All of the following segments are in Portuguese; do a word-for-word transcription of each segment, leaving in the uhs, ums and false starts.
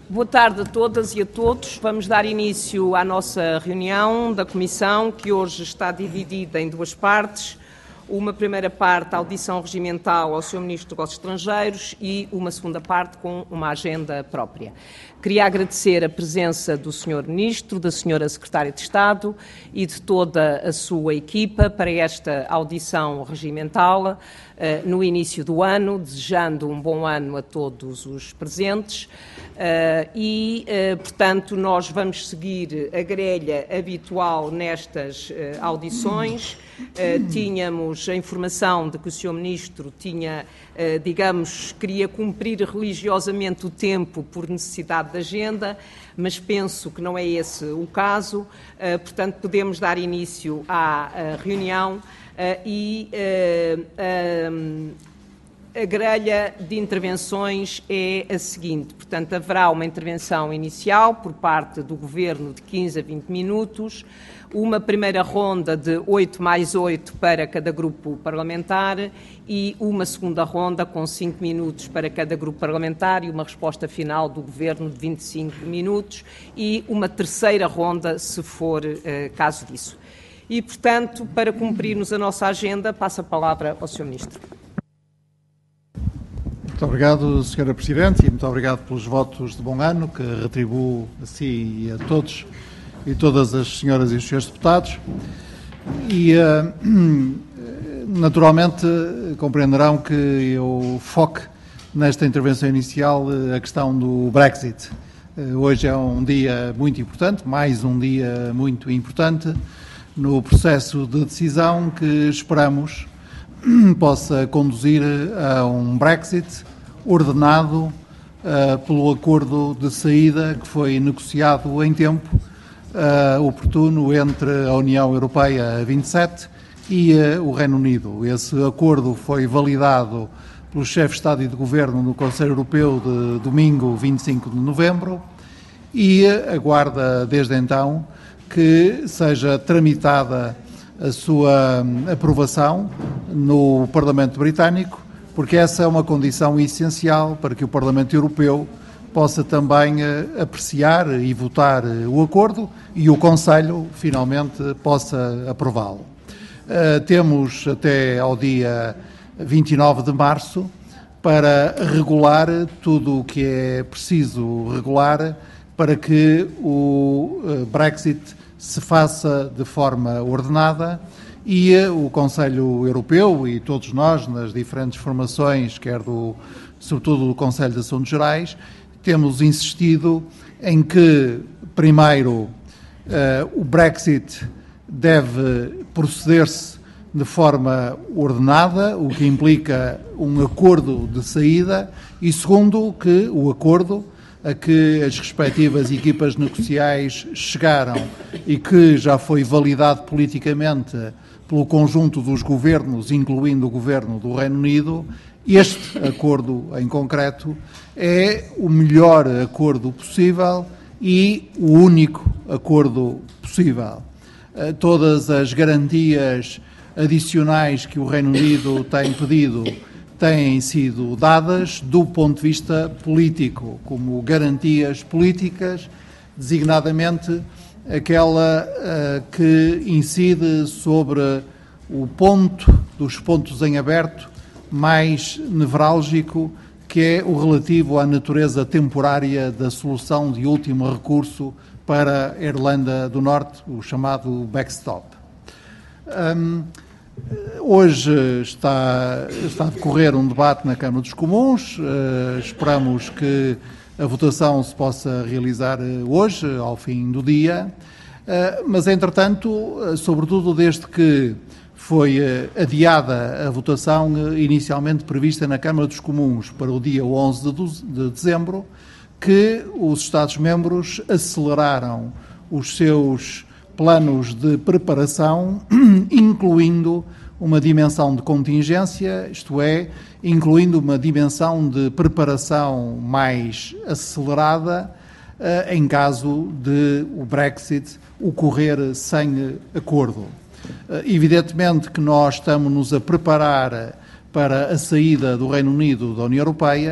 Boa tarde a todas e a todos. Vamos dar início à nossa reunião da Comissão, que hoje está dividida em duas partes. Uma primeira parte, a audição regimental ao senhor Ministro dos Negócios Estrangeiros e uma segunda parte com uma agenda própria. Queria agradecer a presença do senhor Ministro, da senhora Secretária de Estado e de toda a sua equipa para esta audição regimental uh, no início do ano, desejando um bom ano a todos os presentes. Uh, e, uh, portanto, nós vamos seguir a grelha habitual nestas uh, audições. Uh, tínhamos a informação de que o senhor Ministro tinha, uh, digamos, queria cumprir religiosamente o tempo por necessidade de agenda, mas penso que não é esse o caso. Uh, portanto, podemos dar início à uh, reunião uh, e uh, uh, a grelha de intervenções é a seguinte. Portanto, haverá uma intervenção inicial por parte do Governo de quinze a vinte minutos, uma primeira ronda de oito mais oito para cada grupo parlamentar e uma segunda ronda com cinco minutos para cada grupo parlamentar e uma resposta final do Governo de vinte e cinco minutos e uma terceira ronda, se for uh, caso disso. E, portanto, para cumprirmos a nossa agenda, passo a palavra ao senhor Ministro. Muito obrigado, senhora Presidente, e muito obrigado pelos votos de bom ano, que retribuo a si e a todos e todas as senhoras e os senhores deputados. E, uh, naturalmente, compreenderão que eu foque nesta intervenção inicial a questão do Brexit. Uh, hoje é um dia muito importante, mais um dia muito importante, no processo de decisão que esperamos possa conduzir a um Brexit ordenado uh, pelo acordo de saída que foi negociado em tempo uh, oportuno entre a União Europeia vinte e sete e uh, o Reino Unido. Esse acordo foi validado pelo chefe de Estado e de Governo no Conselho Europeu de domingo vinte e cinco de novembro e uh, aguarda desde então que seja tramitada a sua aprovação no Parlamento Britânico, porque essa é uma condição essencial para que o Parlamento Europeu possa também apreciar e votar o acordo e o Conselho finalmente possa aprová-lo. Uh, temos até ao dia vinte e nove de março para regular tudo o que é preciso regular para que o Brexit se faça de forma ordenada e o Conselho Europeu e todos nós, nas diferentes formações, quer do, sobretudo do Conselho de Assuntos Gerais, temos insistido em que, primeiro, uh, o Brexit deve proceder-se de forma ordenada, o que implica um acordo de saída, e segundo, que o acordo a que as respectivas equipas negociais chegaram e que já foi validado politicamente pelo conjunto dos governos, incluindo o governo do Reino Unido, este acordo em concreto é o melhor acordo possível e o único acordo possível. Todas as garantias adicionais que o Reino Unido tem pedido têm sido dadas do ponto de vista político, como garantias políticas, designadamente aquela uh, que incide sobre o ponto dos pontos em aberto mais nevrálgico, que é o relativo à natureza temporária da solução de último recurso para a Irlanda do Norte, o chamado backstop. Um, Hoje está, está a decorrer um debate na Câmara dos Comuns, uh, esperamos que a votação se possa realizar hoje, ao fim do dia, uh, mas, entretanto, uh, sobretudo desde que foi uh, adiada a votação uh, inicialmente prevista na Câmara dos Comuns para o dia onze de dezembro, que os Estados-membros aceleraram os seus planos de preparação, incluindo uma dimensão de contingência, isto é, incluindo uma dimensão de preparação mais acelerada uh, em caso de o Brexit ocorrer sem acordo. Uh, evidentemente que nós estamos-nos a preparar para a saída do Reino Unido da União Europeia,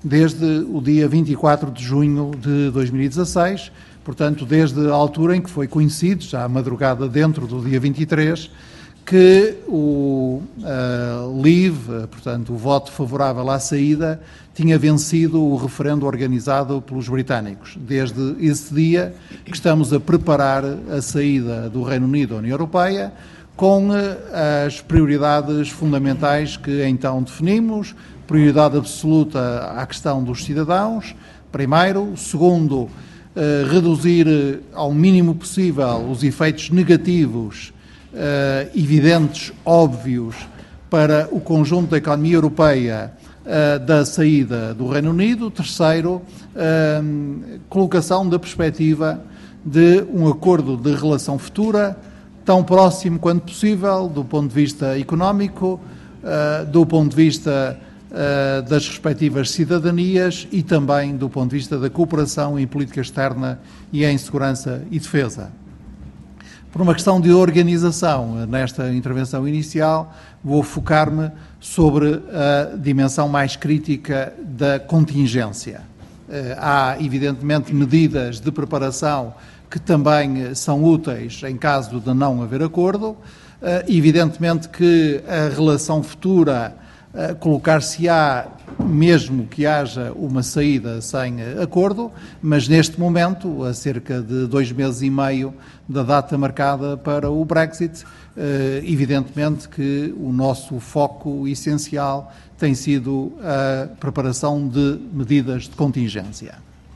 desde o dia vinte e quatro de junho de dois mil e dezasseis, portanto, desde a altura em que foi conhecido, já à madrugada dentro do dia vinte e três, que o uh, Leave, portanto, o voto favorável à saída, tinha vencido o referendo organizado pelos britânicos. Desde esse dia que estamos a preparar a saída do Reino Unido da União Europeia, com uh, as prioridades fundamentais que então definimos: prioridade absoluta à questão dos cidadãos, primeiro; segundo, uh, reduzir ao mínimo possível os efeitos negativos Uh, evidentes, óbvios, para o conjunto da economia europeia uh, da saída do Reino Unido. Terceiro, uh, colocação da perspectiva de um acordo de relação futura, tão próximo quanto possível do ponto de vista económico, uh, do ponto de vista uh, das respectivas cidadanias e também do ponto de vista da cooperação em política externa e em segurança e defesa. Por uma questão de organização, nesta intervenção inicial, vou focar-me sobre a dimensão mais crítica da contingência. Há, evidentemente, medidas de preparação que também são úteis em caso de não haver acordo. Evidentemente que a relação futura colocar-se-á mesmo que haja uma saída sem acordo, mas neste momento, a cerca de dois meses e meio da data marcada para o Brexit, evidentemente que o nosso foco essencial tem sido a preparação de medidas de contingência.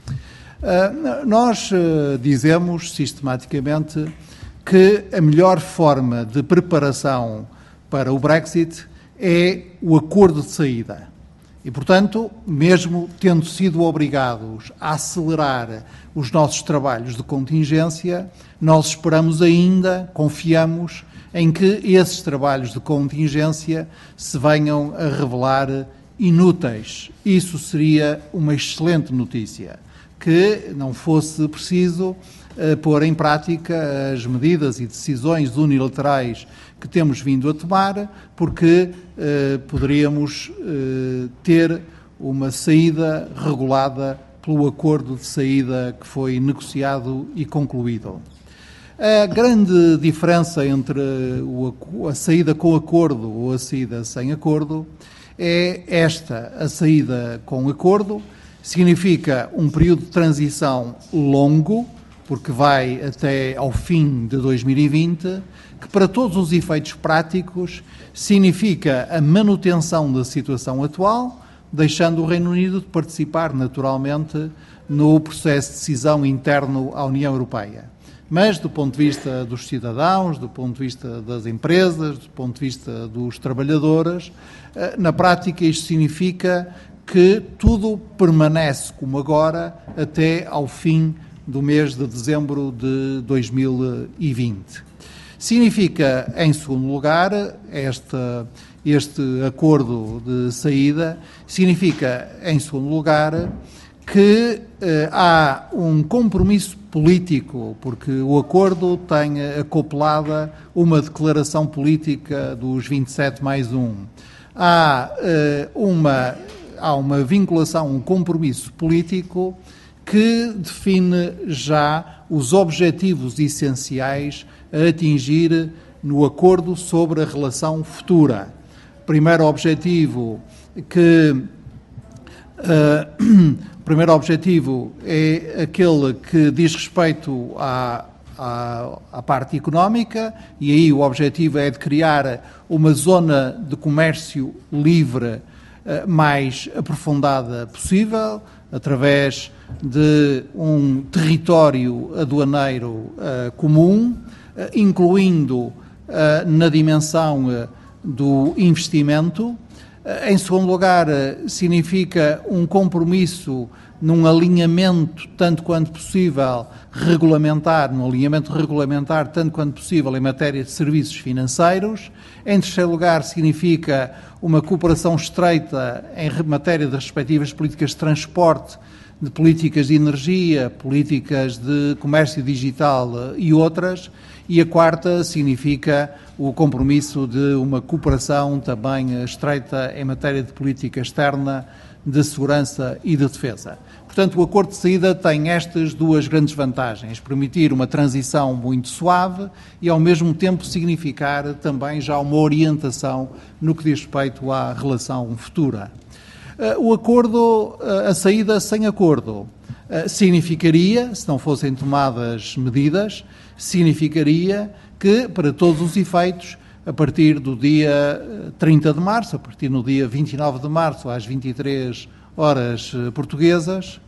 Nós dizemos sistematicamente que a melhor forma de preparação para o Brexit é o acordo de saída. E, portanto, mesmo tendo sido obrigados a acelerar os nossos trabalhos de contingência, nós esperamos ainda, confiamos em que esses trabalhos de contingência se venham a revelar inúteis. Isso seria uma excelente notícia, que não fosse preciso uh, pôr em prática as medidas e decisões unilaterais que temos vindo a tomar, porque uh, poderíamos uh, ter uma saída regulada pelo acordo de saída que foi negociado e concluído. A grande diferença entre o, a saída com acordo ou a saída sem acordo é esta: a saída com acordo significa um período de transição longo, porque vai até ao fim de dois mil e vinte, que para todos os efeitos práticos significa a manutenção da situação atual, deixando o Reino Unido de participar naturalmente no processo de decisão interno à União Europeia. Mas do ponto de vista dos cidadãos, do ponto de vista das empresas, do ponto de vista dos trabalhadores, na prática isto significa que tudo permanece como agora até ao fim do mês de dezembro de dois mil e vinte. Significa, em segundo lugar, esta, este acordo de saída, significa, em segundo lugar, que eh, há um compromisso político, porque o acordo tem acoplada uma declaração política dos vinte e sete mais um. Há, eh, uma, há uma vinculação, um compromisso político que define já os objetivos essenciais a atingir no acordo sobre a relação futura. Primeiro objetivo que uh, primeiro objetivo é aquele que diz respeito à, à, à parte económica, e aí o objetivo é de criar uma zona de comércio livre uh, mais aprofundada possível, através de um território aduaneiro uh, comum, uh, incluindo uh, na dimensão uh, do investimento. Uh, em segundo lugar, uh, significa um compromisso num alinhamento tanto quanto possível regulamentar, num alinhamento regulamentar tanto quanto possível em matéria de serviços financeiros. Em terceiro lugar, significa uma cooperação estreita em matéria de respectivas políticas de transporte, de políticas de energia, políticas de comércio digital e outras. E a quarta significa o compromisso de uma cooperação também estreita em matéria de política externa, de segurança e de defesa. Portanto, o acordo de saída tem estas duas grandes vantagens: permitir uma transição muito suave e, ao mesmo tempo, significar também já uma orientação no que diz respeito à relação futura. O acordo, a saída sem acordo, significaria, se não fossem tomadas medidas, significaria que, para todos os efeitos, a partir do dia trinta de março, a partir do dia vinte e nove de março, às vinte e três horas portuguesas,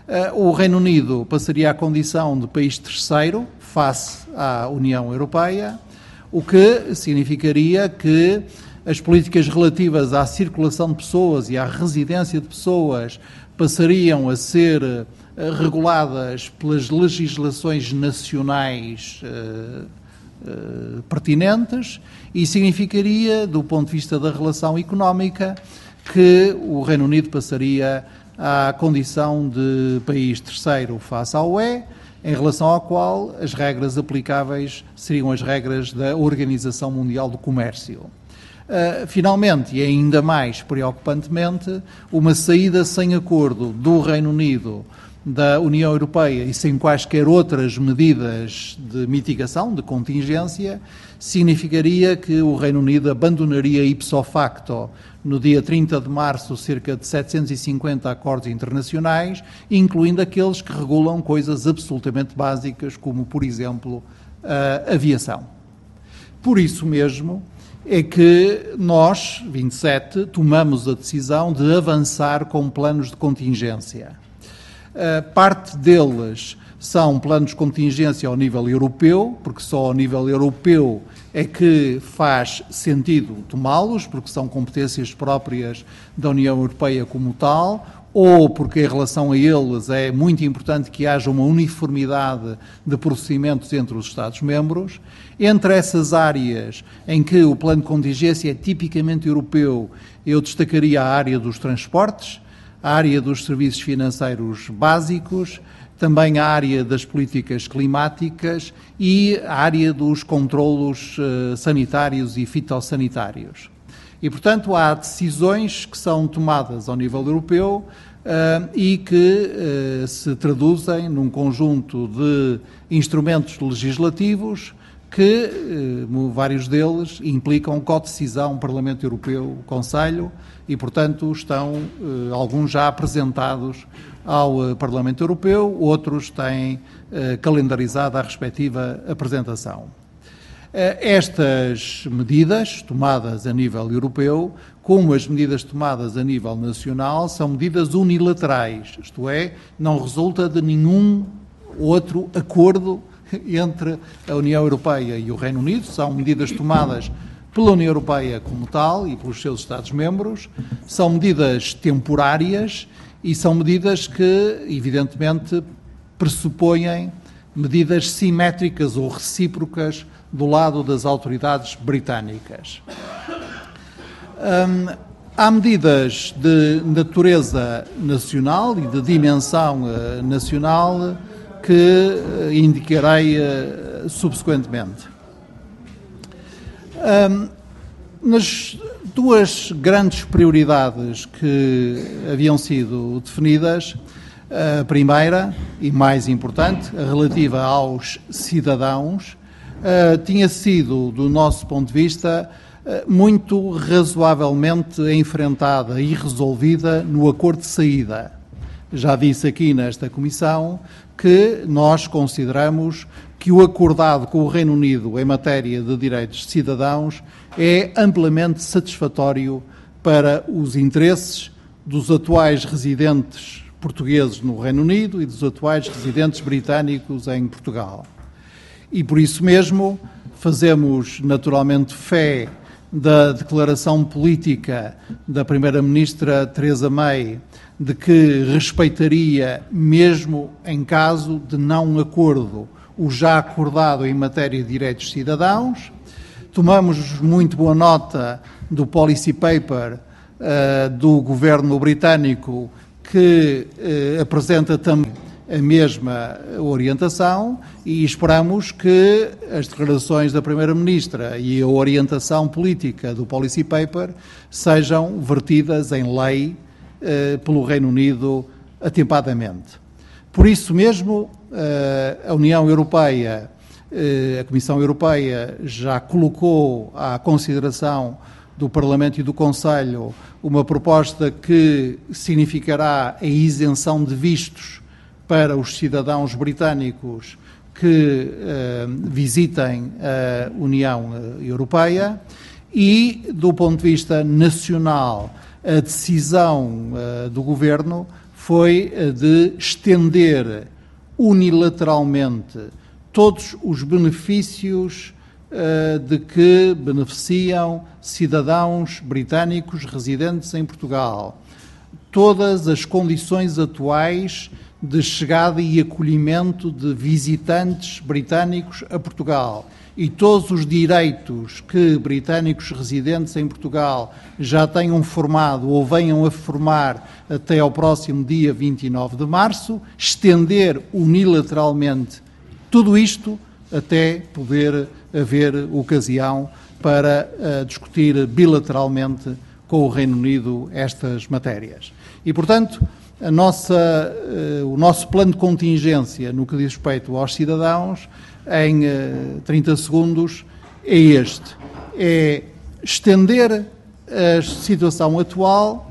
o Reino Unido passaria à condição de país terceiro face à União Europeia, o que significaria que as políticas relativas à circulação de pessoas e à residência de pessoas passariam a ser reguladas pelas legislações nacionais uh, uh, pertinentes, e significaria, do ponto de vista da relação económica, que o Reino Unido passaria à condição de país terceiro face à U E, em relação ao qual as regras aplicáveis seriam as regras da Organização Mundial do Comércio. Uh, finalmente, e ainda mais preocupantemente, uma saída sem acordo do Reino Unido da União Europeia e sem quaisquer outras medidas de mitigação, de contingência, significaria que o Reino Unido abandonaria ipso facto, no dia trinta de março, cerca de setecentos e cinquenta acordos internacionais, incluindo aqueles que regulam coisas absolutamente básicas, como, por exemplo, a aviação. Por isso mesmo é que nós, vinte e sete, tomamos a decisão de avançar com planos de contingência. Uh, parte deles são planos de contingência ao nível europeu, porque só ao nível europeu é que faz sentido tomá-los, porque são competências próprias da União Europeia como tal, ou porque em relação a eles é muito importante que haja uma uniformidade de procedimentos entre os Estados-membros. Entre essas áreas em que o plano de contingência é tipicamente europeu, eu destacaria a área dos transportes, a área dos serviços financeiros básicos, também a área das políticas climáticas e a área dos controlos uh, sanitários e fitossanitários. E, portanto, há decisões que são tomadas ao nível europeu uh, e que uh, se traduzem num conjunto de instrumentos legislativos que, uh, vários deles, implicam codecisão Parlamento Europeu, Conselho, e, portanto, estão uh, alguns já apresentados ao uh, Parlamento Europeu, outros têm uh, calendarizado a respectiva apresentação. Estas medidas tomadas a nível europeu, como as medidas tomadas a nível nacional, são medidas unilaterais, isto é, não resulta de nenhum outro acordo entre a União Europeia e o Reino Unido, são medidas tomadas pela União Europeia como tal e pelos seus Estados-membros, são medidas temporárias e são medidas que, evidentemente, pressupõem medidas simétricas ou recíprocas do lado das autoridades britânicas. Hum, há medidas de natureza nacional e de dimensão uh, nacional que uh, indicarei uh, subsequentemente. Hum, nas duas grandes prioridades que haviam sido definidas, a primeira, e mais importante, a relativa aos cidadãos, Uh, tinha sido, do nosso ponto de vista, uh, muito razoavelmente enfrentada e resolvida no acordo de saída. Já disse aqui nesta comissão que nós consideramos que o acordado com o Reino Unido em matéria de direitos de cidadãos é amplamente satisfatório para os interesses dos atuais residentes portugueses no Reino Unido e dos atuais residentes britânicos em Portugal. E por isso mesmo fazemos naturalmente fé da declaração política da Primeira-Ministra Theresa May de que respeitaria, mesmo em caso de não acordo, o já acordado em matéria de direitos de cidadãos. Tomamos muito boa nota do policy paper uh, do governo britânico que uh, apresenta também a mesma orientação e esperamos que as declarações da Primeira-Ministra e a orientação política do policy paper sejam vertidas em lei eh, pelo Reino Unido atempadamente. Por isso mesmo, eh, a União Europeia, eh, a Comissão Europeia já colocou à consideração do Parlamento e do Conselho uma proposta que significará a isenção de vistos para os cidadãos britânicos que eh, visitem a União Europeia e, do ponto de vista nacional, a decisão eh, do Governo foi a de estender unilateralmente todos os benefícios uh, de que beneficiam cidadãos britânicos residentes em Portugal, todas as condições atuais de chegada e acolhimento de visitantes britânicos a Portugal e todos os direitos que britânicos residentes em Portugal já tenham formado ou venham a formar até ao próximo dia vinte e nove de março, estender unilateralmente tudo isto até poder haver ocasião para uh, discutir bilateralmente com o Reino Unido estas matérias. E, portanto, a nossa, uh, o nosso plano de contingência no que diz respeito aos cidadãos, em uh, trinta segundos, é este. É estender a situação atual,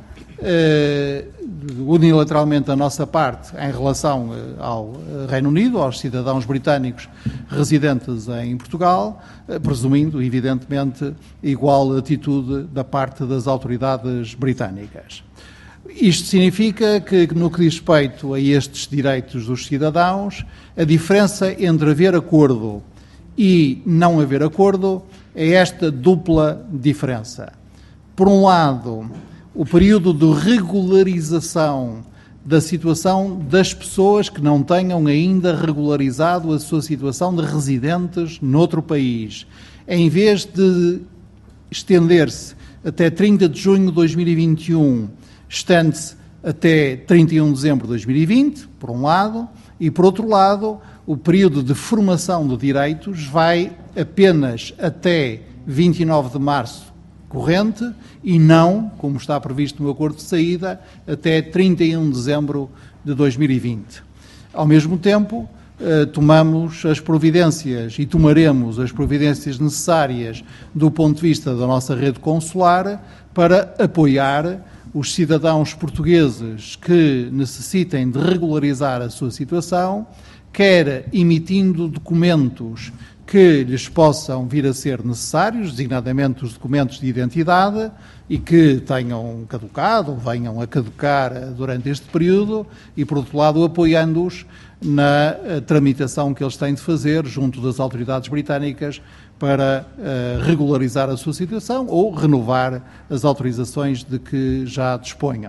uh, unilateralmente da nossa parte, em relação uh, ao Reino Unido, aos cidadãos britânicos residentes em Portugal, uh, presumindo, evidentemente, igual atitude da parte das autoridades britânicas. Isto significa que, no que diz respeito a estes direitos dos cidadãos, a diferença entre haver acordo e não haver acordo é esta dupla diferença. Por um lado, o período de regularização da situação das pessoas que não tenham ainda regularizado a sua situação de residentes noutro país, em vez de estender-se até trinta de junho de dois mil e vinte e um, estende-se até trinta e um de dezembro de dois mil e vinte, por um lado, e por outro lado, o período de formação de direitos vai apenas até vinte e nove de março corrente e não, como está previsto no acordo de saída, até trinta e um de dezembro de dois mil e vinte. Ao mesmo tempo, tomamos as providências e tomaremos as providências necessárias do ponto de vista da nossa rede consular para apoiar os cidadãos portugueses que necessitem de regularizar a sua situação, quer emitindo documentos que lhes possam vir a ser necessários, designadamente os documentos de identidade, e que tenham caducado ou venham a caducar durante este período, e, por outro lado, apoiando-os na tramitação que eles têm de fazer junto das autoridades britânicas para uh, regularizar a sua situação ou renovar as autorizações de que já disponham.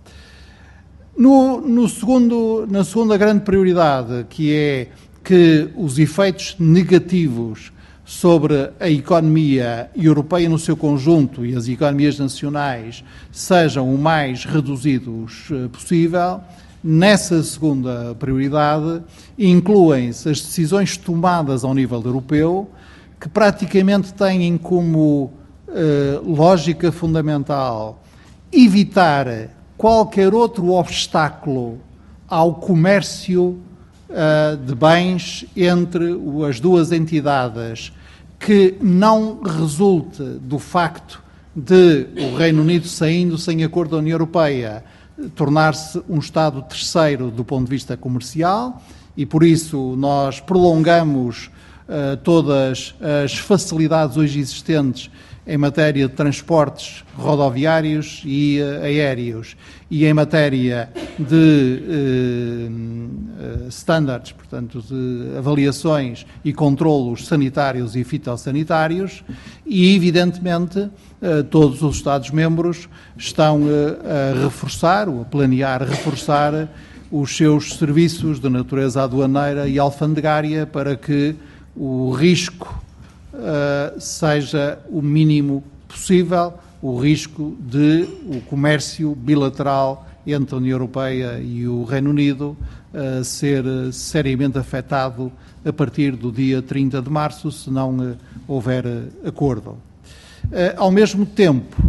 No, no segundo, na segunda grande prioridade, que é que os efeitos negativos sobre a economia europeia no seu conjunto e as economias nacionais sejam o mais reduzidos possível, nessa segunda prioridade incluem-se as decisões tomadas ao nível europeu, que praticamente têm como uh, lógica fundamental evitar qualquer outro obstáculo ao comércio uh, de bens entre as duas entidades, que não resulte do facto de o Reino Unido, saindo sem acordo da União Europeia, tornar-se um Estado terceiro do ponto de vista comercial, e por isso nós prolongamos uh, todas as facilidades hoje existentes em matéria de transportes rodoviários e uh, aéreos e em matéria de uh, uh, standards, portanto, de avaliações e controlos sanitários e fitossanitários, e, evidentemente, uh, todos os Estados-membros estão uh, a reforçar, ou a planear reforçar, os seus serviços de natureza aduaneira e alfandegária para que o risco Uh, seja o mínimo possível, o risco de o comércio bilateral entre a União Europeia e o Reino Unido uh, ser uh, seriamente afetado a partir do dia trinta de março, se não uh, houver uh, acordo. Uh, ao mesmo tempo,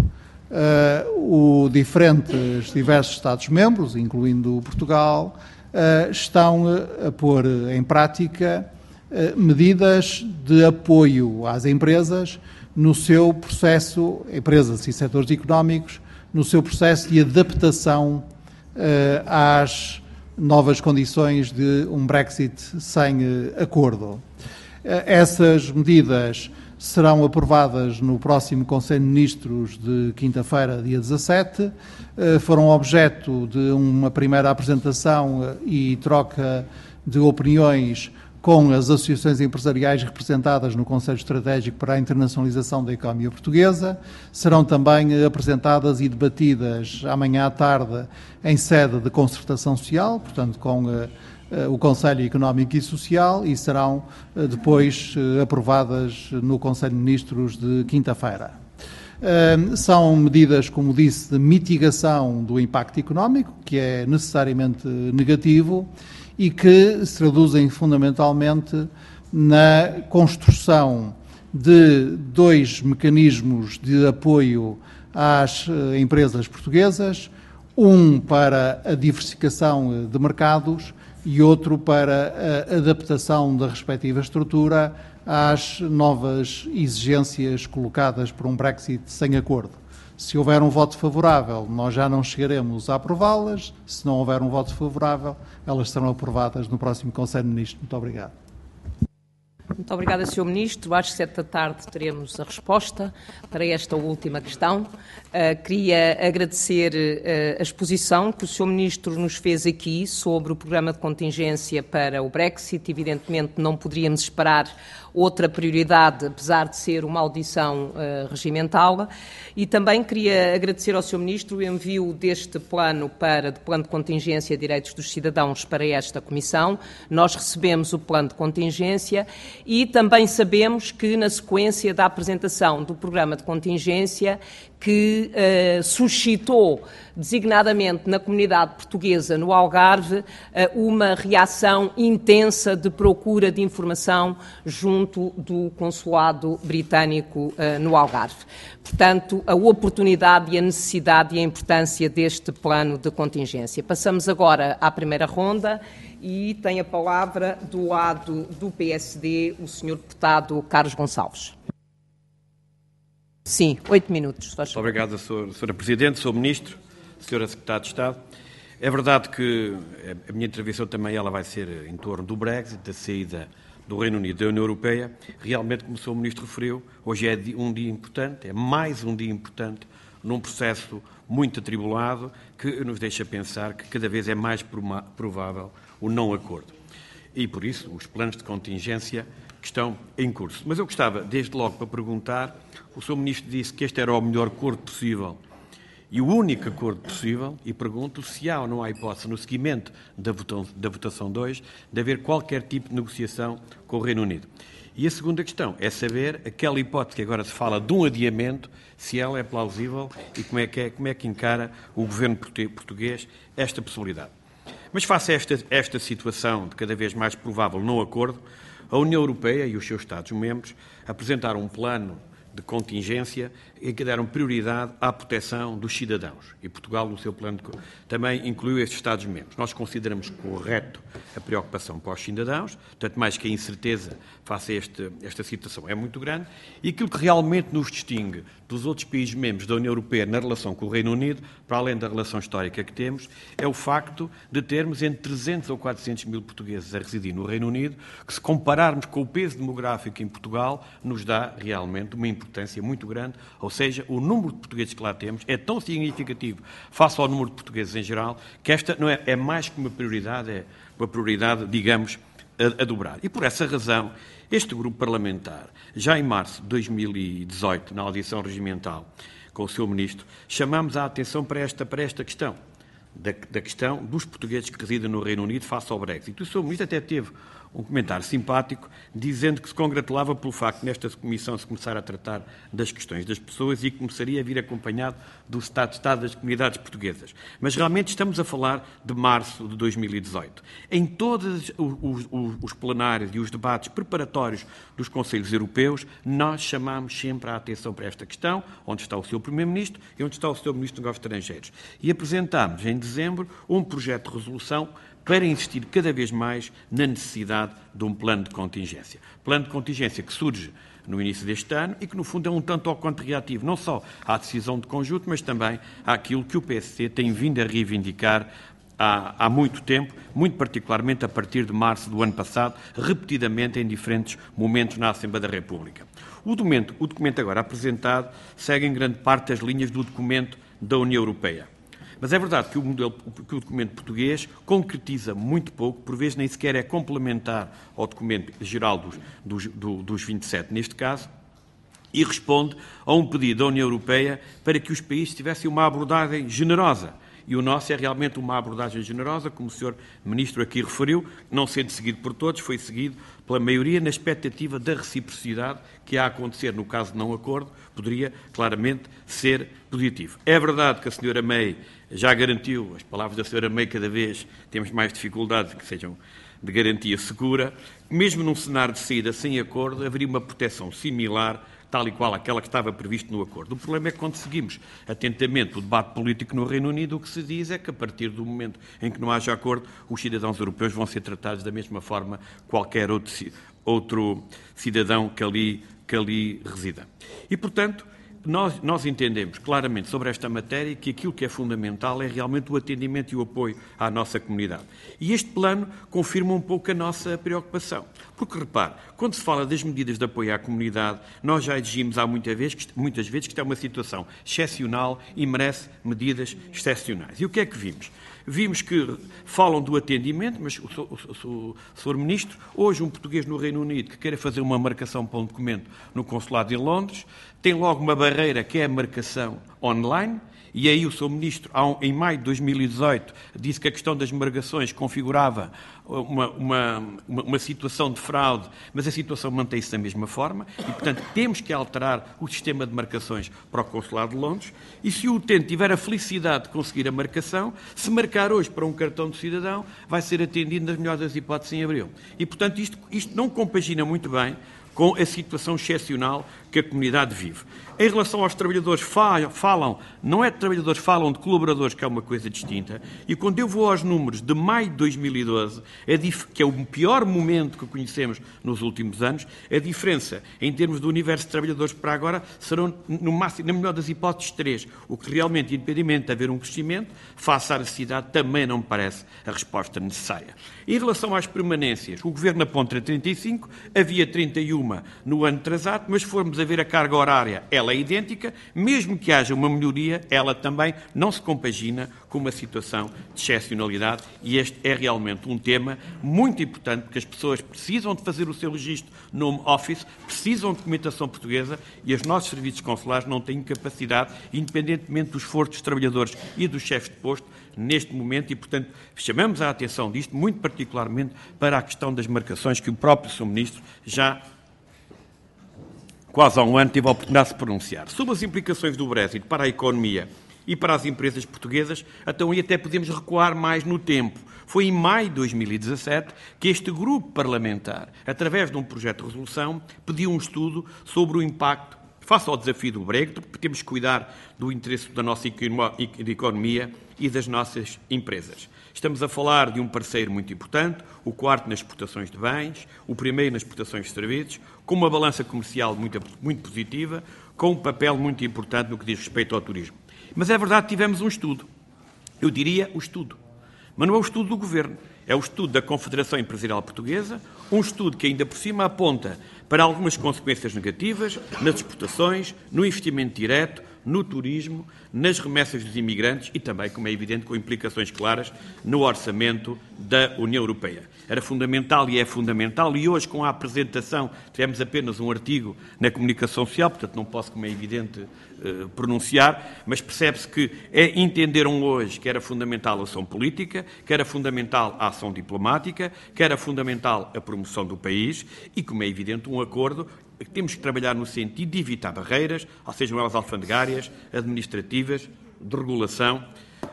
uh, o diferentes, diversos Estados-membros, incluindo Portugal, uh, estão a pôr em prática uh, medidas de apoio às empresas no seu processo, empresas e setores económicos, no seu processo de adaptação uh, às novas condições de um Brexit sem uh, acordo. Uh, essas medidas serão aprovadas no próximo Conselho de Ministros de quinta-feira, dia dezassete. Uh, foram objeto de uma primeira apresentação uh, e troca de opiniões com as associações empresariais representadas no Conselho Estratégico para a Internacionalização da Economia Portuguesa. Serão também apresentadas e debatidas amanhã à tarde em sede de concertação social, portanto, com uh, uh, o Conselho Económico e Social, e serão uh, depois uh, aprovadas no Conselho de Ministros de quinta-feira. Uh, são medidas, como disse, de mitigação do impacto económico, que é necessariamente negativo, e que se traduzem fundamentalmente na construção de dois mecanismos de apoio às uh, empresas portuguesas, um para a diversificação de mercados e outro para a adaptação da respectiva estrutura às novas exigências colocadas por um Brexit sem acordo. Se houver um voto favorável, nós já não chegaremos a aprová-las. Se não houver um voto favorável, elas serão aprovadas no próximo Conselho de Ministros. Muito obrigado. Muito obrigada, senhor Ministro. Às sete da tarde teremos a resposta para esta última questão. Uh, queria agradecer uh, a exposição que o senhor Ministro nos fez aqui sobre o programa de contingência para o Brexit. Evidentemente, não poderíamos esperar outra prioridade, apesar de ser uma audição uh, regimental. E também queria agradecer ao senhor Ministro o envio deste plano, para, de plano de contingência de direitos dos cidadãos para esta Comissão. Nós recebemos o plano de contingência e também sabemos que, na sequência da apresentação do programa de contingência, que uh, suscitou, designadamente na comunidade portuguesa no Algarve, uh, uma reação intensa de procura de informação junto do consulado britânico uh, no Algarve. Portanto, a oportunidade e a necessidade e a importância deste plano de contingência. Passamos agora à primeira ronda e tem a palavra, do lado do P S D, o senhor deputado Carlos Gonçalves. Sim, oito minutos. Muito obrigado, senhora Presidente, senhor Ministro, senhora Secretária de Estado. É verdade que a minha intervenção também ela vai ser em torno do Brexit, da saída do Reino Unido da União Europeia. Realmente, como o senhor Ministro referiu, hoje é um dia importante, é mais um dia importante num processo muito atribulado que nos deixa pensar que cada vez é mais provável o não acordo. E, por isso, os planos de contingência que estão em curso. Mas eu gostava, desde logo, para perguntar, o senhor Ministro disse que este era o melhor acordo possível e o único acordo possível, e pergunto se há ou não há hipótese, no seguimento da votação, da votação dois, de haver qualquer tipo de negociação com o Reino Unido. E a segunda questão é saber, aquela hipótese que agora se fala de um adiamento, se ela é plausível e como é que, é, como é que encara o governo português esta possibilidade. Mas face a esta, esta situação de cada vez mais provável não acordo, a União Europeia e os seus Estados-membros apresentaram um plano de contingência em que deram prioridade à proteção dos cidadãos. E Portugal, no seu plano, também incluiu estes Estados-membros. Nós consideramos correto a preocupação para os cidadãos, tanto mais que a incerteza face a este, esta situação é muito grande, e aquilo que realmente nos distingue dos outros países membros da União Europeia na relação com o Reino Unido, para além da relação histórica que temos, é o facto de termos entre trezentos ou quatrocentos mil portugueses a residir no Reino Unido, que, se compararmos com o peso demográfico em Portugal, nos dá realmente uma importância muito grande, ou seja, o número de portugueses que lá temos é tão significativo face ao número de portugueses em geral, que esta não é, é mais que uma prioridade, é uma prioridade, digamos, a, a dobrar. E por essa razão, este grupo parlamentar, já em março de dois mil e dezoito, na audição regimental com o senhor Ministro, chamámos a atenção para esta, para esta questão da, da questão dos portugueses que residem no Reino Unido face ao Brexit. O senhor Ministro até teve um comentário simpático, dizendo que se congratulava pelo facto de nesta comissão se começar a tratar das questões das pessoas e que começaria a vir acompanhado do Estado de Estado das comunidades portuguesas. Mas realmente estamos a falar de março de dois mil e dezoito. Em todos os, os, os plenários e os debates preparatórios dos Conselhos Europeus, nós chamamos sempre a atenção para esta questão, onde está o seu Primeiro-Ministro e onde está o seu Ministro dos Negócios Estrangeiros. E apresentámos em dezembro um projeto de resolução para insistir cada vez mais na necessidade de um plano de contingência. Plano de contingência que surge no início deste ano e que, no fundo, é um tanto ou quanto reativo, não só à decisão de conjunto, mas também àquilo que o P S C tem vindo a reivindicar há, há muito tempo, muito particularmente a partir de março do ano passado, repetidamente em diferentes momentos na Assembleia da República. O documento, o documento agora apresentado segue em grande parte as linhas do documento da União Europeia. Mas é verdade que o, modelo, que o documento português concretiza muito pouco, por vezes nem sequer é complementar ao documento geral dos, dos, do, dos vinte e sete, neste caso, e responde a um pedido da União Europeia para que os países tivessem uma abordagem generosa. E o nosso é realmente uma abordagem generosa, como o senhor Ministro aqui referiu, não sendo seguido por todos, foi seguido pela maioria na expectativa da reciprocidade que a acontecer no caso de não acordo, poderia claramente ser positivo. É verdade que a senhora May já garantiu, as palavras da senhora May cada vez temos mais dificuldade que sejam de garantia segura, mesmo num cenário de saída sem acordo, haveria uma proteção similar, tal e qual aquela que estava prevista no acordo. O problema é que quando seguimos atentamente o debate político no Reino Unido, o que se diz é que a partir do momento em que não haja acordo, os cidadãos europeus vão ser tratados da mesma forma que qualquer outro, outro cidadão que ali, que ali resida. E, portanto, Nós, nós entendemos claramente sobre esta matéria que aquilo que é fundamental é realmente o atendimento e o apoio à nossa comunidade. E este plano confirma um pouco a nossa preocupação. Porque, repare, quando se fala das medidas de apoio à comunidade, nós já exigimos há muitas vezes que, muitas vezes que isto é uma situação excepcional e merece medidas excepcionais. E o que é que vimos? Vimos que falam do atendimento, mas o, o, o, o senhor Ministro, hoje um português no Reino Unido que queira fazer uma marcação para um documento no consulado em Londres, tem logo uma barreira que é a marcação online, e aí o senhor Ministro, em maio de dois mil e dezoito, disse que a questão das marcações configurava uma, uma, uma situação de fraude, mas a situação mantém-se da mesma forma e, portanto, temos que alterar o sistema de marcações para o Consulado de Londres e, se o utente tiver a felicidade de conseguir a marcação, se marcar hoje para um cartão de cidadão, vai ser atendido nas melhores das hipóteses em abril. E, portanto, isto, isto não compagina muito bem com a situação excepcional que a comunidade vive. Em relação aos trabalhadores, falam, não é de trabalhadores, falam de colaboradores, que é uma coisa distinta, e quando eu vou aos números de maio de dois mil e doze, que é o pior momento que conhecemos nos últimos anos, a diferença em termos do universo de trabalhadores para agora serão, no máximo, na melhor das hipóteses, três, o que realmente, independentemente de haver um crescimento, face à necessidade, também não me parece a resposta necessária. Em relação às permanências, o Governo aponta trinta e cinco, havia trinta e um no ano atrasado, mas se formos a ver a carga horária, ela é idêntica, mesmo que haja uma melhoria, ela também não se compagina com uma situação de excepcionalidade e este é realmente um tema muito importante porque as pessoas precisam de fazer o seu registro no home office, precisam de documentação portuguesa e os nossos serviços consulares não têm capacidade, independentemente do esforço dos trabalhadores e dos chefes de posto, neste momento e, portanto, chamamos a atenção disto, muito particularmente para a questão das marcações que o próprio senhor Ministro já quase há um ano teve a oportunidade de se pronunciar. Sobre as implicações do Brexit para a economia e para as empresas portuguesas, então aí até podemos recuar mais no tempo. Foi em maio de dois mil e dezassete que este grupo parlamentar, através de um projeto de resolução, pediu um estudo sobre o impacto face ao desafio do Brexit, porque temos que cuidar do interesse da nossa economia e das nossas empresas. Estamos a falar de um parceiro muito importante, o quarto nas exportações de bens, o primeiro nas exportações de serviços, com uma balança comercial muito, muito positiva, com um papel muito importante no que diz respeito ao turismo. Mas é verdade que tivemos um estudo. Eu diria o estudo. Mas não é o estudo do Governo. É o estudo da Confederação Empresarial Portuguesa, um estudo que ainda por cima aponta para algumas consequências negativas nas exportações, no investimento direto, no turismo, nas remessas dos imigrantes e também, como é evidente, com implicações claras no orçamento da União Europeia. Era fundamental e é fundamental, e hoje, com a apresentação, tivemos apenas um artigo na comunicação social, portanto não posso, como é evidente, pronunciar, mas percebe-se que é, entenderam hoje que era fundamental a ação política, que era fundamental a ação diplomática, que era fundamental a promoção do país e, como é evidente, um acordo. Temos que trabalhar no sentido de evitar barreiras, ou sejam elas alfandegárias, administrativas, de regulação,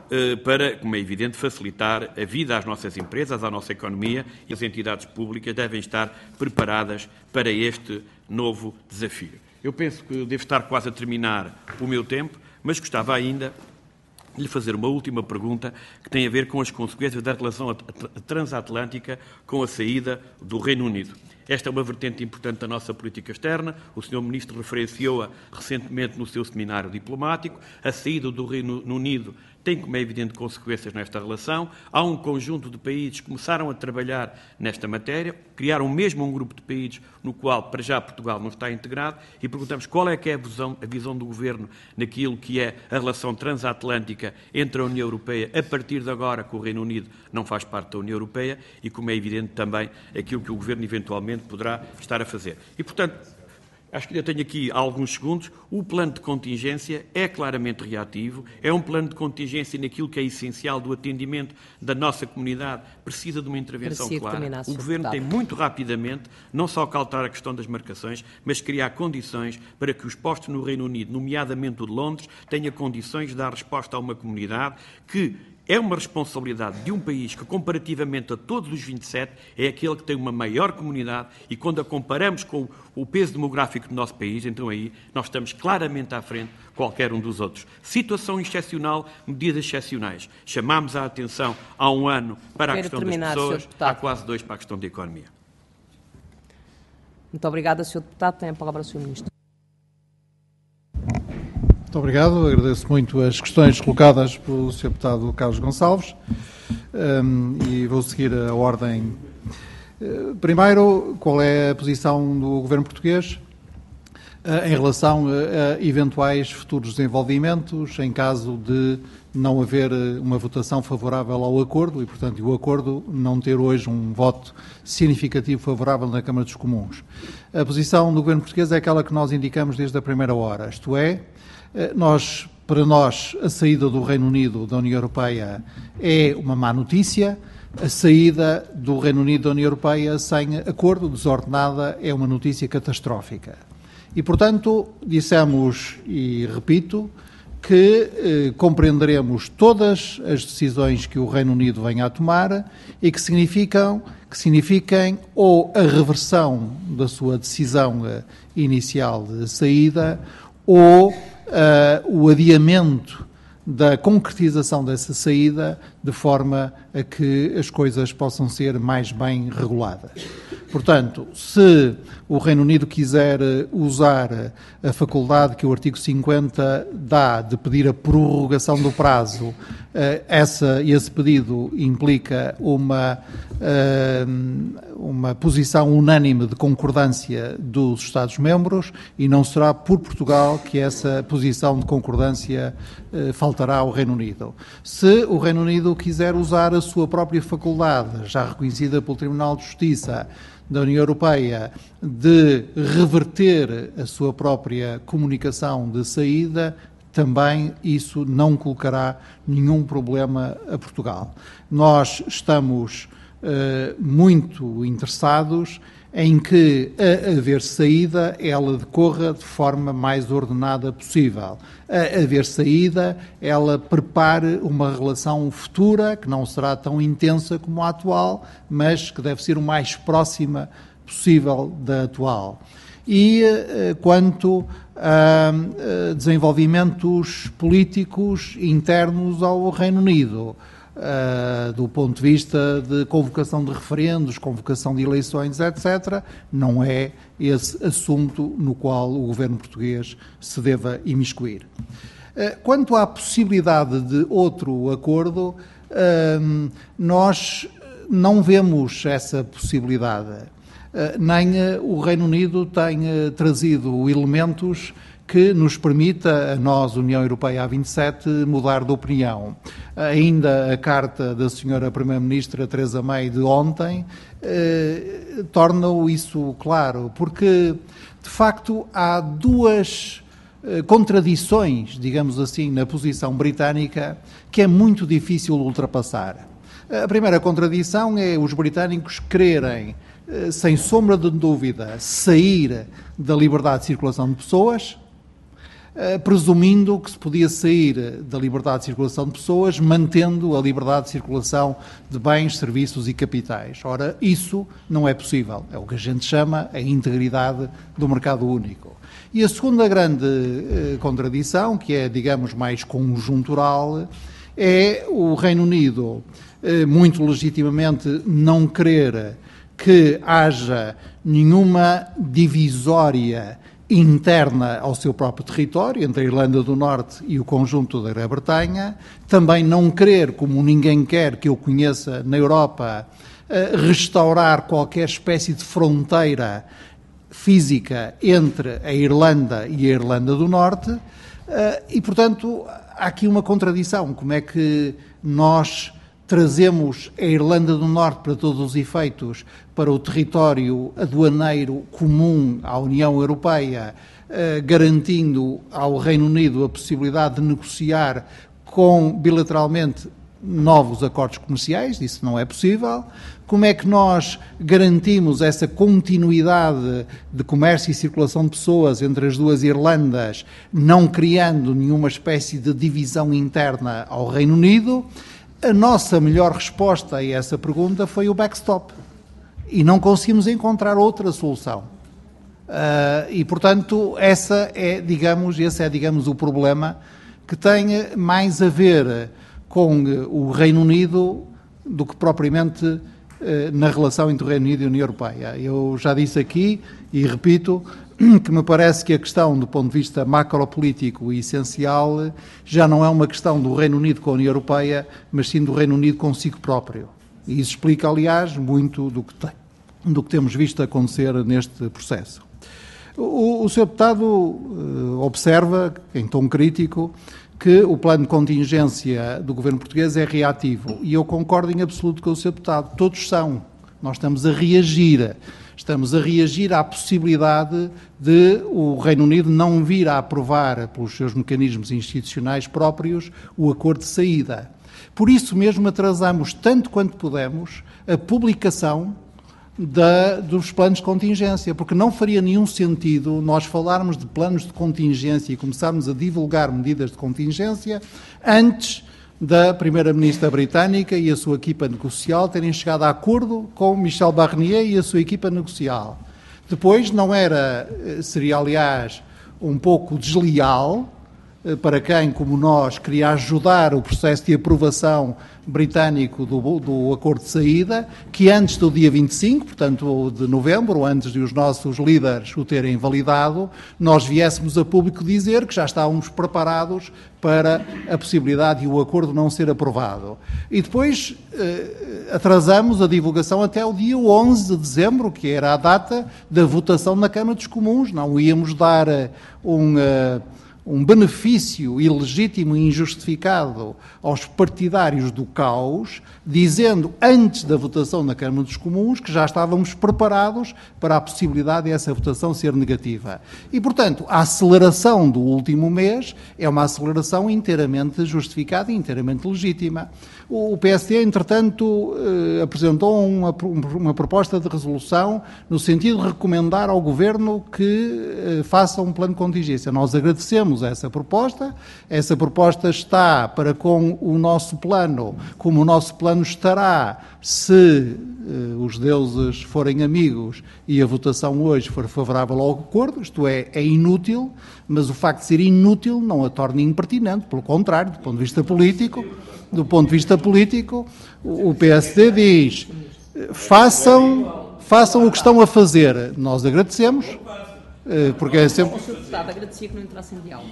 para, como é evidente, facilitar a vida às nossas empresas, à nossa economia, e as entidades públicas devem estar preparadas para este novo desafio. Eu penso que devo estar quase a terminar o meu tempo, mas gostava ainda de lhe fazer uma última pergunta que tem a ver com as consequências da relação transatlântica com a saída do Reino Unido. Esta é uma vertente importante da nossa política externa. O senhor Ministro referenciou-a recentemente no seu seminário diplomático. A saída do Reino Unido tem, como é evidente, consequências nesta relação. Há um conjunto de países que começaram a trabalhar nesta matéria, criaram mesmo um grupo de países no qual, para já, Portugal não está integrado, e perguntamos qual é que é a visão, a visão do Governo naquilo que é a relação transatlântica entre a União Europeia, a partir de agora que o Reino Unido não faz parte da União Europeia, e, como é evidente, também aquilo que o Governo eventualmente poderá estar a fazer. E, portanto, acho que ainda tenho aqui alguns segundos. O plano de contingência é claramente reativo, é um plano de contingência naquilo que é essencial do atendimento da nossa comunidade, precisa de uma intervenção clara. O Governo tem muito rapidamente, não só que alterar a questão das marcações, mas criar condições para que os postos no Reino Unido, nomeadamente o de Londres, tenham condições de dar resposta a uma comunidade que é uma responsabilidade de um país que, comparativamente a todos os vinte e sete, é aquele que tem uma maior comunidade, e quando a comparamos com o peso demográfico do nosso país, então aí nós estamos claramente à frente de qualquer um dos outros. Situação excepcional, medidas excepcionais. Chamámos a atenção há um ano para a questão das pessoas, há quase dois para a questão da economia. Muito obrigada, senhor Deputado. Tem a palavra o senhor Ministro. Muito obrigado. Agradeço muito as questões colocadas pelo senhor Deputado Carlos Gonçalves um, e vou seguir a ordem. Uh, primeiro, qual é a posição do Governo português uh, em relação a, a eventuais futuros desenvolvimentos em caso de não haver uma votação favorável ao acordo e, portanto, o acordo não ter hoje um voto significativo favorável na Câmara dos Comuns. A posição do Governo português é aquela que nós indicamos desde a primeira hora, isto é, Nós, para nós, a saída do Reino Unido da União Europeia é uma má notícia. A saída do Reino Unido da União Europeia sem acordo, desordenada, é uma notícia catastrófica. E, portanto, dissemos, e repito, que eh, compreenderemos todas as decisões que o Reino Unido venha a tomar e que significam, que signifiquem ou a reversão da sua decisão eh, inicial de saída ou Uh, o adiamento da concretização dessa saída de forma a que as coisas possam ser mais bem reguladas. Portanto, se o Reino Unido quiser usar a faculdade que o artigo cinquenta dá de pedir a prorrogação do prazo, essa, esse pedido implica uma, uma posição unânime de concordância dos Estados-membros e não será por Portugal que essa posição de concordância faltará ao Reino Unido. Se o Reino Unido quiser usar a sua própria faculdade, já reconhecida pelo Tribunal de Justiça da União Europeia, de reverter a sua própria comunicação de saída, também isso não colocará nenhum problema a Portugal. Nós estamos uh, muito interessados em que, a haver saída, ela decorra de forma mais ordenada possível. A haver saída, ela prepare uma relação futura, que não será tão intensa como a atual, mas que deve ser o mais próxima possível da atual. E quanto a desenvolvimentos políticos internos ao Reino Unido, Uh, do ponto de vista de convocação de referendos, convocação de eleições, etcétera, não é esse assunto no qual o Governo português se deva imiscuir. Uh, quanto à possibilidade de outro acordo, uh, nós não vemos essa possibilidade. nem o Reino Unido tem trazido elementos que nos permita, a nós, União Europeia A vinte e sete, mudar de opinião. Ainda a carta da senhora Primeira-Ministra Theresa May de ontem eh, torna isso claro, porque, de facto, há duas eh, contradições, digamos assim, na posição britânica que é muito difícil ultrapassar. A primeira contradição é os britânicos quererem, eh, sem sombra de dúvida, sair da liberdade de circulação de pessoas, presumindo que se podia sair da liberdade de circulação de pessoas, mantendo a liberdade de circulação de bens, serviços e capitais. Ora, isso não é possível. É o que a gente chama a integridade do mercado único. E a segunda grande eh, contradição, que é, digamos, mais conjuntural, é o Reino Unido, eh, muito legitimamente, não querer que haja nenhuma divisória interna ao seu próprio território, entre a Irlanda do Norte e o conjunto da Grã-Bretanha, também não querer, como ninguém quer que eu conheça na Europa, restaurar qualquer espécie de fronteira física entre a Irlanda e a Irlanda do Norte, e, portanto, há aqui uma contradição. Como é que nós trazemos a Irlanda do Norte, para todos os efeitos, para o território aduaneiro comum à União Europeia, eh, garantindo ao Reino Unido a possibilidade de negociar com, bilateralmente, novos acordos comerciais? Isso não é possível. Como é que nós garantimos essa continuidade de comércio e circulação de pessoas entre as duas Irlandas, não criando nenhuma espécie de divisão interna ao Reino Unido? A nossa melhor resposta a essa pergunta foi o backstop. E não conseguimos encontrar outra solução. Uh, e, portanto, essa é, digamos, esse é, digamos, o problema que tem mais a ver com o Reino Unido do que propriamente uh, na relação entre o Reino Unido e a União Europeia. Eu já disse aqui, e repito, que me parece que a questão, do ponto de vista macropolítico e essencial, já não é uma questão do Reino Unido com a União Europeia, mas sim do Reino Unido consigo próprio. E isso explica, aliás, muito do que, tem, do que temos visto acontecer neste processo. O, o senhor Deputado uh, observa, em tom crítico, que o plano de contingência do governo português é reativo. E eu concordo em absoluto com o senhor Deputado. Todos são. Nós estamos a reagir. Estamos a reagir à possibilidade de o Reino Unido não vir a aprovar, pelos seus mecanismos institucionais próprios, o acordo de saída. Por isso mesmo atrasamos, tanto quanto pudemos, a publicação da, dos planos de contingência, porque não faria nenhum sentido nós falarmos de planos de contingência e começarmos a divulgar medidas de contingência antes da Primeira-Ministra britânica e a sua equipa negocial terem chegado a acordo com Michel Barnier e a sua equipa negocial. Depois, não era, seria aliás um pouco desleal para quem, como nós, queria ajudar o processo de aprovação britânico do, do acordo de saída, que antes do dia vinte e cinco, portanto de novembro, antes de os nossos líderes o terem validado, nós viéssemos a público dizer que já estávamos preparados para a possibilidade de o acordo não ser aprovado. E depois eh, atrasamos a divulgação até o dia onze de dezembro, que era a data da votação na Câmara dos Comuns. Não íamos dar um... Uh, um benefício ilegítimo e injustificado aos partidários do caos, dizendo antes da votação na Câmara dos Comuns que já estávamos preparados para a possibilidade dessa votação ser negativa. E, portanto, a aceleração do último mês é uma aceleração inteiramente justificada e inteiramente legítima. O P S D, entretanto, eh, apresentou uma, uma proposta de resolução no sentido de recomendar ao Governo que eh, faça um plano de contingência. Nós agradecemos essa proposta. Essa proposta está para com o nosso plano, como o nosso plano estará se eh, os deuses forem amigos e a votação hoje for favorável ao acordo. Isto é, é inútil, mas o facto de ser inútil não a torna impertinente. Pelo contrário, do ponto de vista político, do ponto de vista político, o P S D diz, façam, façam o que estão a fazer. Nós agradecemos, porque é sempre... O senhor Deputado agradecia que não entrasse em diálogo.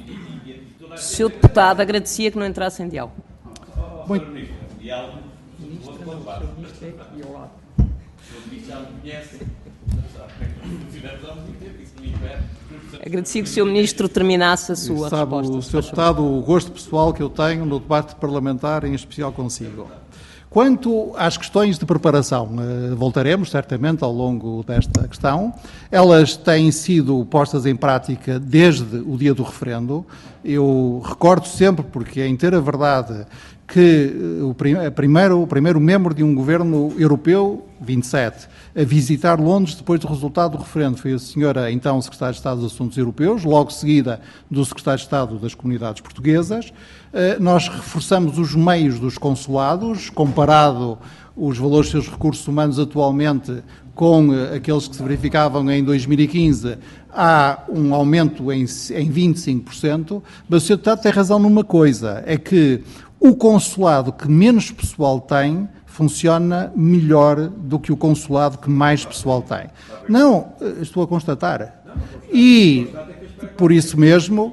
O senhor Deputado agradecia que não entrasse em diálogo. Muito... Agradecia que o senhor Ministro terminasse a sua Sabe, resposta. o senhor Deputado, o gosto pessoal que eu tenho no debate parlamentar, em especial consigo. Quanto às questões de preparação, voltaremos certamente ao longo desta questão. Elas têm sido postas em prática desde o dia do referendo. Eu recordo sempre, porque é inteira verdade, que o primeiro, o primeiro membro de um governo europeu, vinte e sete, a visitar Londres depois do resultado do referendo foi a senhora, então, Secretária de Estado dos Assuntos Europeus, logo seguida do Secretário de Estado das Comunidades Portuguesas. Nós reforçamos os meios dos consulados, comparado os valores dos seus recursos humanos atualmente com aqueles que se verificavam em dois mil e quinze, há um aumento em, em vinte e cinco por cento, mas o senhor Deputado tem razão numa coisa, é que o consulado que menos pessoal tem funciona melhor do que o consulado que mais pessoal tem. Não, estou a constatar. E, por isso mesmo,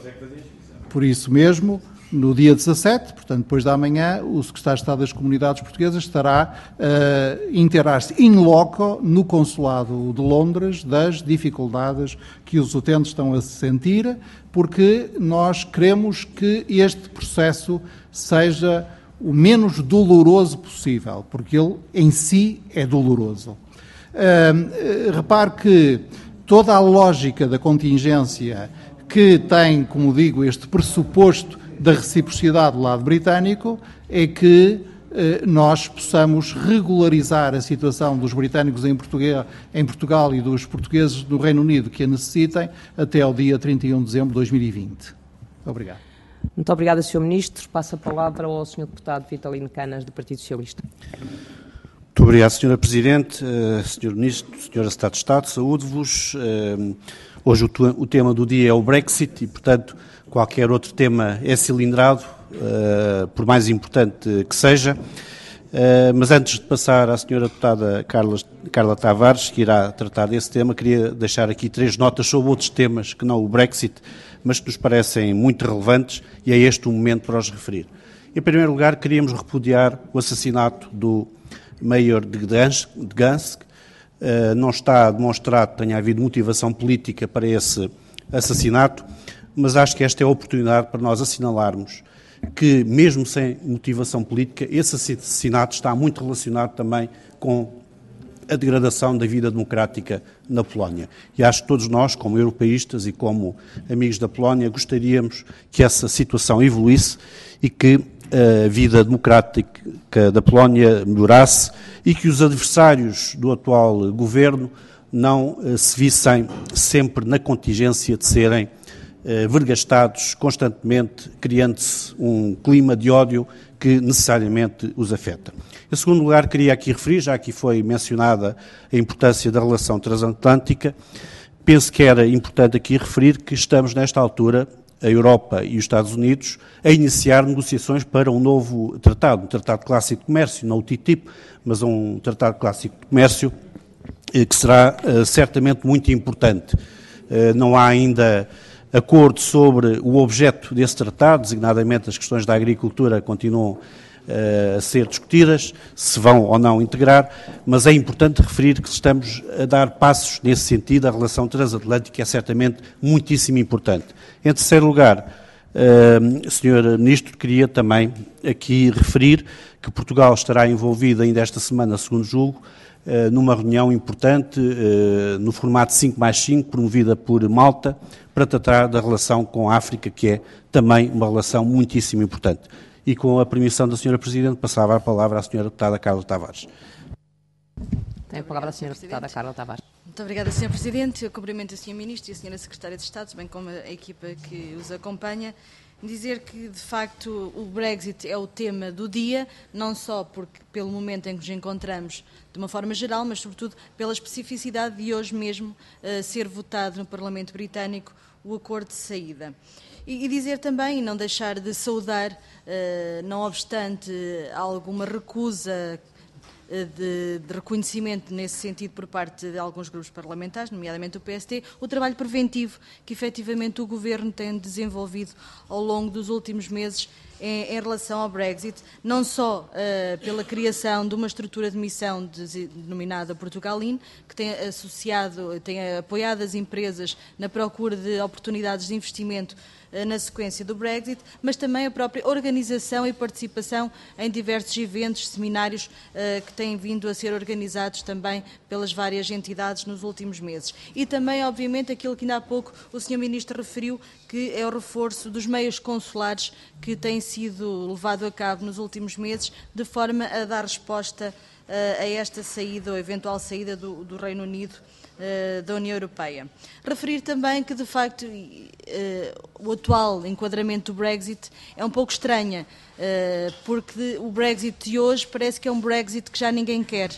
por isso mesmo, no dia dezassete, portanto, depois da manhã, o Secretário de Estado das Comunidades Portuguesas estará a inteirar-se in loco no Consulado de Londres das dificuldades que os utentes estão a sentir, porque nós queremos que este processo seja o menos doloroso possível, porque ele em si é doloroso. Uh, repare que toda a lógica da contingência que tem, como digo, este pressuposto da reciprocidade do lado britânico é que eh, nós possamos regularizar a situação dos britânicos em Portugal, em Portugal e dos portugueses do Reino Unido que a necessitem até ao dia trinta e um de dezembro de dois mil e vinte. Obrigado. Muito obrigada, senhor Ministro. Passo a palavra ao senhor Deputado Vitalino Canas, do Partido Socialista. Muito obrigado, senhora Presidente, uh, senhor Ministro, senhora Secretária de Estado, saúde-vos. Uh, hoje o, o tema do dia é o Brexit e, portanto, qualquer outro tema é cilindrado, uh, por mais importante que seja. Uh, mas antes de passar à senhora Deputada Carla, Carla Tavares, que irá tratar desse tema, queria deixar aqui três notas sobre outros temas que não o Brexit, mas que nos parecem muito relevantes e é este o momento para os referir. Em primeiro lugar, queríamos repudiar o assassinato do Mayor de Gdansk. De Gdansk. Uh, não está demonstrado que tenha havido motivação política para esse assassinato, mas acho que esta é a oportunidade para nós assinalarmos que, mesmo sem motivação política, esse assassinato está muito relacionado também com a degradação da vida democrática na Polónia. E acho que todos nós, como europeístas e como amigos da Polónia, gostaríamos que essa situação evoluísse e que a vida democrática da Polónia melhorasse e que os adversários do atual governo não se vissem sempre na contingência de serem vergastados constantemente, criando-se um clima de ódio que necessariamente os afeta. Em segundo lugar, queria aqui referir, já aqui foi mencionada a importância da relação transatlântica, penso que era importante aqui referir que estamos nesta altura, a Europa e os Estados Unidos, a iniciar negociações para um novo tratado, um tratado clássico de comércio, não o T T I P, mas um tratado clássico de comércio, que será certamente muito importante. Não há ainda acordo sobre o objeto desse tratado, designadamente as questões da agricultura continuam uh, a ser discutidas, se vão ou não integrar, mas é importante referir que estamos a dar passos nesse sentido, a relação transatlântica é certamente muitíssimo importante. Em terceiro lugar, uh, senhor Ministro, queria também aqui referir que Portugal estará envolvido ainda esta semana, segundo julgo, uh, numa reunião importante, uh, no formato cinco mais cinco, promovida por Malta, para tratar da relação com a África, que é também uma relação muitíssimo importante. E com a permissão da senhora Presidente, passava a palavra à senhora Deputada Carla Tavares. Tem a palavra a senhora Deputada Carla Tavares. Muito obrigada, senhor Presidente. Eu cumprimento a senhora Ministro e a senhora Secretária de Estado, bem como a equipa que os acompanha. Dizer que, de facto, o Brexit é o tema do dia, não só porque, pelo momento em que nos encontramos, de uma forma geral, mas, sobretudo, pela especificidade de hoje mesmo uh, ser votado no Parlamento Britânico o acordo de saída. E, e dizer também, e não deixar de saudar, uh, não obstante alguma recusa De, de reconhecimento nesse sentido por parte de alguns grupos parlamentares, nomeadamente o P S T, o trabalho preventivo que efetivamente o Governo tem desenvolvido ao longo dos últimos meses em, em relação ao Brexit, não só uh, pela criação de uma estrutura de missão denominada Portugaline, que tem associado, tem apoiado as empresas na procura de oportunidades de investimento na sequência do Brexit, mas também a própria organização e participação em diversos eventos, seminários uh, que têm vindo a ser organizados também pelas várias entidades nos últimos meses. E também, obviamente, aquilo que ainda há pouco o senhor Ministro referiu, que é o reforço dos meios consulares que tem sido levado a cabo nos últimos meses, de forma a dar resposta uh, a esta saída ou eventual saída do, do Reino Unido da União Europeia. Referir também que, de facto, o atual enquadramento do Brexit é um pouco estranha, porque o Brexit de hoje parece que é um Brexit que já ninguém quer.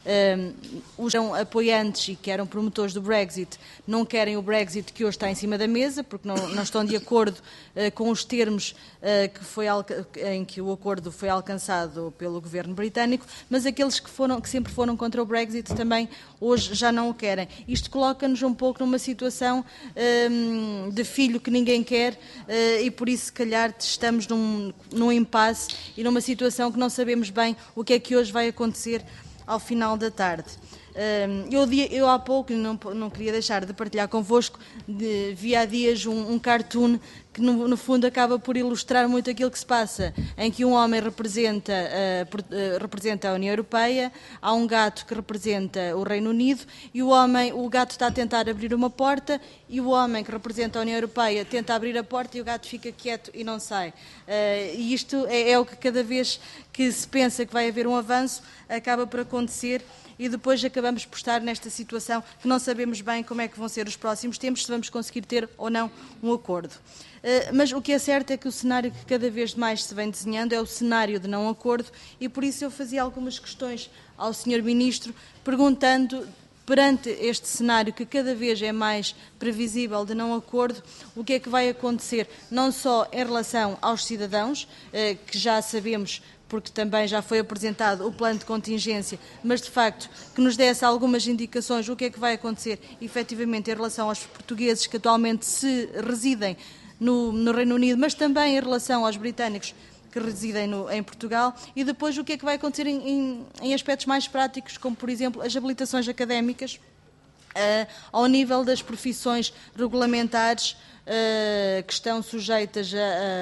Os apoiantes e que eram promotores do Brexit não querem o Brexit que hoje está em cima da mesa, porque não, não estão de acordo uh, com os termos uh, que foi em que o acordo foi alcançado pelo governo britânico, mas aqueles que, foram, que sempre foram contra o Brexit também hoje já não o querem. Isto coloca-nos um pouco numa situação um, de filho que ninguém quer uh, e por isso, se calhar, estamos num, num impasse e numa situação que não sabemos bem o que é que hoje vai acontecer ao final da tarde. Eu, eu há pouco, não, não queria deixar de partilhar convosco, de, vi há dias um, um cartoon que no, no fundo acaba por ilustrar muito aquilo que se passa, em que um homem representa, uh, uh, representa a União Europeia, há um gato que representa o Reino Unido e o homem, o gato está a tentar abrir uma porta e o homem que representa a União Europeia tenta abrir a porta e o gato fica quieto e não sai. Uh, e isto é, é o que cada vez que se pensa que vai haver um avanço acaba por acontecer. E depois acabamos por estar nesta situação que não sabemos bem como é que vão ser os próximos tempos, se vamos conseguir ter ou não um acordo. Mas o que é certo é que o cenário que cada vez mais se vem desenhando é o cenário de não acordo e por isso eu fazia algumas questões ao senhor Ministro, perguntando, perante este cenário que cada vez é mais previsível de não acordo, o que é que vai acontecer, não só em relação aos cidadãos, que já sabemos, porque também já foi apresentado o plano de contingência, mas de facto que nos desse algumas indicações o que é que vai acontecer efetivamente em relação aos portugueses que atualmente se residem no, no Reino Unido, mas também em relação aos britânicos que residem no, em Portugal, e depois o que é que vai acontecer em, em, em aspectos mais práticos, como por exemplo as habilitações académicas, uh, ao nível das profissões regulamentares, Uh, que estão sujeitas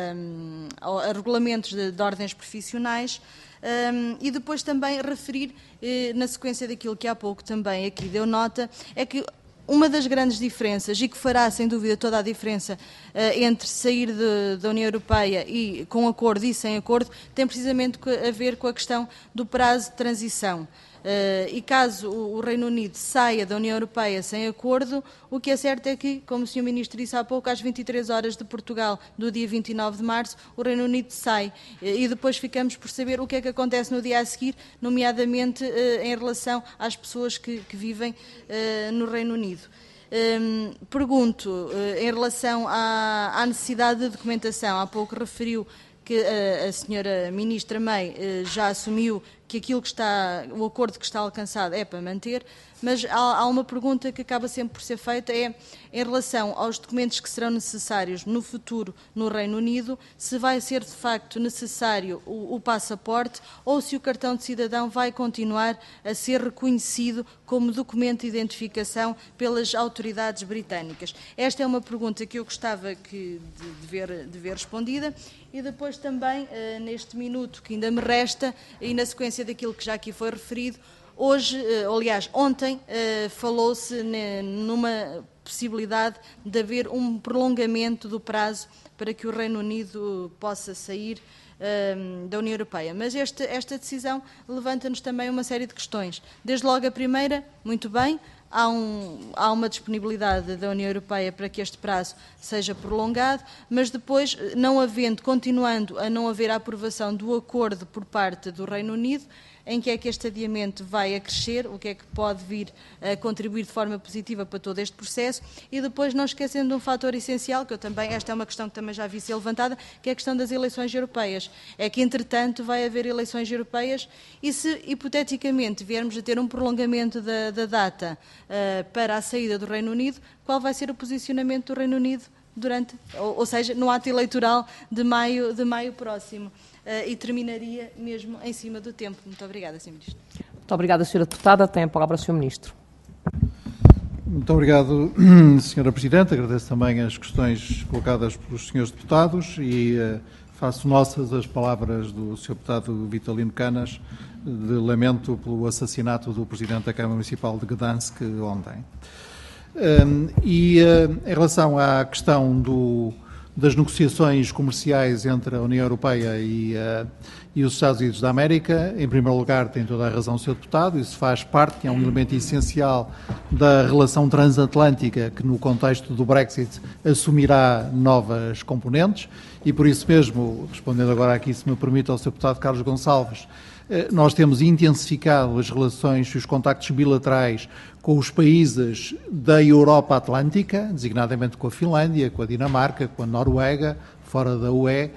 a, a, a regulamentos de, de ordens profissionais, um, e depois também referir, uh, na sequência daquilo que há pouco também aqui deu nota, é que uma das grandes diferenças, e que fará sem dúvida toda a diferença uh, entre sair de, da União Europeia e com acordo e sem acordo, tem precisamente a ver com a questão do prazo de transição. Uh, e caso o, o Reino Unido saia da União Europeia sem acordo, o que é certo é que, como o senhor Ministro disse há pouco, às vinte e três horas de Portugal, do dia vinte e nove de março, o Reino Unido sai. Uh, e depois ficamos por saber o que é que acontece no dia a seguir, nomeadamente uh, em relação às pessoas que, que vivem uh, no Reino Unido. Um, pergunto, uh, em relação à, à necessidade de documentação, há pouco referiu que a, a senhora Ministra May uh, já assumiu que aquilo que está, o acordo que está alcançado é para manter, mas há, há uma pergunta que acaba sempre por ser feita, é em relação aos documentos que serão necessários no futuro no Reino Unido, se vai ser de facto necessário o, o passaporte ou se o cartão de cidadão vai continuar a ser reconhecido como documento de identificação pelas autoridades britânicas. Esta é uma pergunta que eu gostava que, de, de, ver, de ver respondida. E depois também, uh, neste minuto que ainda me resta, e na sequência daquilo que já aqui foi referido, hoje, uh, aliás, ontem, uh, falou-se numa possibilidade de haver um prolongamento do prazo para que o Reino Unido possa sair uh, da União Europeia. Mas este, esta decisão levanta-nos também uma série de questões. Desde logo a primeira, muito bem, Há, um, há uma disponibilidade da União Europeia para que este prazo seja prolongado, mas depois, não havendo, continuando a não haver a aprovação do acordo por parte do Reino Unido, em que é que este adiamento vai acrescer, o que é que pode vir a contribuir de forma positiva para todo este processo, e depois não esquecendo de um fator essencial, que eu também, esta é uma questão que também já vi ser levantada, que é a questão das eleições europeias. É que, entretanto, vai haver eleições europeias e se, hipoteticamente, viermos a ter um prolongamento da, da data uh, para a saída do Reino Unido, qual vai ser o posicionamento do Reino Unido durante, ou, ou seja, no ato eleitoral de maio, de maio próximo. Uh, e terminaria mesmo em cima do tempo. Muito obrigada, senhor Ministro. Muito obrigada, senhora Deputada. Tem a palavra o senhor Ministro. Muito obrigado, senhora Presidente. Agradeço também as questões colocadas pelos senhores deputados e uh, faço nossas as palavras do senhor deputado Vitalino Canas de lamento pelo assassinato do Presidente da Câmara Municipal de Gdansk ontem. Um, e uh, em relação à questão do das negociações comerciais entre a União Europeia e, uh, e os Estados Unidos da América, em primeiro lugar, tem toda a razão o senhor Deputado, isso faz parte, é um elemento essencial da relação transatlântica que, no contexto do Brexit, assumirá novas componentes e, por isso mesmo, respondendo agora aqui, se me permite, ao senhor Deputado Carlos Gonçalves, nós temos intensificado as relações e os contactos bilaterais com os países da Europa Atlântica, designadamente com a Finlândia, com a Dinamarca, com a Noruega, fora da U E,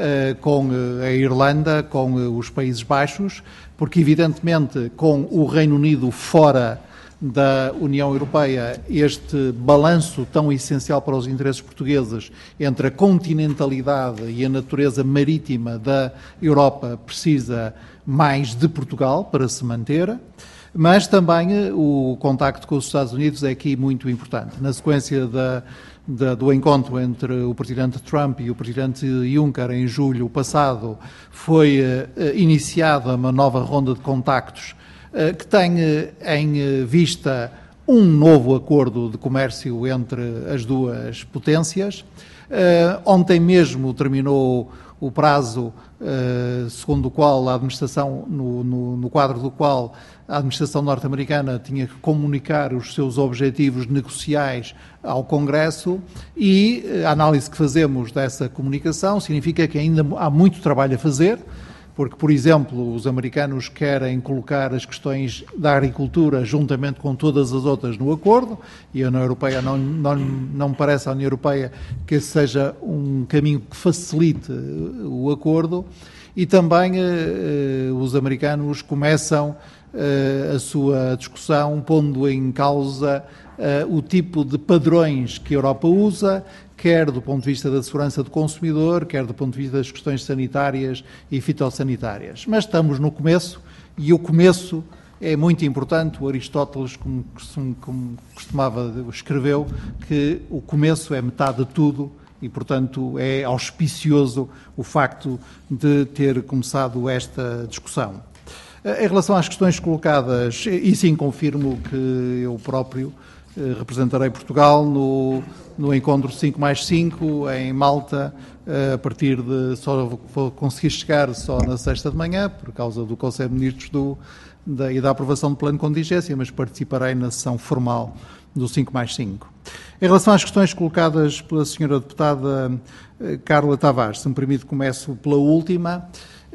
com a Irlanda, com os Países Baixos, porque evidentemente com o Reino Unido fora da União Europeia, este balanço tão essencial para os interesses portugueses entre a continentalidade e a natureza marítima da Europa precisa mais de Portugal para se manter, mas também o contacto com os Estados Unidos é aqui muito importante. Na sequência da, da, do encontro entre o Presidente Trump e o Presidente Juncker em julho passado, foi uh, iniciada uma nova ronda de contactos uh, que tem uh, em vista um novo acordo de comércio entre as duas potências. Uh, ontem mesmo terminou o prazo uh, segundo o qual a administração, no, no, no quadro do qual a administração norte-americana tinha que comunicar os seus objetivos negociais ao Congresso e a análise que fazemos dessa comunicação significa que ainda há muito trabalho a fazer, porque, por exemplo, os americanos querem colocar as questões da agricultura juntamente com todas as outras no acordo e a União Europeia não, não, não me parece à União Europeia que esse seja um caminho que facilite o acordo e também eh, os americanos começam eh, a sua discussão pondo em causa eh, o tipo de padrões que a Europa usa, quer do ponto de vista da segurança do consumidor, quer do ponto de vista das questões sanitárias e fitossanitárias. Mas estamos no começo e o começo é muito importante. O Aristóteles, como, como costumava, escreveu que o começo é metade de tudo e, portanto, é auspicioso o facto de ter começado esta discussão. Em relação às questões colocadas, e sim confirmo que eu próprio representarei Portugal no, no encontro cinco mais cinco em Malta, a partir de, só vou conseguir chegar só na sexta de manhã, por causa do Conselho de Ministros do, da, e da aprovação do plano de contingência, mas participarei na sessão formal do cinco mais cinco. Em relação às questões colocadas pela senhora deputada Carla Tavares, se me permite, começo pela última.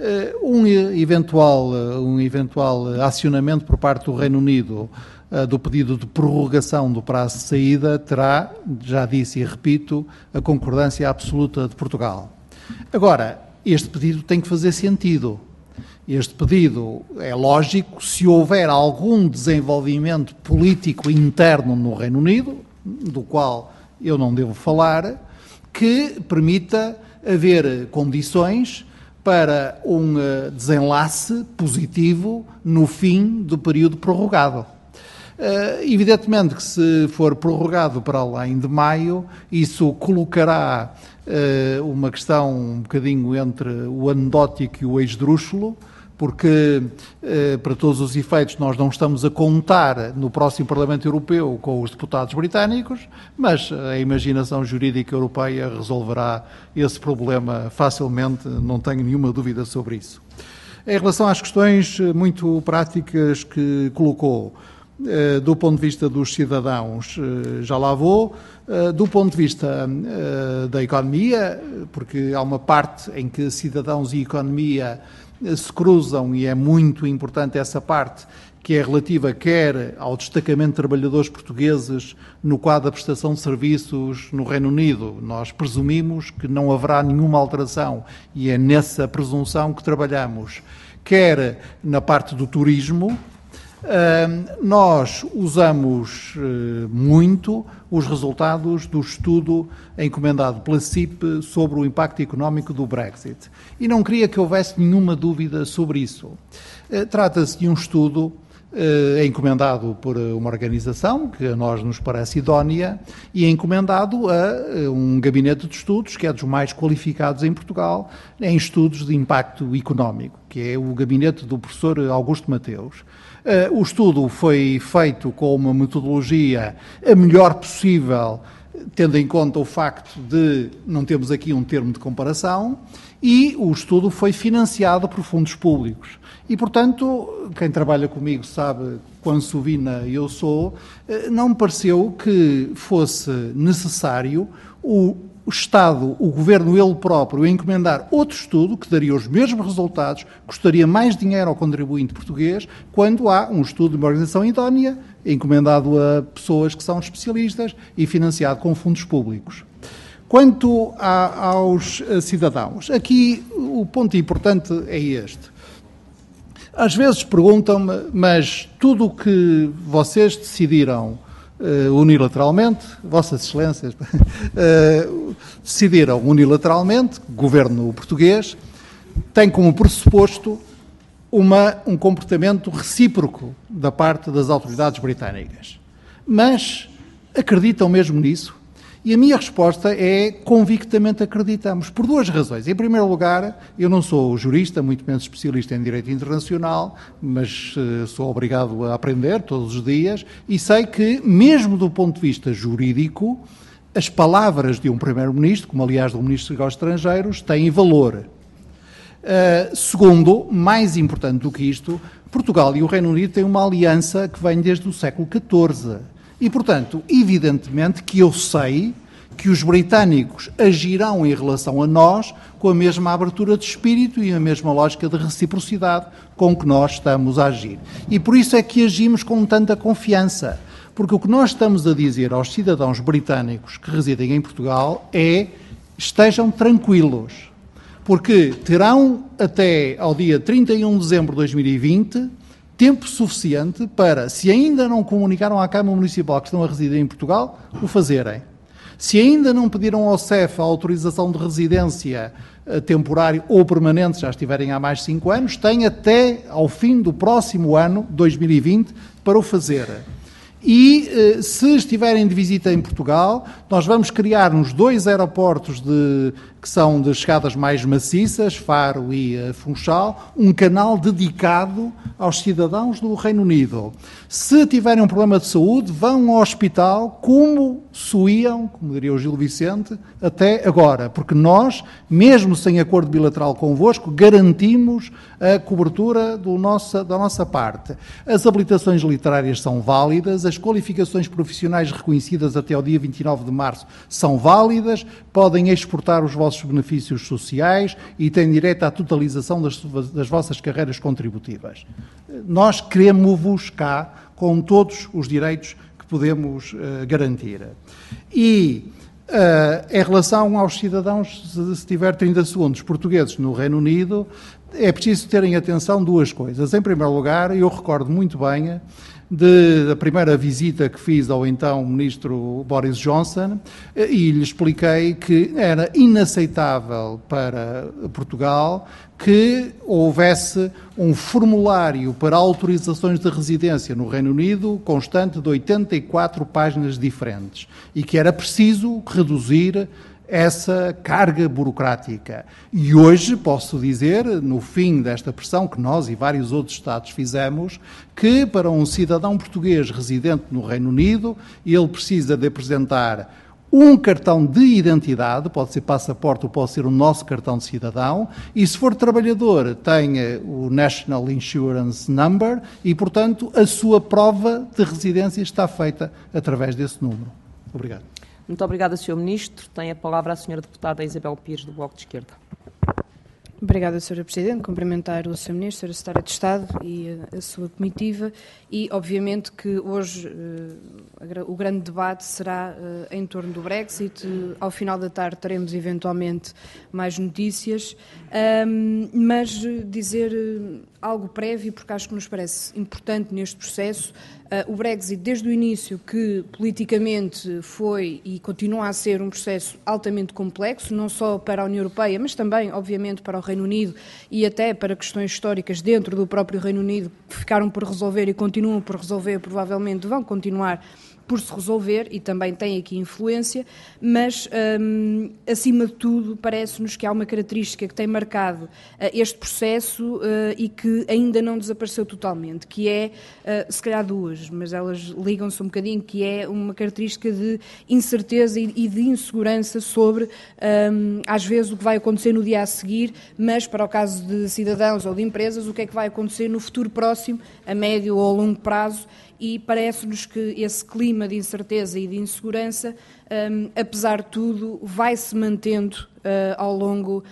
Um eventual, um eventual acionamento por parte do Reino Unido do pedido de prorrogação do prazo de saída terá, já disse e repito, a concordância absoluta de Portugal. Agora, este pedido tem que fazer sentido. Este pedido é lógico se houver algum desenvolvimento político interno no Reino Unido, do qual eu não devo falar, que permita haver condições para um desenlace positivo no fim do período prorrogado. Uh, evidentemente que se for prorrogado para além de maio, isso colocará uh, uma questão um bocadinho entre o anedótico e o esdrúxulo, porque, uh, para todos os efeitos, nós não estamos a contar no próximo Parlamento Europeu com os deputados britânicos, mas a imaginação jurídica europeia resolverá esse problema facilmente, não tenho nenhuma dúvida sobre isso. Em relação às questões muito práticas que colocou, do ponto de vista dos cidadãos, já lá vou. Do ponto de vista da economia, porque há uma parte em que cidadãos e economia se cruzam e é muito importante essa parte, que é relativa quer ao destacamento de trabalhadores portugueses no quadro da prestação de serviços no Reino Unido. Nós presumimos que não haverá nenhuma alteração e é nessa presunção que trabalhamos, quer na parte do turismo, Nós usamos muito os resultados do estudo encomendado pela C I P sobre o impacto económico do Brexit. E não queria que houvesse nenhuma dúvida sobre isso. Trata-se de um estudo é encomendado por uma organização que a nós nos parece idónea e é encomendado a um gabinete de estudos que é dos mais qualificados em Portugal em estudos de impacto económico, que é o gabinete do professor Augusto Mateus. O estudo foi feito com uma metodologia a melhor possível, tendo em conta o facto de não termos aqui um termo de comparação, e o estudo foi financiado por fundos públicos. E, portanto, quem trabalha comigo sabe quão sovina eu sou, não me pareceu que fosse necessário o Estado, o Governo ele próprio, encomendar outro estudo que daria os mesmos resultados, custaria mais dinheiro ao contribuinte português, quando há um estudo de uma organização idónea, encomendado a pessoas que são especialistas e financiado com fundos públicos. Quanto a, aos cidadãos, aqui o ponto importante é este. Às vezes perguntam-me, mas tudo o que vocês decidiram uh, unilateralmente, Vossas Excelências, uh, decidiram unilateralmente, governo português, tem como pressuposto uma, um comportamento recíproco da parte das autoridades britânicas. Mas acreditam mesmo nisso? E a minha resposta é convictamente acreditamos, por duas razões. Em primeiro lugar, eu não sou jurista, muito menos especialista em direito internacional, mas uh, sou obrigado a aprender todos os dias e sei que, mesmo do ponto de vista jurídico, as palavras de um primeiro-ministro, como aliás do ministro dos Negócios Estrangeiros, têm valor. Uh, segundo, mais importante do que isto, Portugal e o Reino Unido têm uma aliança que vem desde o século catorze. E, portanto, evidentemente que eu sei que os britânicos agirão em relação a nós com a mesma abertura de espírito e a mesma lógica de reciprocidade com que nós estamos a agir. E por isso é que agimos com tanta confiança, porque o que nós estamos a dizer aos cidadãos britânicos que residem em Portugal é estejam tranquilos, porque terão até ao dia trinta e um de dezembro de dois mil e vinte tempo suficiente para, se ainda não comunicaram à Câmara Municipal que estão a residir em Portugal, o fazerem. Se ainda não pediram ao C E F a autorização de residência temporária ou permanente, já estiverem há mais de cinco anos, têm até ao fim do próximo ano, dois mil e vinte, para o fazer. E, se estiverem de visita em Portugal, nós vamos criar nos dois aeroportos de, que são de chegadas mais maciças, Faro e Funchal, um canal dedicado aos cidadãos do Reino Unido. Se tiverem um problema de saúde, vão ao hospital como suíam, como diria o Gil Vicente, até agora. Porque nós, mesmo sem acordo bilateral convosco, garantimos a cobertura do nossa, da nossa parte. As habilitações literárias são válidas, as qualificações profissionais reconhecidas até ao dia vinte e nove de março são válidas, podem exportar os vossos benefícios sociais e têm direito à totalização das, das vossas carreiras contributivas. Nós queremos-vos cá com todos os direitos que podemos uh, garantir. E, uh, em relação aos cidadãos, se, se tiver trinta segundos, portugueses no Reino Unido, é preciso terem atenção duas coisas. Em primeiro lugar, eu recordo muito bem de, da primeira visita que fiz ao então ministro Boris Johnson e lhe expliquei que era inaceitável para Portugal que houvesse um formulário para autorizações de residência no Reino Unido constante de oitenta e quatro páginas diferentes e que era preciso reduzir essa carga burocrática. E hoje posso dizer, no fim desta pressão que nós e vários outros Estados fizemos, que para um cidadão português residente no Reino Unido, ele precisa de apresentar um cartão de identidade, pode ser passaporte ou pode ser o nosso cartão de cidadão, e se for trabalhador, tenha o National Insurance Number e, portanto, a sua prova de residência está feita através desse número. Obrigado. Muito obrigada, senhor Ministro. Tem a palavra a senhora Deputada Isabel Pires, do Bloco de Esquerda. Obrigada, senhora Presidente. Cumprimentar o senhor Ministro, a senhora Secretária de Estado e a, a sua comitiva e, obviamente, que hoje uh, o grande debate será uh, em torno do Brexit. Uh, ao final da tarde teremos, eventualmente, mais notícias, um, mas uh, dizer uh, algo prévio, porque acho que nos parece importante neste processo. Uh, o Brexit, desde o início, que politicamente foi e continua a ser um processo altamente complexo, não só para a União Europeia, mas também, obviamente, para o Reino Unido e até para questões históricas dentro do próprio Reino Unido, que ficaram por resolver e continuam por resolver, provavelmente vão continuar por se resolver e também tem aqui influência, mas, hum, acima de tudo, parece-nos que há uma característica que tem marcado uh, este processo uh, e que ainda não desapareceu totalmente, que é, uh, se calhar duas, mas elas ligam-se um bocadinho, que é uma característica de incerteza e, e de insegurança sobre, um, às vezes, o que vai acontecer no dia a seguir, mas, para o caso de cidadãos ou de empresas, o que é que vai acontecer no futuro próximo, a médio ou a longo prazo. E parece-nos que esse clima de incerteza e de insegurança, um, apesar de tudo, vai-se mantendo uh, ao longo,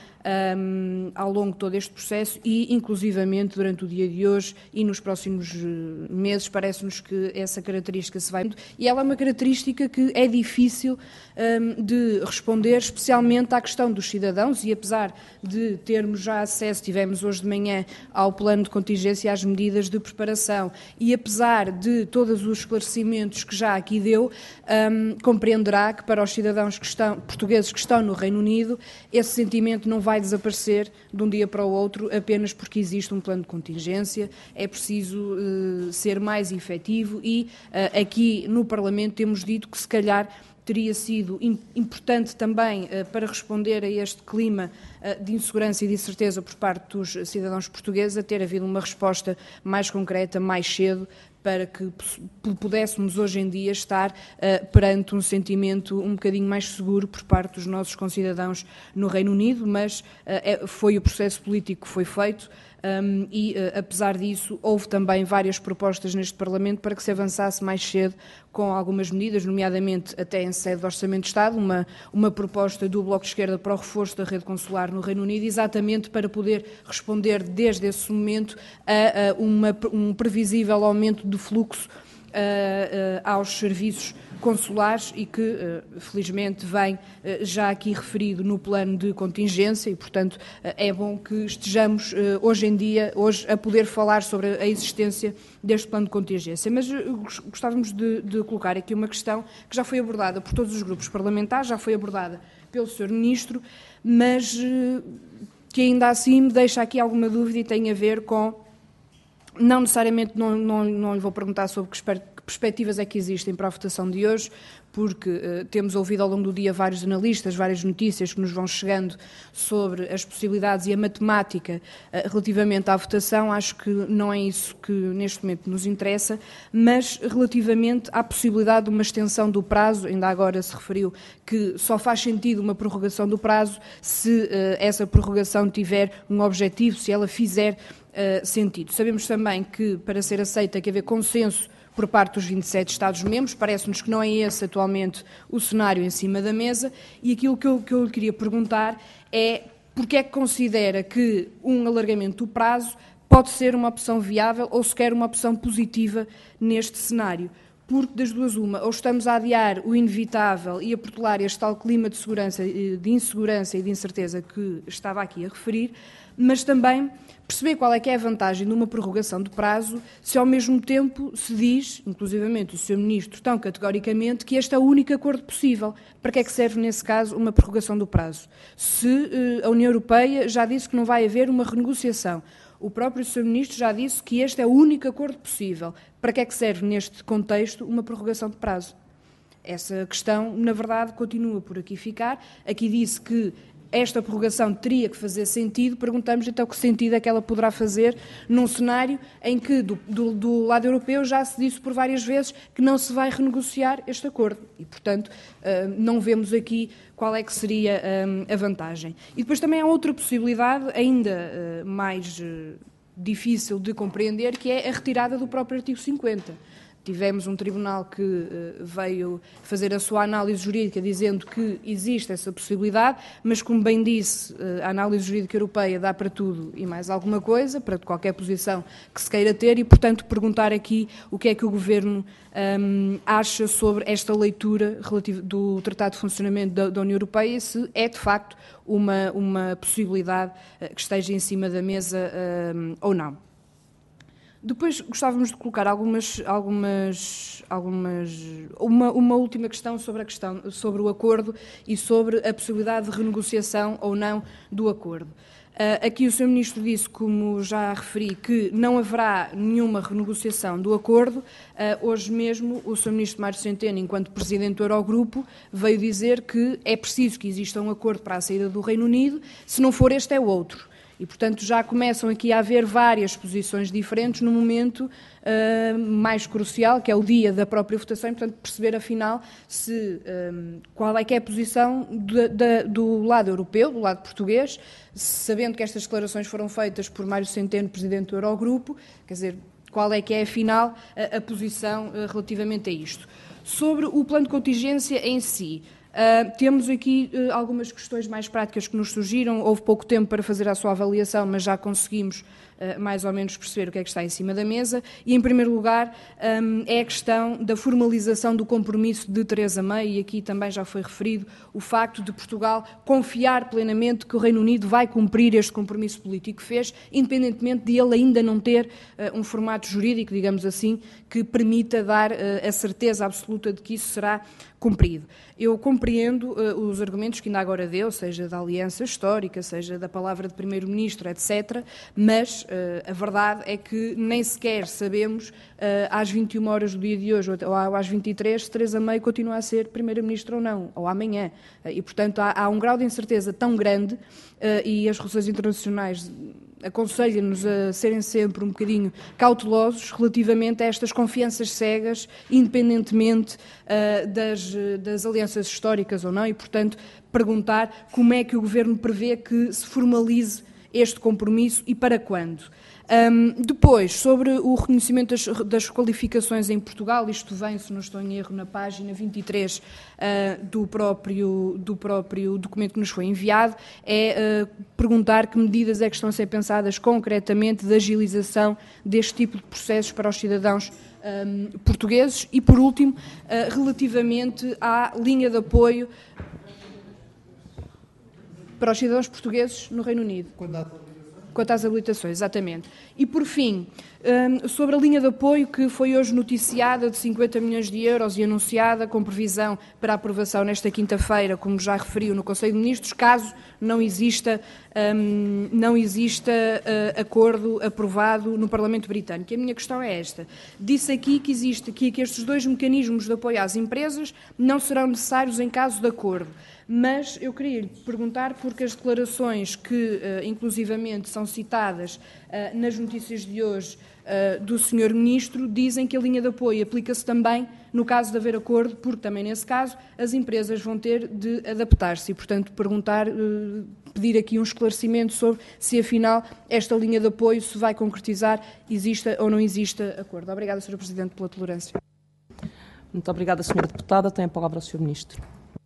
um, ao longo de todo este processo e, inclusivamente, durante o dia de hoje e nos próximos meses, parece-nos que essa característica se vai... E ela é uma característica que é difícil um, de responder, especialmente à questão dos cidadãos, e apesar de termos já acesso, tivemos hoje de manhã, ao plano de contingência e às medidas de preparação, e apesar de todos os esclarecimentos que já aqui deu, um, compreenderá que para os cidadãos que estão, portugueses que estão no Reino Unido, esse sentimento não vai desaparecer de um dia para o outro apenas porque existe um plano de contingência. É preciso uh, ser mais efetivo e uh, aqui no Parlamento temos dito que se calhar teria sido importante também uh, para responder a este clima uh, de insegurança e de incerteza por parte dos cidadãos portugueses, a ter havido uma resposta mais concreta, mais cedo, para que pudéssemos hoje em dia estar uh, perante um sentimento um bocadinho mais seguro por parte dos nossos concidadãos no Reino Unido, mas uh, é, foi o processo político que foi feito. Um, e, uh, apesar disso, houve também várias propostas neste Parlamento para que se avançasse mais cedo com algumas medidas, nomeadamente até em sede do Orçamento de Estado, uma, uma proposta do Bloco de Esquerda para o reforço da rede consular no Reino Unido, exatamente para poder responder desde esse momento a, a uma, um previsível aumento de fluxo uh, uh, aos serviços consulares e que, uh, felizmente, vem uh, já aqui referido no plano de contingência e, portanto, uh, é bom que estejamos uh, hoje em dia, hoje, a poder falar sobre a existência deste plano de contingência. Mas uh, gostávamos de, de colocar aqui uma questão que já foi abordada por todos os grupos parlamentares, já foi abordada pelo senhor Ministro, mas uh, que ainda assim me deixa aqui alguma dúvida e tem a ver com, não necessariamente, não, não, não lhe vou perguntar sobre que espero perspectivas é que existem para a votação de hoje, porque uh, temos ouvido ao longo do dia vários analistas, várias notícias que nos vão chegando sobre as possibilidades e a matemática uh, relativamente à votação. Acho que não é isso que neste momento nos interessa, mas relativamente à possibilidade de uma extensão do prazo, ainda agora se referiu que só faz sentido uma prorrogação do prazo se uh, essa prorrogação tiver um objetivo, se ela fizer uh, sentido. Sabemos também que, para ser aceita, tem que haver consenso por parte dos vinte e sete Estados-membros. Parece-nos que não é esse atualmente o cenário em cima da mesa, e aquilo que eu, que eu lhe queria perguntar é porque é que considera que um alargamento do prazo pode ser uma opção viável ou sequer uma opção positiva neste cenário. Porque das duas uma, ou estamos a adiar o inevitável e a protelar este tal clima de segurança, de insegurança e de incerteza que estava aqui a referir, mas também perceber qual é que é a vantagem de uma prorrogação de prazo se ao mesmo tempo se diz, inclusivamente o senhor Ministro tão categoricamente, que este é o único acordo possível. Para que é que serve nesse caso uma prorrogação do prazo? Se eh, a União Europeia já disse que não vai haver uma renegociação, o próprio senhor Ministro já disse que este é o único acordo possível. Para que é que serve neste contexto uma prorrogação de prazo? Essa questão, na verdade, continua por aqui ficar. Aqui disse que esta prorrogação teria que fazer sentido. Perguntamos então que sentido é que ela poderá fazer num cenário em que do, do, do lado europeu já se disse por várias vezes que não se vai renegociar este acordo e, portanto, não vemos aqui qual é que seria a vantagem. E depois também há outra possibilidade ainda mais difícil de compreender, que é a retirada do próprio artigo cinquenta. Tivemos um tribunal que uh, veio fazer a sua análise jurídica dizendo que existe essa possibilidade, mas, como bem disse, uh, a análise jurídica europeia dá para tudo e mais alguma coisa, para qualquer posição que se queira ter, e, portanto, perguntar aqui o que é que o Governo um, acha sobre esta leitura relativa do Tratado de Funcionamento da, da União Europeia e se é, de facto, uma, uma possibilidade uh, que esteja em cima da mesa uh, ou não. Depois gostávamos de colocar algumas, algumas, algumas uma, uma última questão sobre a questão sobre o acordo e sobre a possibilidade de renegociação ou não do acordo. Uh, aqui o senhor Ministro disse, como já referi, que não haverá nenhuma renegociação do acordo. Uh, hoje mesmo o senhor Ministro Mário Centeno, enquanto Presidente do Eurogrupo, veio dizer que é preciso que exista um acordo para a saída do Reino Unido, se não for este é o outro. E, portanto, já começam aqui a haver várias posições diferentes no momento uh, mais crucial, que é o dia da própria votação, e, portanto, perceber, afinal, se, um, qual é que é a posição de, de, do lado europeu, do lado português, sabendo que estas declarações foram feitas por Mário Centeno, Presidente do Eurogrupo, quer dizer, qual é que é, afinal, a, a posição uh, relativamente a isto. Sobre o plano de contingência em si, Uh, temos aqui uh, algumas questões mais práticas que nos surgiram. Houve pouco tempo para fazer a sua avaliação, mas já conseguimos uh, mais ou menos perceber o que é que está em cima da mesa. E, em primeiro lugar, um, é a questão da formalização do compromisso de Theresa May, e aqui também já foi referido o facto de Portugal confiar plenamente que o Reino Unido vai cumprir este compromisso político que fez, independentemente de ele ainda não ter uh, um formato jurídico, digamos assim, que permita dar uh, a certeza absoluta de que isso será cumprido. Eu compreendo uh, os argumentos que ainda agora deu, seja da aliança histórica, seja da palavra de Primeiro-Ministro, etcétera, mas uh, a verdade é que nem sequer sabemos, uh, às vinte e uma horas do dia de hoje, ou às vinte e três, se Theresa May continua a ser Primeira-Ministra ou não, ou amanhã. Uh, e, portanto, há, há um grau de incerteza tão grande, uh, e as relações internacionais aconselha-nos a serem sempre um bocadinho cautelosos relativamente a estas confianças cegas, independentemente uh, das, das alianças históricas ou não, e, portanto, perguntar como é que o Governo prevê que se formalize este compromisso e para quando. Um, depois, sobre o reconhecimento das, das qualificações em Portugal, isto vem, se não estou em erro, na página vinte e três uh, do, próprio, do próprio documento que nos foi enviado, é uh, perguntar que medidas é que estão a ser pensadas concretamente de agilização deste tipo de processos para os cidadãos um, portugueses. E, por último, uh, relativamente à linha de apoio para os cidadãos portugueses no Reino Unido. Quanto às habilitações, exatamente. E, por fim, sobre a linha de apoio que foi hoje noticiada de cinquenta milhões de euros e anunciada com previsão para aprovação nesta quinta-feira, como já referiu no Conselho de Ministros, caso não exista, um, não exista uh, acordo aprovado no Parlamento Britânico. E a minha questão é esta. Disse aqui que existe aqui que estes dois mecanismos de apoio às empresas não serão necessários em caso de acordo. Mas eu queria lhe perguntar, porque as declarações que, uh, inclusivamente, são citadas uh, nas notícias de hoje uh, do senhor Ministro, dizem que a linha de apoio aplica-se também no caso de haver acordo, porque também, nesse caso, as empresas vão ter de adaptar-se. E, portanto, perguntar, uh, pedir aqui um esclarecimento sobre se, afinal, esta linha de apoio se vai concretizar, exista ou não exista acordo. Obrigada, senhora Presidente, pela tolerância. Muito obrigada, senhora Deputada. Tem a palavra o senhor Ministro.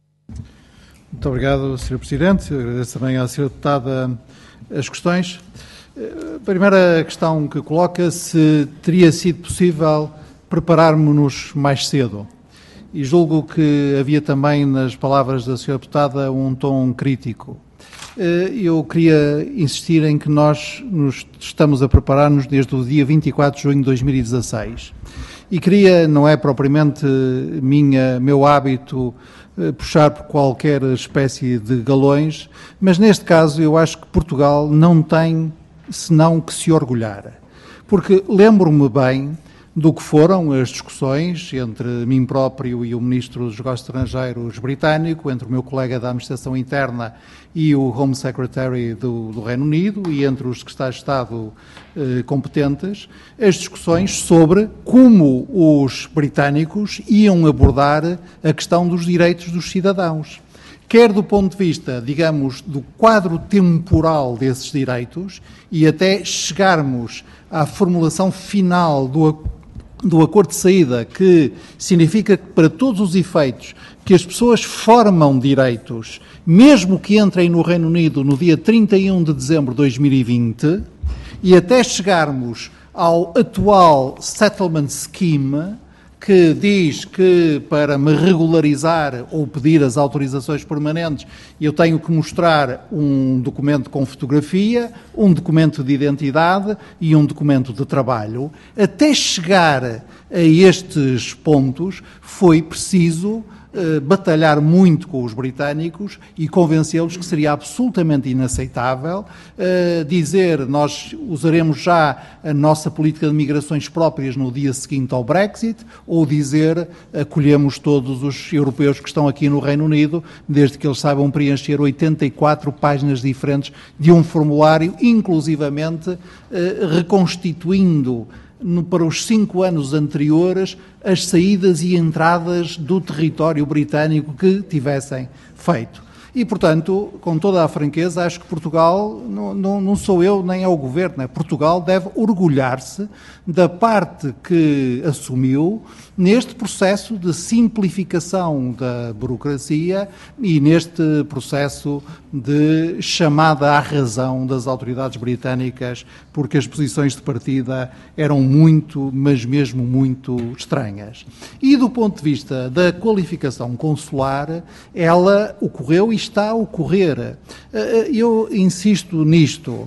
Muito obrigado, senhor Presidente. Eu agradeço também à senhora Deputada as questões. A primeira questão que coloca, se teria sido possível prepararmos-nos mais cedo. E julgo que havia também nas palavras da senhora Deputada um tom crítico. Eu queria insistir em que nós nos estamos a preparar-nos desde o dia vinte e quatro de junho de dois mil e dezasseis. E queria, não é propriamente minha, meu hábito, puxar por qualquer espécie de galões, mas neste caso eu acho que Portugal não tem senão que se orgulhar. Porque lembro-me bem do que foram as discussões entre mim próprio e o Ministro dos Negócios Estrangeiros britânico, entre o meu colega da Administração Interna e o Home Secretary do, do Reino Unido, e entre os secretários de Estado eh, competentes, as discussões sobre como os britânicos iam abordar a questão dos direitos dos cidadãos. Quer do ponto de vista, digamos, do quadro temporal desses direitos e até chegarmos à formulação final do do acordo de saída, que significa que, para todos os efeitos, que as pessoas formam direitos, mesmo que entrem no Reino Unido no dia trinta e um de dezembro de dois mil e vinte, e até chegarmos ao atual Settlement Scheme, que diz que para me regularizar ou pedir as autorizações permanentes eu tenho que mostrar um documento com fotografia, um documento de identidade e um documento de trabalho. Até chegar a estes pontos foi preciso Uh, batalhar muito com os britânicos e convencê-los que seria absolutamente inaceitável uh, dizer nós usaremos já a nossa política de migrações próprias no dia seguinte ao Brexit, ou dizer acolhemos todos os europeus que estão aqui no Reino Unido, desde que eles saibam preencher oitenta e quatro páginas diferentes de um formulário, inclusivamente uh, reconstituindo No, para os cinco anos anteriores, as saídas e entradas do território britânico que tivessem feito. E, portanto, com toda a franqueza, acho que Portugal, não, não, não sou eu nem é o Governo, né? Portugal deve orgulhar-se da parte que assumiu neste processo de simplificação da burocracia e neste processo de chamada à razão das autoridades britânicas, porque as posições de partida eram muito, mas mesmo muito estranhas. E do ponto de vista da qualificação consular, ela ocorreu e está a ocorrer. Eu insisto nisto.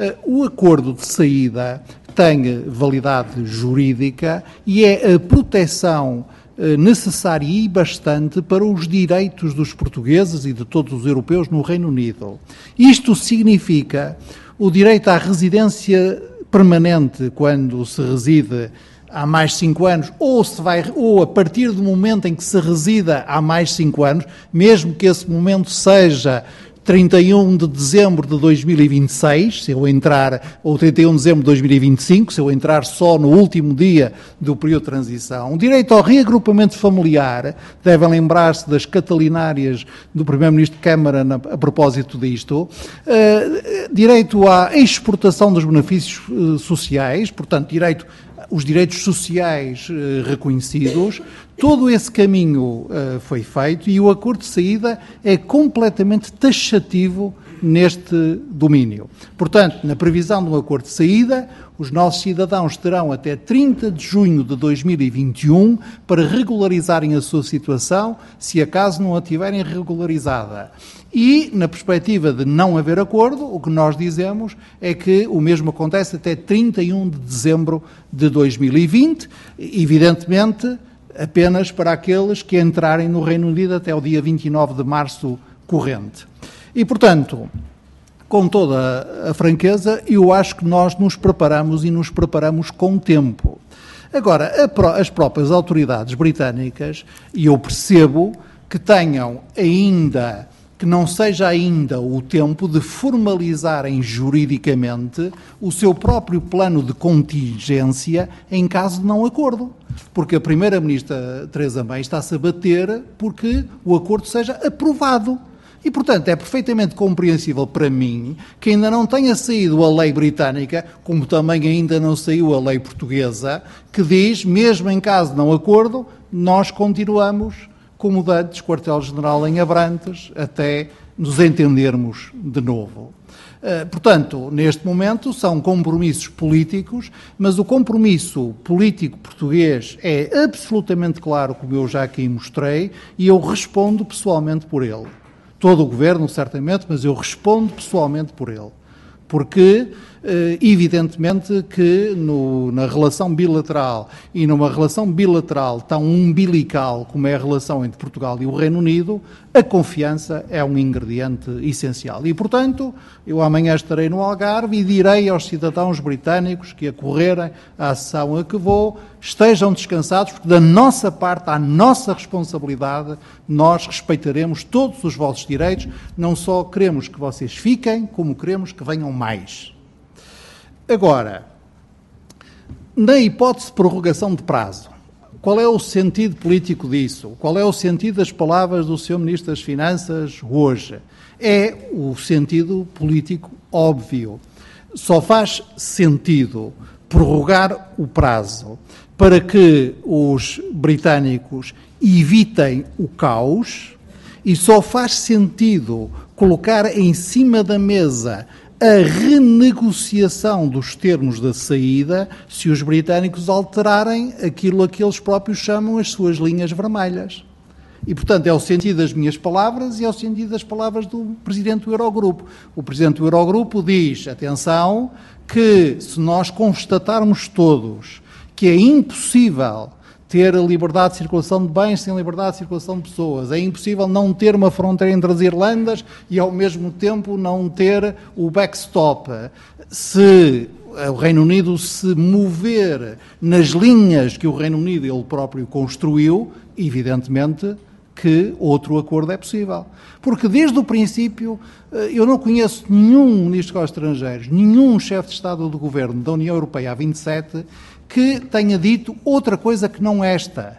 O acordo de saída tem validade jurídica e é a proteção necessária e bastante para os direitos dos portugueses e de todos os europeus no Reino Unido. Isto significa o direito à residência permanente quando se reside há mais de cinco anos, ou, se vai, ou a partir do momento em que se resida há mais de cinco anos, mesmo que esse momento seja trinta e um de dezembro de dois mil e vinte e seis, se eu entrar, ou trinta e um de dezembro de dois mil e vinte e cinco, se eu entrar só no último dia do período de transição. O direito ao reagrupamento familiar, devem lembrar-se das catalinárias do primeiro-ministro Cameron a, a propósito disto, uh, direito à exportação dos benefícios uh, sociais, portanto, direito os direitos sociais uh, reconhecidos, todo esse caminho uh, foi feito e o acordo de saída é completamente taxativo neste domínio. Portanto, na previsão de um acordo de saída, os nossos cidadãos terão até trinta de junho de dois mil e vinte e um para regularizarem a sua situação, se acaso não a tiverem regularizada. E, na perspectiva de não haver acordo, o que nós dizemos é que o mesmo acontece até trinta e um de dezembro de dois mil e vinte, evidentemente apenas para aqueles que entrarem no Reino Unido até o dia vinte e nove de março corrente. E, portanto, com toda a franqueza, eu acho que nós nos preparamos e nos preparamos com tempo. Agora, as próprias autoridades britânicas, e eu percebo que tenham ainda... que não seja ainda o tempo de formalizarem juridicamente o seu próprio plano de contingência em caso de não acordo. Porque a Primeira-Ministra Theresa May está-se a bater porque o acordo seja aprovado. E, portanto, é perfeitamente compreensível para mim que ainda não tenha saído a lei britânica, como também ainda não saiu a lei portuguesa, que diz, mesmo em caso de não acordo, nós continuamos como dantes, quartel-general em Abrantes, até nos entendermos de novo. Uh, portanto, neste momento são compromissos políticos, mas o compromisso político português é absolutamente claro, como eu já aqui mostrei, e eu respondo pessoalmente por ele. Todo o Governo, certamente, mas eu respondo pessoalmente por ele. Porque, evidentemente, que no, na relação bilateral e numa relação bilateral tão umbilical como é a relação entre Portugal e o Reino Unido, a confiança é um ingrediente essencial. E, portanto, eu amanhã estarei no Algarve e direi aos cidadãos britânicos que acorrerem à sessão a que vou, estejam descansados, porque da nossa parte, à nossa responsabilidade, nós respeitaremos todos os vossos direitos, não só queremos que vocês fiquem, como queremos que venham mais. Agora, na hipótese de prorrogação de prazo, qual é o sentido político disso? Qual é o sentido das palavras do senhor Ministro das Finanças hoje? É o sentido político óbvio. Só faz sentido prorrogar o prazo para que os britânicos evitem o caos e só faz sentido colocar em cima da mesa a renegociação dos termos da saída se os britânicos alterarem aquilo a que eles próprios chamam as suas linhas vermelhas. E, portanto, é o sentido das minhas palavras e é o sentido das palavras do Presidente do Eurogrupo. O Presidente do Eurogrupo diz, atenção, que se nós constatarmos todos que é impossível ter a liberdade de circulação de bens sem liberdade de circulação de pessoas, é impossível não ter uma fronteira entre as Irlandas e, ao mesmo tempo, não ter o backstop. Se o Reino Unido se mover nas linhas que o Reino Unido ele próprio construiu, evidentemente que outro acordo é possível. Porque desde o princípio eu não conheço nenhum ministro dos Estrangeiros, nenhum chefe de Estado ou de Governo da União Europeia a vinte e sete que tenha dito outra coisa que não esta.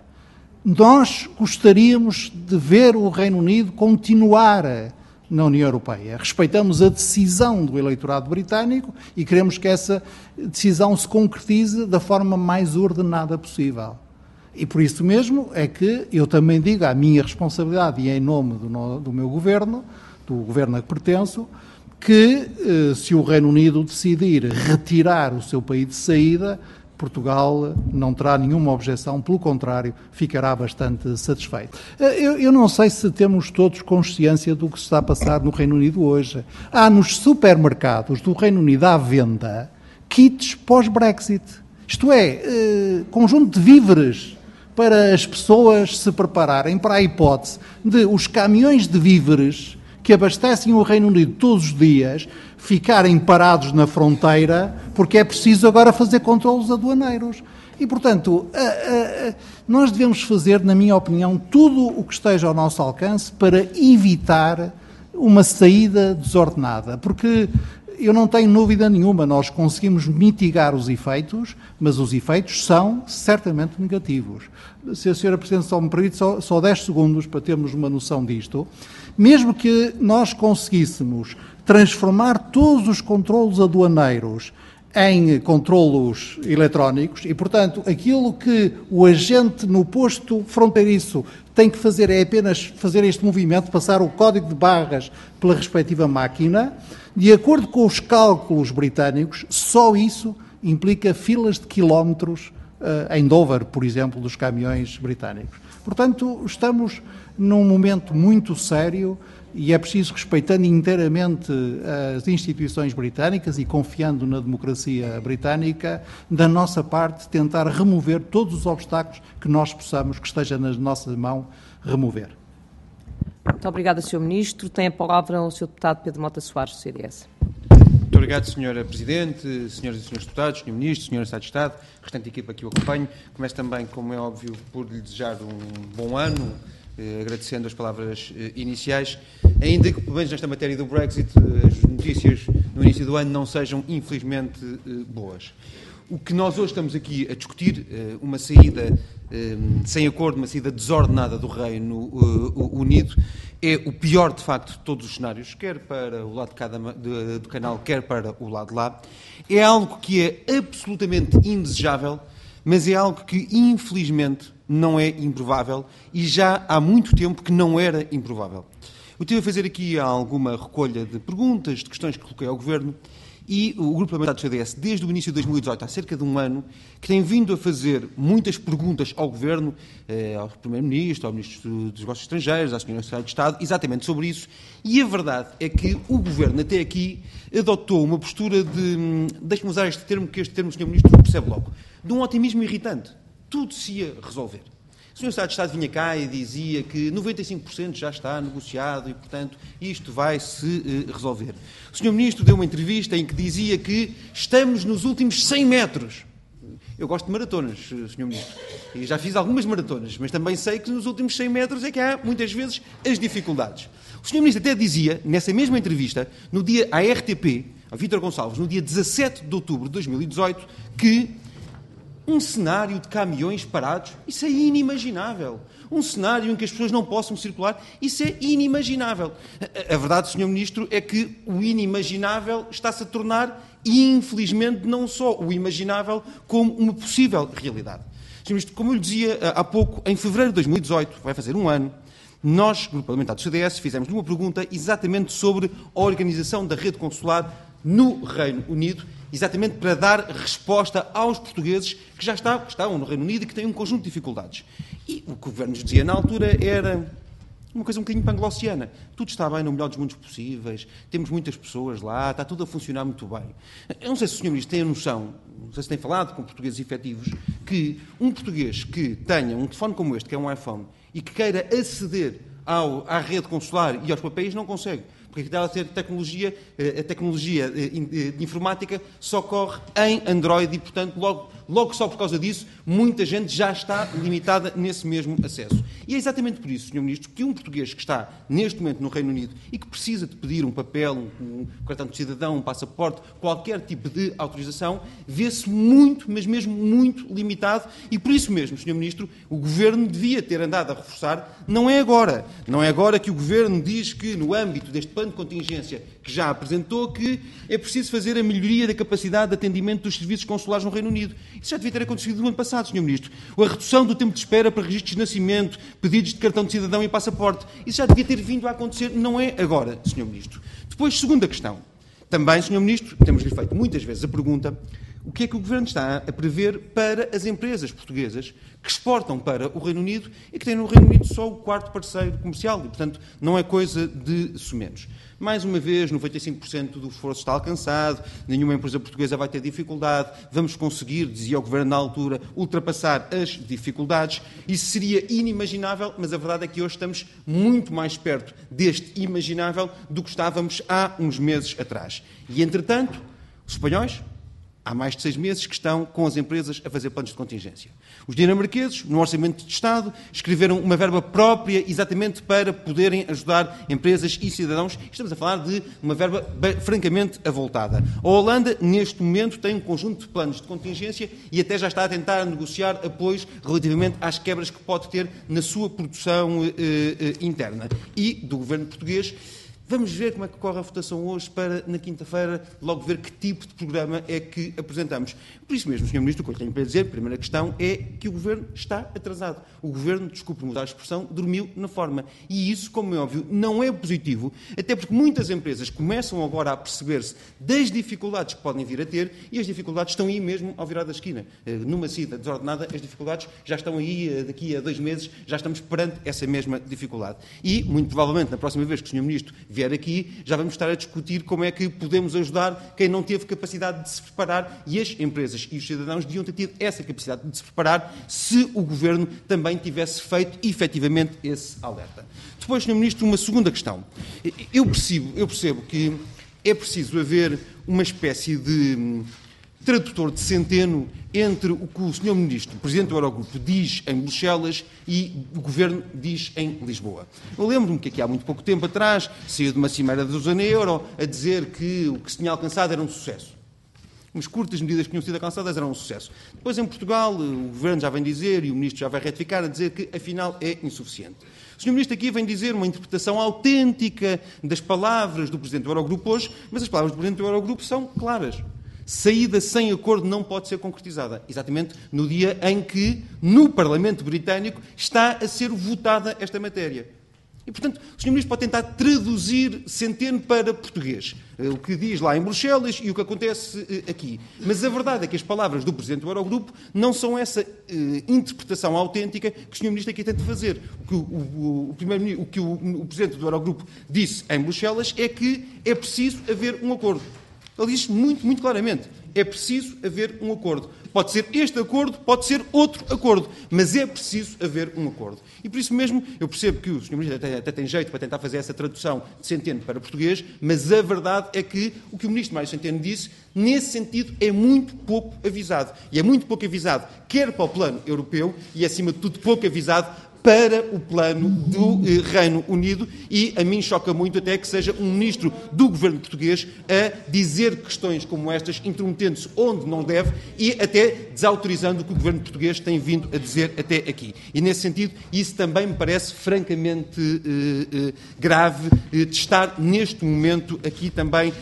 Nós gostaríamos de ver o Reino Unido continuar na União Europeia. Respeitamos a decisão do eleitorado britânico e queremos que essa decisão se concretize da forma mais ordenada possível. E por isso mesmo é que eu também digo à minha responsabilidade e em nome do, no, do meu governo, do governo a que pertenço, que eh, se o Reino Unido decidir retirar o seu país de saída, Portugal não terá nenhuma objeção, pelo contrário, ficará bastante satisfeito. Eu, eu não sei se temos todos consciência do que se está a passar no Reino Unido hoje. Há nos supermercados do Reino Unido à venda kits pós-Brexit. Isto é, eh, conjunto de víveres para as pessoas se prepararem para a hipótese de os caminhões de víveres que abastecem o Reino Unido todos os dias ficarem parados na fronteira porque é preciso agora fazer controlos aduaneiros. E, portanto, a, a, a, nós devemos fazer, na minha opinião, tudo o que esteja ao nosso alcance para evitar uma saída desordenada, porque eu não tenho dúvida nenhuma, nós conseguimos mitigar os efeitos, mas os efeitos são certamente negativos. Se a senhora Presidente só me permite, só, só dez segundos para termos uma noção disto. Mesmo que nós conseguíssemos transformar todos os controlos aduaneiros em controlos eletrónicos e, portanto, aquilo que o agente no posto fronteiriço tem que fazer é apenas fazer este movimento, passar o código de barras pela respectiva máquina, de acordo com os cálculos britânicos, só isso implica filas de quilómetros uh, em Dover, por exemplo, dos caminhões britânicos. Portanto, estamos num momento muito sério e é preciso, respeitando inteiramente as instituições britânicas e confiando na democracia britânica, da nossa parte, tentar remover todos os obstáculos que nós possamos, que esteja na nossa mão, remover. Muito obrigada, senhor Ministro. Tem a palavra o senhor Deputado Pedro Mota Soares, do C D S. Muito obrigado, senhora Presidente, senhoras e senhores deputados, senhor Ministro, senhora Secretária de Estado, restante equipa que o acompanho. Começo também, como é óbvio, por lhe desejar um bom ano, eh, agradecendo as palavras eh, iniciais, ainda que, pelo menos nesta matéria do Brexit, as notícias no início do ano não sejam, infelizmente, eh, boas. O que nós hoje estamos aqui a discutir, eh, uma saída eh, sem acordo, uma saída desordenada do Reino eh, Unido, é o pior, de facto, de todos os cenários, quer para o lado de cada, de, do canal, quer para o lado de lá. É algo que é absolutamente indesejável, mas é algo que, infelizmente, não é improvável e já há muito tempo que não era improvável. Eu estive a fazer aqui alguma recolha de perguntas, de questões que coloquei ao Governo e o Grupo Parlamentar do C D S, desde o início de dois mil e dezoito, há cerca de um ano, que tem vindo a fazer muitas perguntas ao Governo, eh, ao Primeiro-Ministro, ao Ministro dos Negócios Estrangeiros, à Senhora Secretária de Estado, exatamente sobre isso. E a verdade é que o Governo, até aqui, adotou uma postura de, deixe-me usar este termo, que este termo o senhor Ministro percebe logo, de um otimismo irritante. Tudo se ia resolver. O senhor Secretário de Estado vinha cá e dizia que noventa e cinco por cento já está negociado e, portanto, isto vai se uh, resolver. O senhor Ministro deu uma entrevista em que dizia que estamos nos últimos cem metros. Eu gosto de maratonas, senhor Ministro, e já fiz algumas maratonas, mas também sei que nos últimos cem metros é que há, muitas vezes, as dificuldades. O senhor Ministro até dizia, nessa mesma entrevista, no dia à R T P, a Vítor Gonçalves, no dia dezassete de outubro de dois mil e dezoito, que um cenário de caminhões parados, isso é inimaginável. Um cenário em que as pessoas não possam circular, isso é inimaginável. A, a verdade, senhor Ministro, é que o inimaginável está-se a tornar, infelizmente, não só o imaginável, como uma possível realidade. senhor Ministro, como eu lhe dizia há pouco, em fevereiro de dois mil e dezoito, vai fazer um ano, nós, Grupo Parlamentar do C D S, fizemos uma pergunta exatamente sobre a organização da rede consular no Reino Unido, exatamente para dar resposta aos portugueses que já estavam, que estavam no Reino Unido e que têm um conjunto de dificuldades. E o que o Governo nos dizia na altura era uma coisa um bocadinho panglossiana. Tudo está bem no melhor dos mundos possíveis, temos muitas pessoas lá, está tudo a funcionar muito bem. Eu não sei se o senhor Ministro tem a noção, não sei se tem falado com portugueses efetivos, que um português que tenha um telefone como este, que é um iPhone, e que queira aceder ao, à rede consular e aos papéis, não consegue. Porque dela ter tecnologia, a tecnologia de informática só corre em Android e, portanto, logo, logo só por causa disso, muita gente já está limitada nesse mesmo acesso. E é exatamente por isso, senhor Ministro, que um português que está neste momento no Reino Unido e que precisa de pedir um papel, um, um cartão de cidadão, um passaporte, qualquer tipo de autorização, vê-se muito, mas mesmo muito limitado e por isso mesmo, senhor Ministro, o Governo devia ter andado a reforçar, não é agora, não é agora que o Governo diz que no âmbito deste plano de contingência que já apresentou que é preciso fazer a melhoria da capacidade de atendimento dos serviços consulares no Reino Unido. Isso já devia ter acontecido no ano passado, senhor Ministro. A redução do tempo de espera para registros de nascimento, pedidos de cartão de cidadão e passaporte. Isso já devia ter vindo a acontecer, não é agora, senhor Ministro. Depois, segunda questão. Também, senhor Ministro, temos-lhe feito muitas vezes a pergunta, o que é que o Governo está a prever para as empresas portuguesas que exportam para o Reino Unido e que têm no Reino Unido só o quarto parceiro comercial e, portanto, não é coisa de sumenos. Mais uma vez, noventa e cinco por cento do esforço está alcançado, nenhuma empresa portuguesa vai ter dificuldade, vamos conseguir, dizia o Governo na altura, ultrapassar as dificuldades. Isso seria inimaginável, mas a verdade é que hoje estamos muito mais perto deste imaginável do que estávamos há uns meses atrás. E, entretanto, os espanhóis, há mais de seis meses que estão com as empresas a fazer planos de contingência. Os dinamarqueses, no Orçamento de Estado, escreveram uma verba própria exatamente para poderem ajudar empresas e cidadãos. Estamos a falar de uma verba francamente avultada. A Holanda, neste momento, tem um conjunto de planos de contingência e até já está a tentar negociar apoios relativamente às quebras que pode ter na sua produção eh, eh, interna. E do governo português, vamos ver como é que corre a votação hoje para, na quinta-feira, logo ver que tipo de programa é que apresentamos. Por isso mesmo, senhor Ministro, o que eu tenho para dizer, a primeira questão é que o Governo está atrasado. O Governo, desculpe mudar a expressão, dormiu na forma. E isso, como é óbvio, não é positivo, até porque muitas empresas começam agora a perceber-se das dificuldades que podem vir a ter e as dificuldades estão aí mesmo ao virar da esquina. Numa saída desordenada, as dificuldades já estão aí, daqui a dois meses, já estamos perante essa mesma dificuldade. E, muito provavelmente, na próxima vez que o senhor Ministro vier aqui, já vamos estar a discutir como é que podemos ajudar quem não teve capacidade de se preparar e as empresas e os cidadãos deviam ter tido essa capacidade de se preparar se o Governo também tivesse feito efetivamente esse alerta. Depois, senhor Ministro, uma segunda questão. Eu percebo, eu percebo que é preciso haver uma espécie de tradutor de centeno entre o que o senhor Ministro, Presidente do Eurogrupo, diz em Bruxelas e o Governo diz em Lisboa. Eu lembro-me que aqui há muito pouco tempo atrás saiu de uma cimeira da zona euro a dizer que o que se tinha alcançado era um sucesso. As curtas medidas que tinham sido alcançadas eram um sucesso. Depois, em Portugal, o Governo já vem dizer, e o Ministro já vai retificar, a dizer que, afinal, é insuficiente. O senhor Ministro aqui vem dizer uma interpretação autêntica das palavras do Presidente do Eurogrupo hoje, mas as palavras do Presidente do Eurogrupo são claras. Saída sem acordo não pode ser concretizada. Exatamente no dia em que, no Parlamento Britânico, está a ser votada esta matéria. E, portanto, o senhor Ministro pode tentar traduzir Centeno para português, o que diz lá em Bruxelas e o que acontece aqui. Mas a verdade é que as palavras do Presidente do Eurogrupo não são essa uh, interpretação autêntica que o senhor Ministro aqui tenta fazer. O que o, o, o, primeiro, o, que o, o Presidente do Eurogrupo disse em Bruxelas é que é preciso haver um acordo. Ele diz muito, muito claramente, é preciso haver um acordo. Pode ser este acordo, pode ser outro acordo, mas é preciso haver um acordo. E por isso mesmo, eu percebo que o senhor Ministro até, até tem jeito para tentar fazer essa tradução de Centeno para português, mas a verdade é que o que o Ministro Mário Centeno disse, nesse sentido, é muito pouco avisado. E é muito pouco avisado, quer para o plano europeu, e acima de tudo, pouco avisado para o plano do eh, Reino Unido, e a mim choca muito até que seja um ministro do governo português a dizer questões como estas, intrometendo-se onde não deve e até desautorizando o que o governo português tem vindo a dizer até aqui. E nesse sentido, isso também me parece francamente eh, eh, grave eh, de estar neste momento aqui também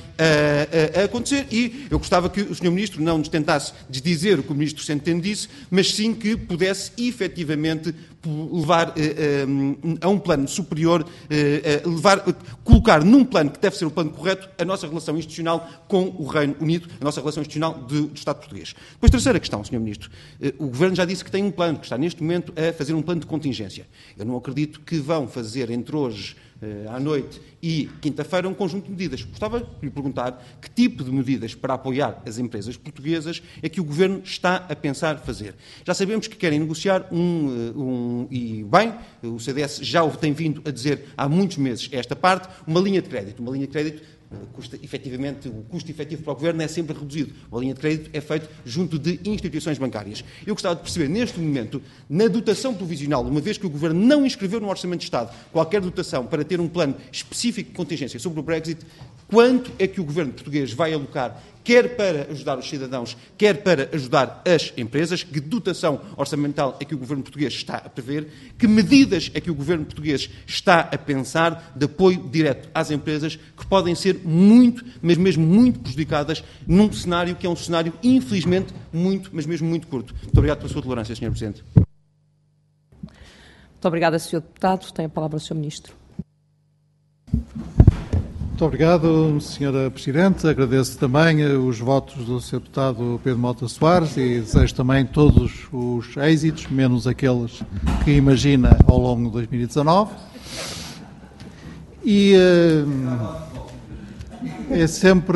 a, a, a acontecer, e eu gostava que o senhor Ministro não nos tentasse dizer o que o Ministro Centeno disse, mas sim que pudesse efetivamente levar levar eh, a um plano superior, eh, levar, colocar num plano que deve ser o plano correto a nossa relação institucional com o Reino Unido, a nossa relação institucional do, do Estado português. Depois, terceira questão, senhor Ministro. Eh, o Governo já disse que tem um plano, que está neste momento a fazer um plano de contingência. Eu não acredito que vão fazer entre hoje à noite e quinta-feira um conjunto de medidas. Gostava de lhe perguntar que tipo de medidas para apoiar as empresas portuguesas é que o Governo está a pensar fazer. Já sabemos que querem negociar um, um e bem, o C D S já o tem vindo a dizer há muitos meses esta parte, uma linha de crédito. Uma linha de crédito Custa, efetivamente, o custo efetivo para o Governo é sempre reduzido. A linha de crédito é feita junto de instituições bancárias. Eu gostava de perceber, neste momento, na dotação provisional, uma vez que o Governo não inscreveu no Orçamento de Estado qualquer dotação para ter um plano específico de contingência sobre o Brexit, quanto é que o Governo português vai alocar, quer para ajudar os cidadãos, quer para ajudar as empresas, que dotação orçamental é que o Governo português está a prever, que medidas é que o Governo português está a pensar de apoio direto às empresas que podem ser muito, mas mesmo muito prejudicadas num cenário que é um cenário, infelizmente, muito, mas mesmo muito curto. Muito obrigado pela sua tolerância, senhor Presidente. Muito obrigada, senhor Deputado. Tem a palavra o senhor Ministro. Muito obrigado, senhora Presidente. Agradeço também os votos do senhor Deputado Pedro Mota Soares e desejo também todos os êxitos, menos aqueles que imagina ao longo de dois mil e dezanove. E é sempre,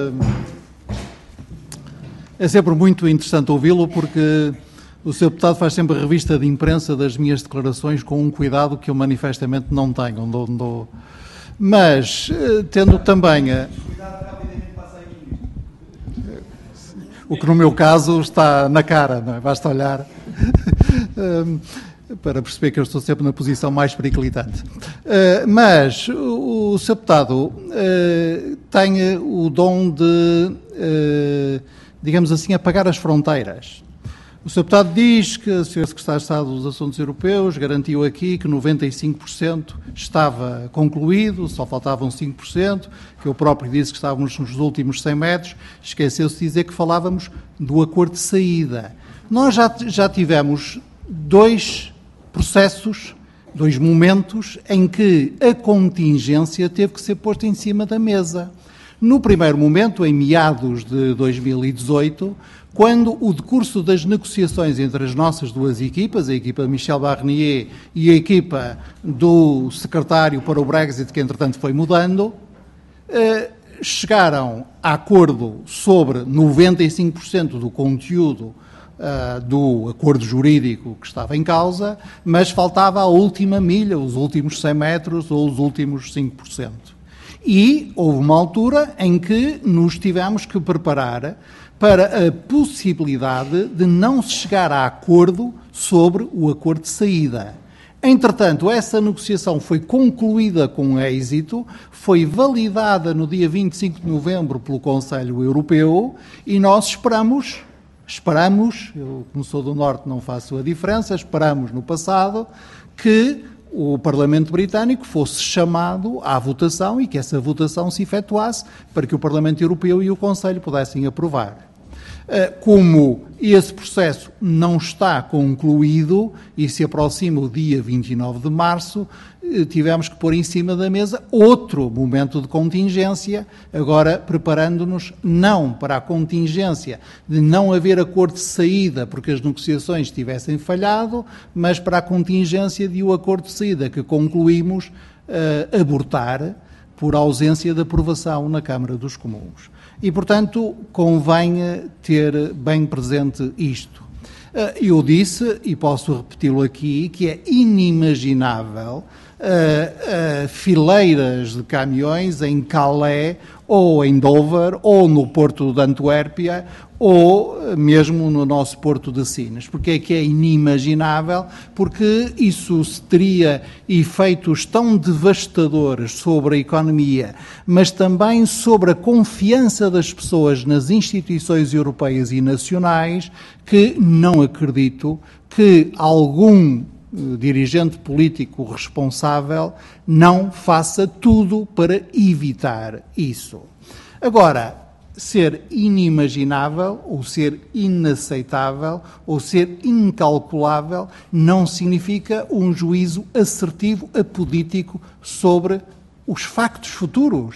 é sempre muito interessante ouvi-lo, porque o senhor Deputado faz sempre a revista de imprensa das minhas declarações com um cuidado que eu manifestamente não tenho. Não, não, mas, tendo também a... o que no meu caso está na cara, não é? Basta olhar para perceber que eu estou sempre na posição mais periclitante. Mas o senhor Deputado tem o dom de, digamos assim, apagar as fronteiras. O senhor Deputado diz que o senhor Secretário de Estado dos Assuntos Europeus garantiu aqui que noventa e cinco por cento estava concluído, só faltavam cinco por cento, que eu próprio disse que estávamos nos últimos cem metros, esqueceu-se de dizer que falávamos do acordo de saída. Nós já, já tivemos dois processos, dois momentos em que a contingência teve que ser posta em cima da mesa. No primeiro momento, em meados de dois mil e dezoito, quando o decurso das negociações entre as nossas duas equipas, a equipa de Michel Barnier e a equipa do secretário para o Brexit, que entretanto foi mudando, eh, chegaram a acordo sobre noventa e cinco por cento do conteúdo uh, do acordo jurídico que estava em causa, mas faltava a última milha, os últimos cem metros ou os últimos cinco por cento. E houve uma altura em que nos tivemos que preparar para a possibilidade de não se chegar a acordo sobre o acordo de saída. Entretanto, essa negociação foi concluída com êxito, foi validada no dia vinte e cinco de novembro pelo Conselho Europeu e nós esperamos, esperamos, eu como sou do Norte não faço a diferença, esperamos no passado que o Parlamento Britânico fosse chamado à votação e que essa votação se efetuasse para que o Parlamento Europeu e o Conselho pudessem aprovar. Como esse processo não está concluído e se aproxima o dia vinte e nove de março, tivemos que pôr em cima da mesa outro momento de contingência, agora preparando-nos não para a contingência de não haver acordo de saída porque as negociações tivessem falhado, mas para a contingência de o acordo de saída que concluímos uh, abortar por ausência de aprovação na Câmara dos Comuns. E, portanto, convém ter bem presente isto. Eu disse, e posso repeti-lo aqui, que é inimaginável uh, uh, fileiras de caminhões em Calais, ou em Dover, ou no porto de Antuérpia, ou mesmo no nosso porto de Sines. Porque é que é inimaginável? Porque isso teria efeitos tão devastadores sobre a economia, mas também sobre a confiança das pessoas nas instituições europeias e nacionais, que não acredito que algum dirigente político responsável não faça tudo para evitar isso. Agora, ser inimaginável, ou ser inaceitável, ou ser incalculável, não significa um juízo assertivo, apolítico sobre os factos futuros.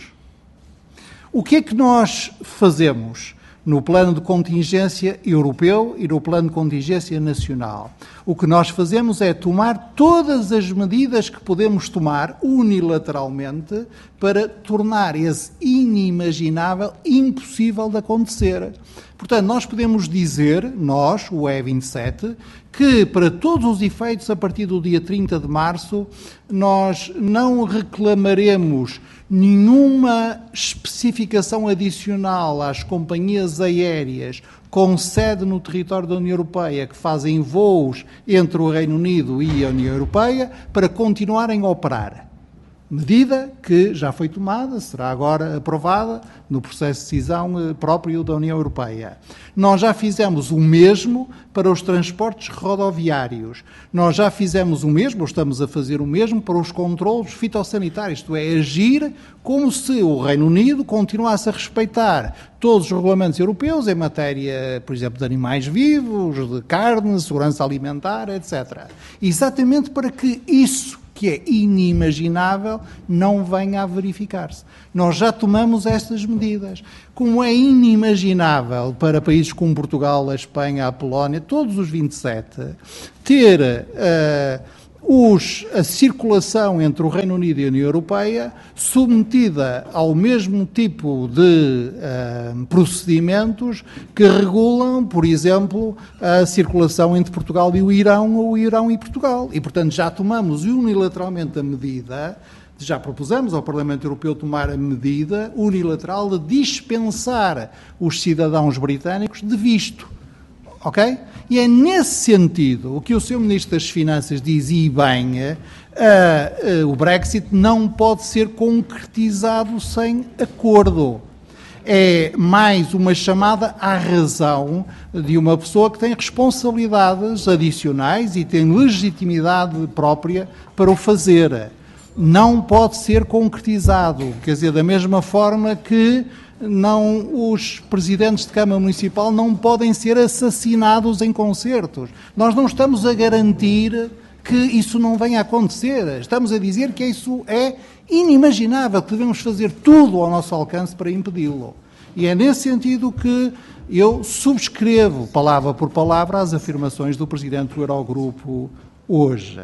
O que é que nós fazemos no plano de contingência europeu e no plano de contingência nacional? O que nós fazemos é tomar todas as medidas que podemos tomar unilateralmente para tornar esse inimaginável impossível de acontecer. Portanto, nós podemos dizer, nós, o E vinte e sete, que para todos os efeitos, a partir do dia trinta de março, nós não reclamaremos nenhuma especificação adicional às companhias aéreas com sede no território da União Europeia que fazem voos entre o Reino Unido e a União Europeia para continuarem a operar. Medida que já foi tomada, será agora aprovada no processo de decisão próprio da União Europeia. Nós já fizemos o mesmo para os transportes rodoviários. Nós já fizemos o mesmo, ou estamos a fazer o mesmo, para os controlos fitossanitários, isto é, agir como se o Reino Unido continuasse a respeitar todos os regulamentos europeus em matéria, por exemplo, de animais vivos, de carne, segurança alimentar, etcétera. Exatamente para que isso, que é inimaginável, não venha a verificar-se. Nós já tomamos estas medidas. Como é inimaginável para países como Portugal, a Espanha, a Polónia, todos os vinte e sete, ter uh, os, a circulação entre o Reino Unido e a União Europeia submetida ao mesmo tipo de uh, procedimentos que regulam, por exemplo, a circulação entre Portugal e o Irão ou o Irão e Portugal. E, portanto, já tomamos unilateralmente a medida, já propusemos ao Parlamento Europeu tomar a medida unilateral de dispensar os cidadãos britânicos de visto. Ok? E é nesse sentido o que o senhor Ministro das Finanças diz, e bem, uh, uh, o Brexit não pode ser concretizado sem acordo. É mais uma chamada à razão de uma pessoa que tem responsabilidades adicionais e tem legitimidade própria para o fazer. Não pode ser concretizado, quer dizer, da mesma forma que não, os presidentes de Câmara Municipal não podem ser assassinados em concertos. Nós não estamos a garantir que isso não venha a acontecer. Estamos a dizer que isso é inimaginável, que devemos fazer tudo ao nosso alcance para impedi-lo. E é nesse sentido que eu subscrevo, palavra por palavra, as afirmações do presidente do Eurogrupo hoje.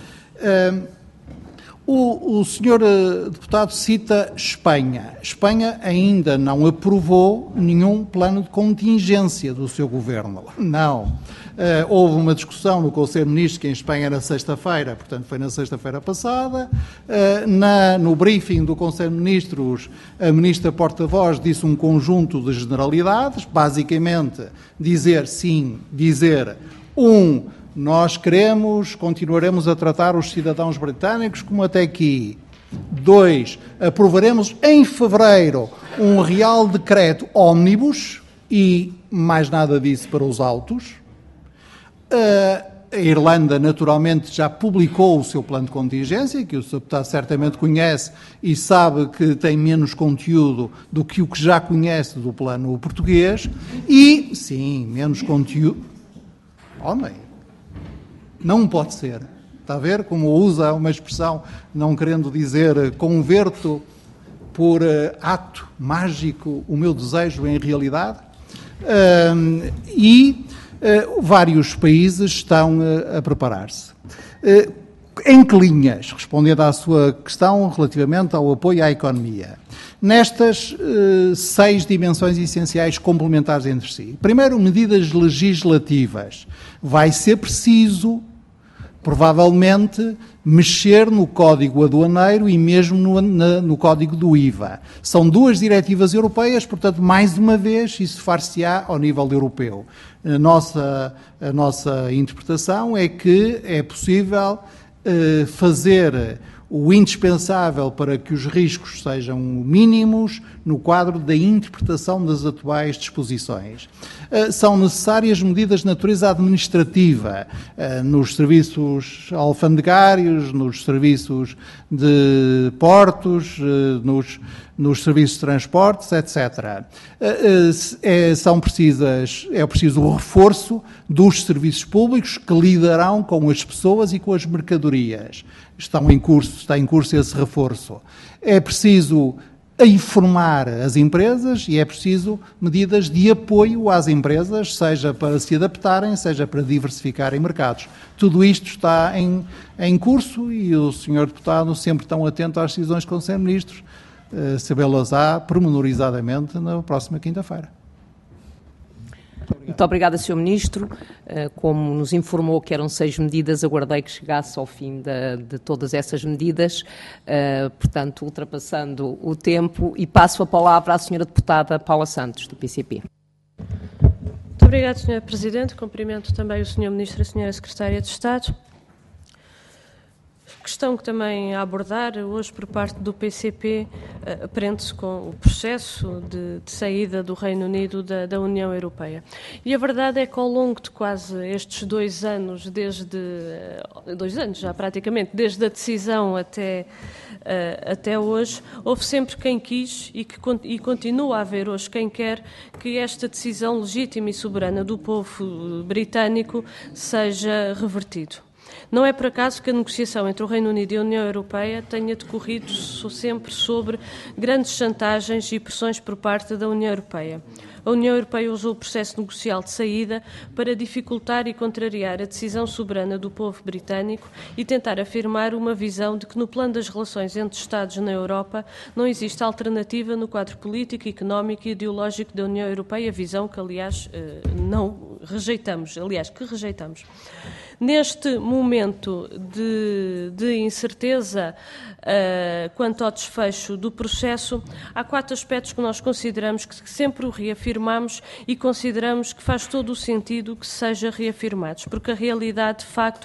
Um, O, o senhor deputado cita Espanha. Espanha ainda não aprovou nenhum plano de contingência do seu governo. Não. Uh, houve uma discussão no Conselho de Ministros, que em Espanha era sexta-feira, portanto foi na sexta-feira passada. Uh, na, no briefing do Conselho de Ministros, a ministra porta-voz disse um conjunto de generalidades, basicamente dizer sim, dizer um... Nós queremos, continuaremos a tratar os cidadãos britânicos como até aqui. Dois, aprovaremos em fevereiro um real decreto ómnibus e mais nada disso para os autos. A Irlanda, naturalmente, já publicou o seu plano de contingência, que o senhor deputado certamente conhece e sabe que tem menos conteúdo do que o que já conhece do plano português. E, sim, menos conteúdo. Homem. Não pode ser. Está a ver como usa uma expressão, não querendo dizer converto por uh, ato mágico o meu desejo em realidade? Uh, e uh, vários países estão uh, a preparar-se. Uh, em que linhas? Respondendo à sua questão relativamente ao apoio à economia. Nestas uh, seis dimensões essenciais complementares entre si. Primeiro, medidas legislativas. Vai ser preciso, provavelmente, mexer no Código Aduaneiro e mesmo no, na, no Código do I V A. São duas diretivas europeias, portanto, mais uma vez, isso far-se-á ao nível europeu. A nossa, a nossa interpretação é que é possível uh, fazer o indispensável para que os riscos sejam mínimos no quadro da interpretação das atuais disposições. São necessárias medidas de natureza administrativa nos serviços alfandegários, nos serviços de portos, nos, nos serviços de transportes, etcétera. É, são precisas, é preciso o reforço dos serviços públicos que lidarão com as pessoas e com as mercadorias. Estão em curso, está em curso esse reforço. É preciso informar as empresas e é preciso medidas de apoio às empresas, seja para se adaptarem, seja para diversificarem mercados. Tudo isto está em, em curso e o senhor Deputado, sempre tão atento às decisões do Conselho de Ministros, eh, sabê-las-á pormenorizadamente na próxima quinta-feira. Muito obrigada, senhor Ministro. Como nos informou que eram seis medidas, aguardei que chegasse ao fim de, de todas essas medidas, portanto, ultrapassando o tempo, e passo a palavra à senhora deputada Paula Santos, do P C P. Muito obrigada, senhora Presidente. Cumprimento também o senhor Ministro e a senhora Secretária de Estado. A questão que também a abordar hoje por parte do P C P uh, prende-se com o processo de, de saída do Reino Unido da, da União Europeia. E a verdade é que ao longo de quase estes dois anos, desde uh, dois anos já praticamente, desde a decisão até, uh, até hoje, houve sempre quem quis e, que, e continua a haver hoje quem quer que esta decisão legítima e soberana do povo britânico seja revertido. Não é por acaso que a negociação entre o Reino Unido e a União Europeia tenha decorrido sempre sobre grandes chantagens e pressões por parte da União Europeia. A União Europeia usou o processo negocial de saída para dificultar e contrariar a decisão soberana do povo britânico e tentar afirmar uma visão de que no plano das relações entre Estados na Europa não existe alternativa no quadro político, económico e ideológico da União Europeia, visão que, aliás, não rejeitamos, aliás, que rejeitamos. Neste momento de, de incerteza uh, quanto ao desfecho do processo, há quatro aspectos que nós consideramos que sempre o reafirmamos e consideramos que faz todo o sentido que seja reafirmados, porque a realidade, de facto,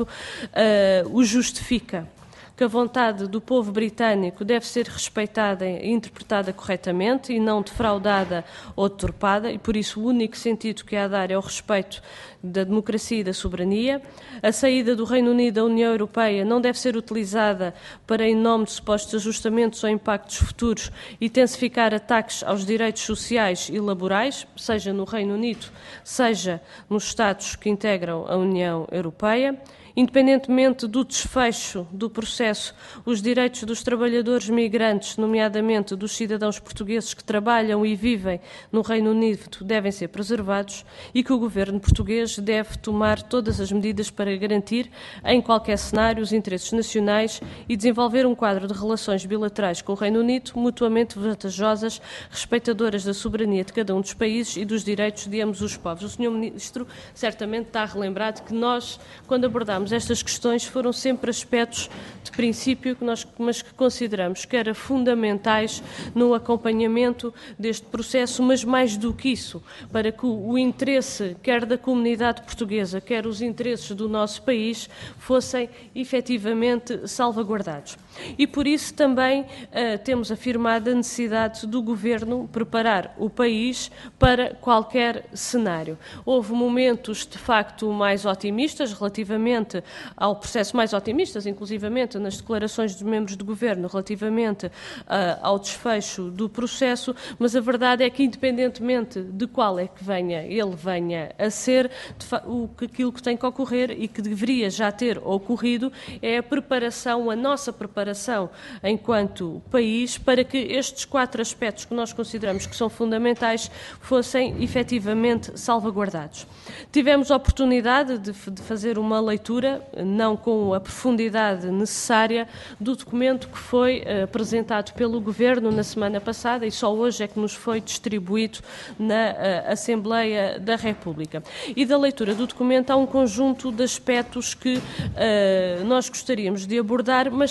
uh, o justifica. Que a vontade do povo britânico deve ser respeitada e interpretada corretamente e não defraudada ou deturpada, e por isso o único sentido que há a dar é o respeito da democracia e da soberania. A saída do Reino Unido da União Europeia não deve ser utilizada para, em nome de supostos ajustamentos ou impactos futuros, intensificar ataques aos direitos sociais e laborais, seja no Reino Unido, seja nos Estados que integram a União Europeia. Independentemente do desfecho do processo, os direitos dos trabalhadores migrantes, nomeadamente dos cidadãos portugueses que trabalham e vivem no Reino Unido, devem ser preservados e que o governo português deve tomar todas as medidas para garantir, em qualquer cenário, os interesses nacionais e desenvolver um quadro de relações bilaterais com o Reino Unido mutuamente vantajosas, respeitadoras da soberania de cada um dos países e dos direitos de ambos os povos. O senhor Ministro certamente está relembrado que nós, quando abordamos estas questões, foram sempre aspectos de princípio que nós, mas que consideramos que eram fundamentais no acompanhamento deste processo, mas mais do que isso, para que o, o interesse, quer da comunidade portuguesa, quer os interesses do nosso país, fossem efetivamente salvaguardados. E por isso também uh, temos afirmado a necessidade do Governo preparar o país para qualquer cenário. Houve momentos, de facto, mais otimistas relativamente ao processo, mais otimistas, inclusivamente nas declarações dos membros do Governo relativamente uh, ao desfecho do processo, mas a verdade é que, independentemente de qual é que venha, ele venha a ser, o, aquilo que tem que ocorrer e que deveria já ter ocorrido é a preparação, a nossa preparação enquanto país para que estes quatro aspectos que nós consideramos que são fundamentais fossem efetivamente salvaguardados. Tivemos a oportunidade de, de fazer uma leitura, não com a profundidade necessária, do documento que foi uh, apresentado pelo Governo na semana passada e só hoje é que nos foi distribuído na uh, Assembleia da República. E da leitura do documento há um conjunto de aspectos que uh, nós gostaríamos de abordar, mas também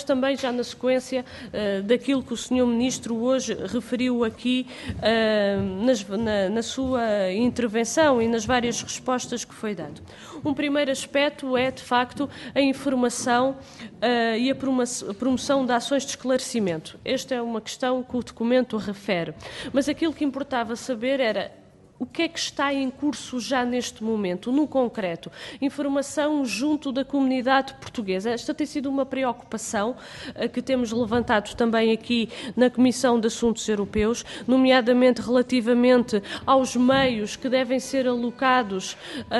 já na sequência uh, daquilo que o senhor Ministro hoje referiu aqui uh, nas, na, na sua intervenção e nas várias respostas que foi dando. Um primeiro aspecto é, de facto, a informação uh, e a promoção de ações de esclarecimento. Esta é uma questão que o documento refere. Mas aquilo que importava saber era o que é que está em curso já neste momento, no concreto? Informação junto da comunidade portuguesa. Esta tem sido uma preocupação uh, que temos levantado também aqui na Comissão de Assuntos Europeus, nomeadamente relativamente aos meios que devem ser alocados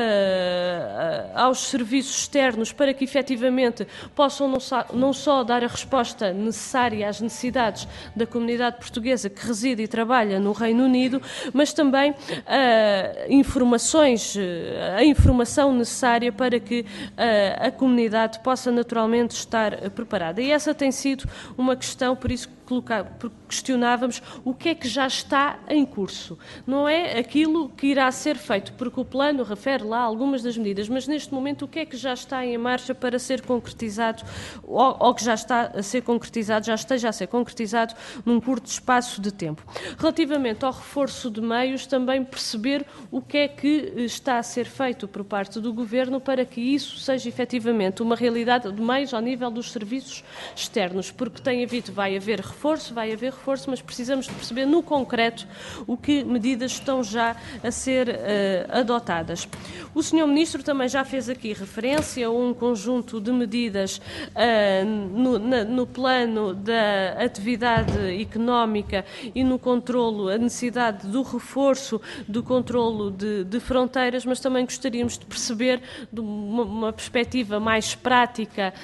uh, aos serviços externos para que efetivamente possam não só, não só dar a resposta necessária às necessidades da comunidade portuguesa que reside e trabalha no Reino Unido, mas também Uh, informações, uh, a informação necessária para que uh, a comunidade possa naturalmente estar uh, preparada. E essa tem sido uma questão, por isso questionávamos o que é que já está em curso. Não é aquilo que irá ser feito, porque o plano refere lá algumas das medidas, mas neste momento o que é que já está em marcha para ser concretizado, ou, ou que já está a ser concretizado, já esteja a ser concretizado num curto espaço de tempo. Relativamente ao reforço de meios, também perceber o que é que está a ser feito por parte do Governo para que isso seja efetivamente uma realidade de meios ao nível dos serviços externos, porque tem havido, vai haver reforço, vai haver reforço, mas precisamos de perceber no concreto o que medidas estão já a ser uh, adotadas. O senhor Ministro também já fez aqui referência a um conjunto de medidas uh, no, na, no plano da atividade económica e no controlo, a necessidade do reforço do controlo de, de fronteiras, mas também gostaríamos de perceber de uma, uma perspectiva mais prática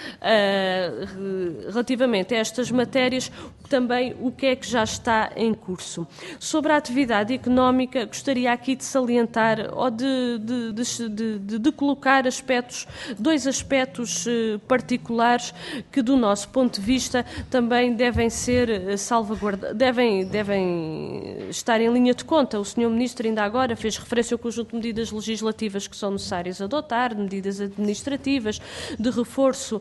uh, relativamente a estas matérias, também o que é que já está em curso. Sobre a atividade económica, gostaria aqui de salientar ou de, de, de, de, de colocar aspectos, dois aspectos particulares que, do nosso ponto de vista, também devem ser salvaguardados, devem, devem estar em linha de conta. O senhor Ministro ainda agora fez referência ao conjunto de medidas legislativas que são necessárias adotar, medidas administrativas, de reforço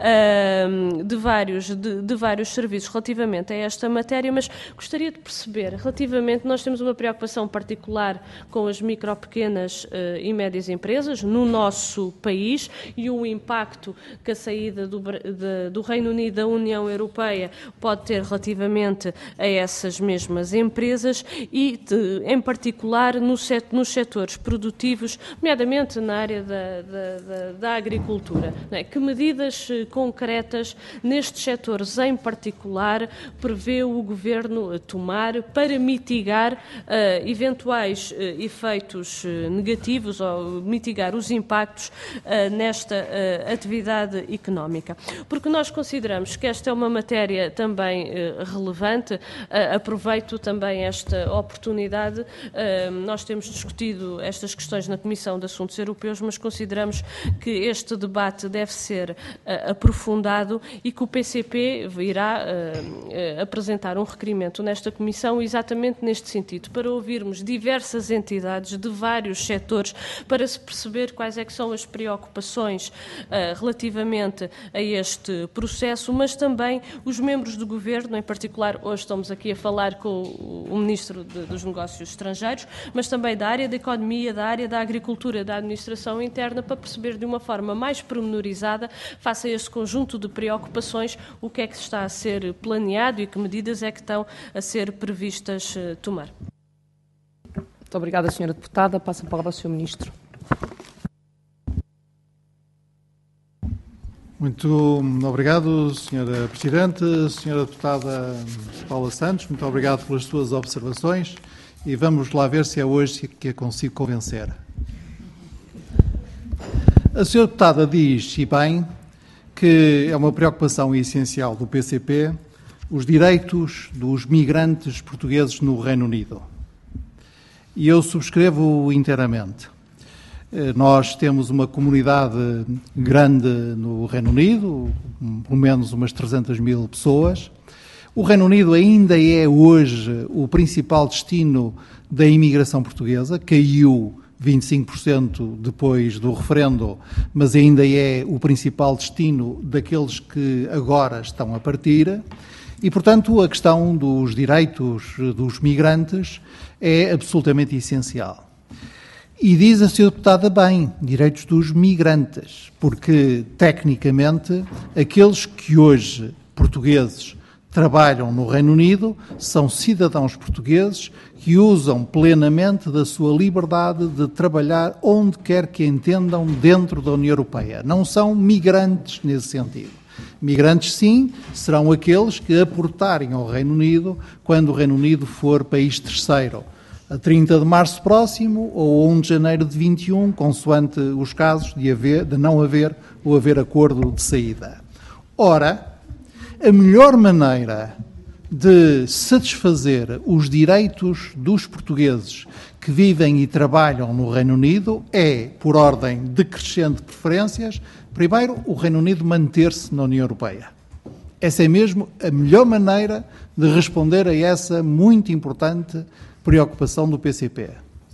uh, de, vários, de, de vários serviços relativamente a esta matéria, mas gostaria de perceber, relativamente, nós temos uma preocupação particular com as micro, pequenas uh, e médias empresas no nosso país e o impacto que a saída do, de, do Reino Unido da União Europeia pode ter relativamente a essas mesmas empresas e, de, em particular, no set, nos setores produtivos, nomeadamente na área da, da, da, da agricultura. Não é? Que medidas uh, concretas nestes setores em particular prevê o Governo tomar para mitigar uh, eventuais uh, efeitos uh, negativos ou mitigar os impactos uh, nesta uh, atividade económica? Porque nós consideramos que esta é uma matéria também uh, relevante. Uh, aproveito também esta oportunidade. Uh, nós temos discutido estas questões na Comissão de Assuntos Europeus, mas consideramos que este debate deve ser uh, aprofundado e que o P C P irá uh, uh, apresentar um requerimento nesta Comissão exatamente neste sentido, para ouvirmos diversas entidades de vários setores, para se perceber quais é que são as preocupações uh, relativamente a este processo, mas também os membros do Governo, em particular, hoje estamos aqui a falar com o Ministro de, dos Negócios Estrangeiros, mas também da área da Economia, da área da Agricultura, da Administração Interna, para perceber de uma forma mais pormenorizada, face a este conjunto de preocupações, o que é que está a ser planeado e que medidas é que estão a ser previstas uh, tomar. Muito obrigada, senhora Deputada. Passa a palavra ao senhor Ministro. Muito obrigado, senhora Presidente. Senhora Deputada Paula Santos, muito obrigado pelas suas observações e vamos lá ver se é hoje que a consigo convencer. A senhora Deputada diz, e bem, que é uma preocupação essencial do P C P os direitos dos migrantes portugueses no Reino Unido. E eu subscrevo inteiramente. Nós temos uma comunidade grande no Reino Unido, pelo menos umas trezentas mil pessoas. O Reino Unido ainda é hoje o principal destino da imigração portuguesa, caiu vinte e cinco por cento depois do referendo, mas ainda é o principal destino daqueles que agora estão a partir. E, portanto, a questão dos direitos dos migrantes é absolutamente essencial. E diz a senhora deputada bem, direitos dos migrantes, porque, tecnicamente, aqueles que hoje, portugueses, trabalham no Reino Unido são cidadãos portugueses que usam plenamente da sua liberdade de trabalhar onde quer que entendam dentro da União Europeia. Não são migrantes nesse sentido. Migrantes, sim, serão aqueles que aportarem ao Reino Unido quando o Reino Unido for país terceiro, a trinta de março próximo ou a um de janeiro de vinte e um, consoante os casos de, haver, de não haver ou haver acordo de saída. Ora, a melhor maneira de satisfazer os direitos dos portugueses que vivem e trabalham no Reino Unido é, por ordem decrescente de preferências, primeiro, o Reino Unido manter-se na União Europeia. Essa é mesmo a melhor maneira de responder a essa muito importante preocupação do P C P.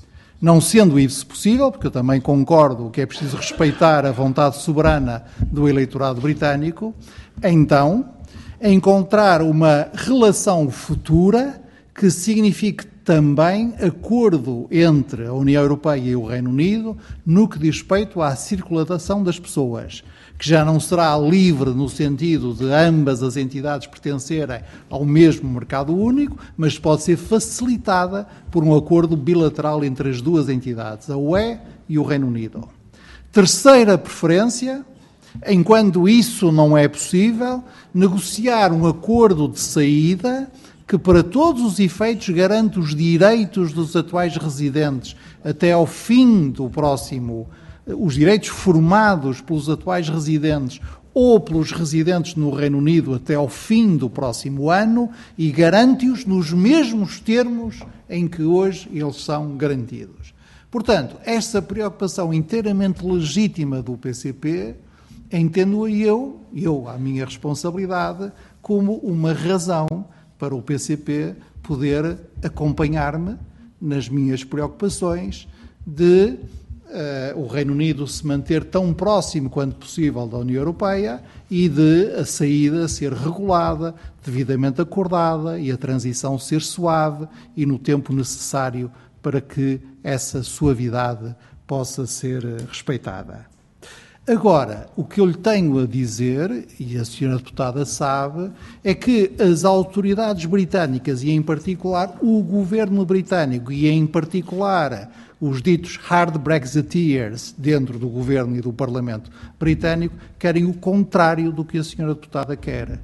Não sendo isso possível, porque eu também concordo que é preciso respeitar a vontade soberana do eleitorado britânico, então encontrar uma relação futura que signifique também acordo entre a União Europeia e o Reino Unido no que diz respeito à circulação das pessoas, que já não será livre no sentido de ambas as entidades pertencerem ao mesmo mercado único, mas pode ser facilitada por um acordo bilateral entre as duas entidades, a U E e o Reino Unido. Terceira preferência, enquanto isso não é possível, negociar um acordo de saída que, para todos os efeitos, garante os direitos dos atuais residentes até ao fim do próximo, os direitos formados pelos atuais residentes ou pelos residentes no Reino Unido até ao fim do próximo ano e garante-os nos mesmos termos em que hoje eles são garantidos. Portanto, esta preocupação inteiramente legítima do P C P entendo-a eu, eu, à minha responsabilidade, como uma razão para o P C P poder acompanhar-me nas minhas preocupações de uh, o Reino Unido se manter tão próximo quanto possível da União Europeia e de a saída ser regulada, devidamente acordada e a transição ser suave e no tempo necessário para que essa suavidade possa ser respeitada. Agora, o que eu lhe tenho a dizer, e a senhora deputada sabe, é que as autoridades britânicas, e em particular o governo britânico, e em particular os ditos hard Brexiteers dentro do governo e do Parlamento britânico, querem o contrário do que a senhora deputada quer.